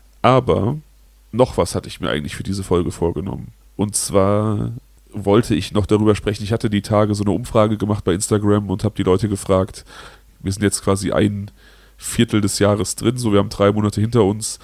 Aber noch was hatte ich mir eigentlich für diese Folge vorgenommen. Und zwar wollte ich noch darüber sprechen. Ich hatte die Tage so eine Umfrage gemacht bei Instagram und habe die Leute gefragt. Wir sind jetzt quasi ein Viertel des Jahres drin, so wir haben drei Monate hinter uns.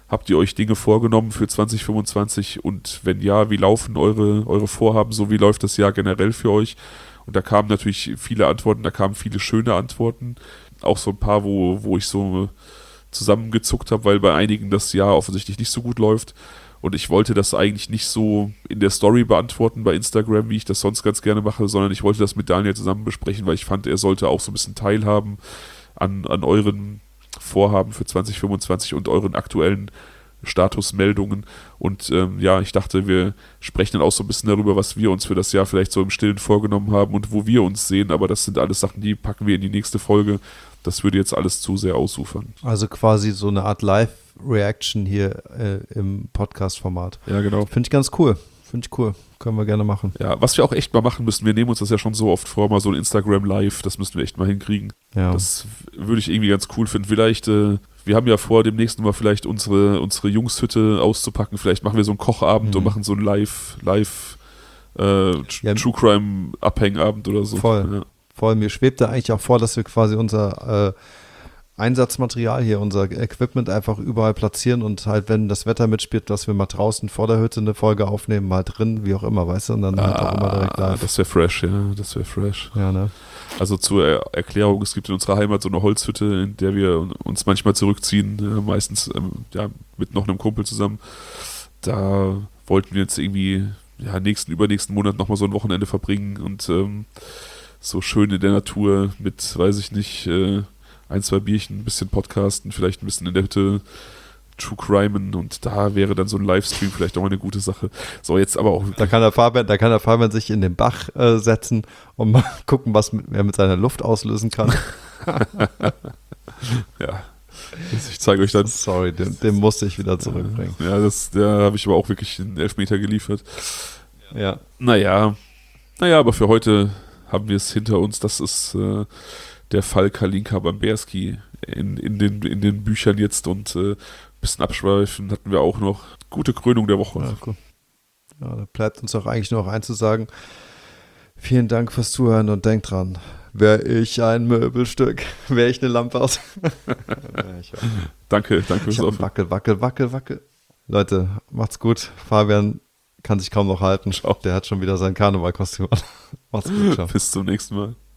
Habt ihr euch Dinge vorgenommen für zwanzig fünfundzwanzig und wenn ja, wie laufen eure, eure Vorhaben, so wie läuft das Jahr generell für euch? Und da kamen natürlich viele Antworten, da kamen viele schöne Antworten, auch so ein paar, wo, wo ich so zusammengezuckt habe, weil bei einigen das Jahr offensichtlich nicht so gut läuft. Und ich wollte das eigentlich nicht so in der Story beantworten bei Instagram, wie ich das sonst ganz gerne mache, sondern ich wollte das mit Daniel zusammen besprechen, weil ich fand, er sollte auch so ein bisschen teilhaben an, an euren Vorhaben für zwanzig fünfundzwanzig und euren aktuellen Statusmeldungen. Und ähm, ja, ich dachte, wir sprechen dann auch so ein bisschen darüber, was wir uns für das Jahr vielleicht so im Stillen vorgenommen haben und wo wir uns sehen. Aber das sind alles Sachen, die packen wir in die nächste Folge. Das würde jetzt alles zu sehr ausufern. Also quasi so eine Art Live-Reaction hier äh, im Podcast-Format. Ja, genau. Finde ich ganz cool. Finde ich cool. Können wir gerne machen. Ja, was wir auch echt mal machen müssen, wir nehmen uns das ja schon so oft vor, mal so ein Instagram-Live, das müssen wir echt mal hinkriegen. Ja. Das würde ich irgendwie ganz cool finden. Vielleicht, äh, wir haben ja vor, demnächst mal vielleicht unsere, unsere Jungshütte auszupacken. Vielleicht machen wir so einen Kochabend mhm. und machen so einen Live, Live äh, ja. True Crime-Abhängabend oder so. Voll. Ja. Voll. Mir schwebt da eigentlich auch vor, dass wir quasi unser äh, Einsatzmaterial hier, unser Equipment einfach überall platzieren und halt, wenn das Wetter mitspielt, dass wir mal draußen vor der Hütte eine Folge aufnehmen, mal drin, wie auch immer, weißt du, und dann ah, halt auch immer direkt live. Das wäre fresh, ja, das wäre fresh. Ja, ne? Also zur er- Erklärung, es gibt in unserer Heimat so eine Holzhütte, in der wir uns manchmal zurückziehen, äh, meistens ähm, ja, mit noch einem Kumpel zusammen. Da wollten wir jetzt irgendwie ja, nächsten, übernächsten Monat nochmal so ein Wochenende verbringen und ähm, so schön in der Natur mit, weiß ich nicht, äh, ein, zwei Bierchen, ein bisschen podcasten, vielleicht ein bisschen in der Hütte True Crimen und da wäre dann so ein Livestream vielleicht auch mal eine gute Sache. So, jetzt aber auch. Da kann der Fabian, da kann der Fabian sich in den Bach äh, setzen und mal gucken, was mit, er mit seiner Luft auslösen kann. Ja. Ich zeige euch dann. Sorry, den, den musste ich wieder zurückbringen. Ja, das, da habe ich aber auch wirklich einen Elfmeter geliefert. Ja. Naja. Naja, aber für heute haben wir es hinter uns. Das ist äh, der Fall Kalinka Bamberski in, in, den, in den Büchern jetzt und äh, ein bisschen abschweifen hatten wir auch noch. Gute Krönung der Woche. Ja, cool. Ja, da bleibt uns auch eigentlich nur noch eins zu sagen. Vielen Dank fürs Zuhören und denkt dran, wäre ich ein Möbelstück, wäre ich eine Lampe aus. ich danke, danke fürs Aufhören. Wackel, wackel, wackel, wackel. Leute, macht's gut. Fabian kann sich kaum noch halten. Ciao. Der hat schon wieder sein Karnevalkostüm an. Macht's gut, ciao. Bis zum nächsten Mal.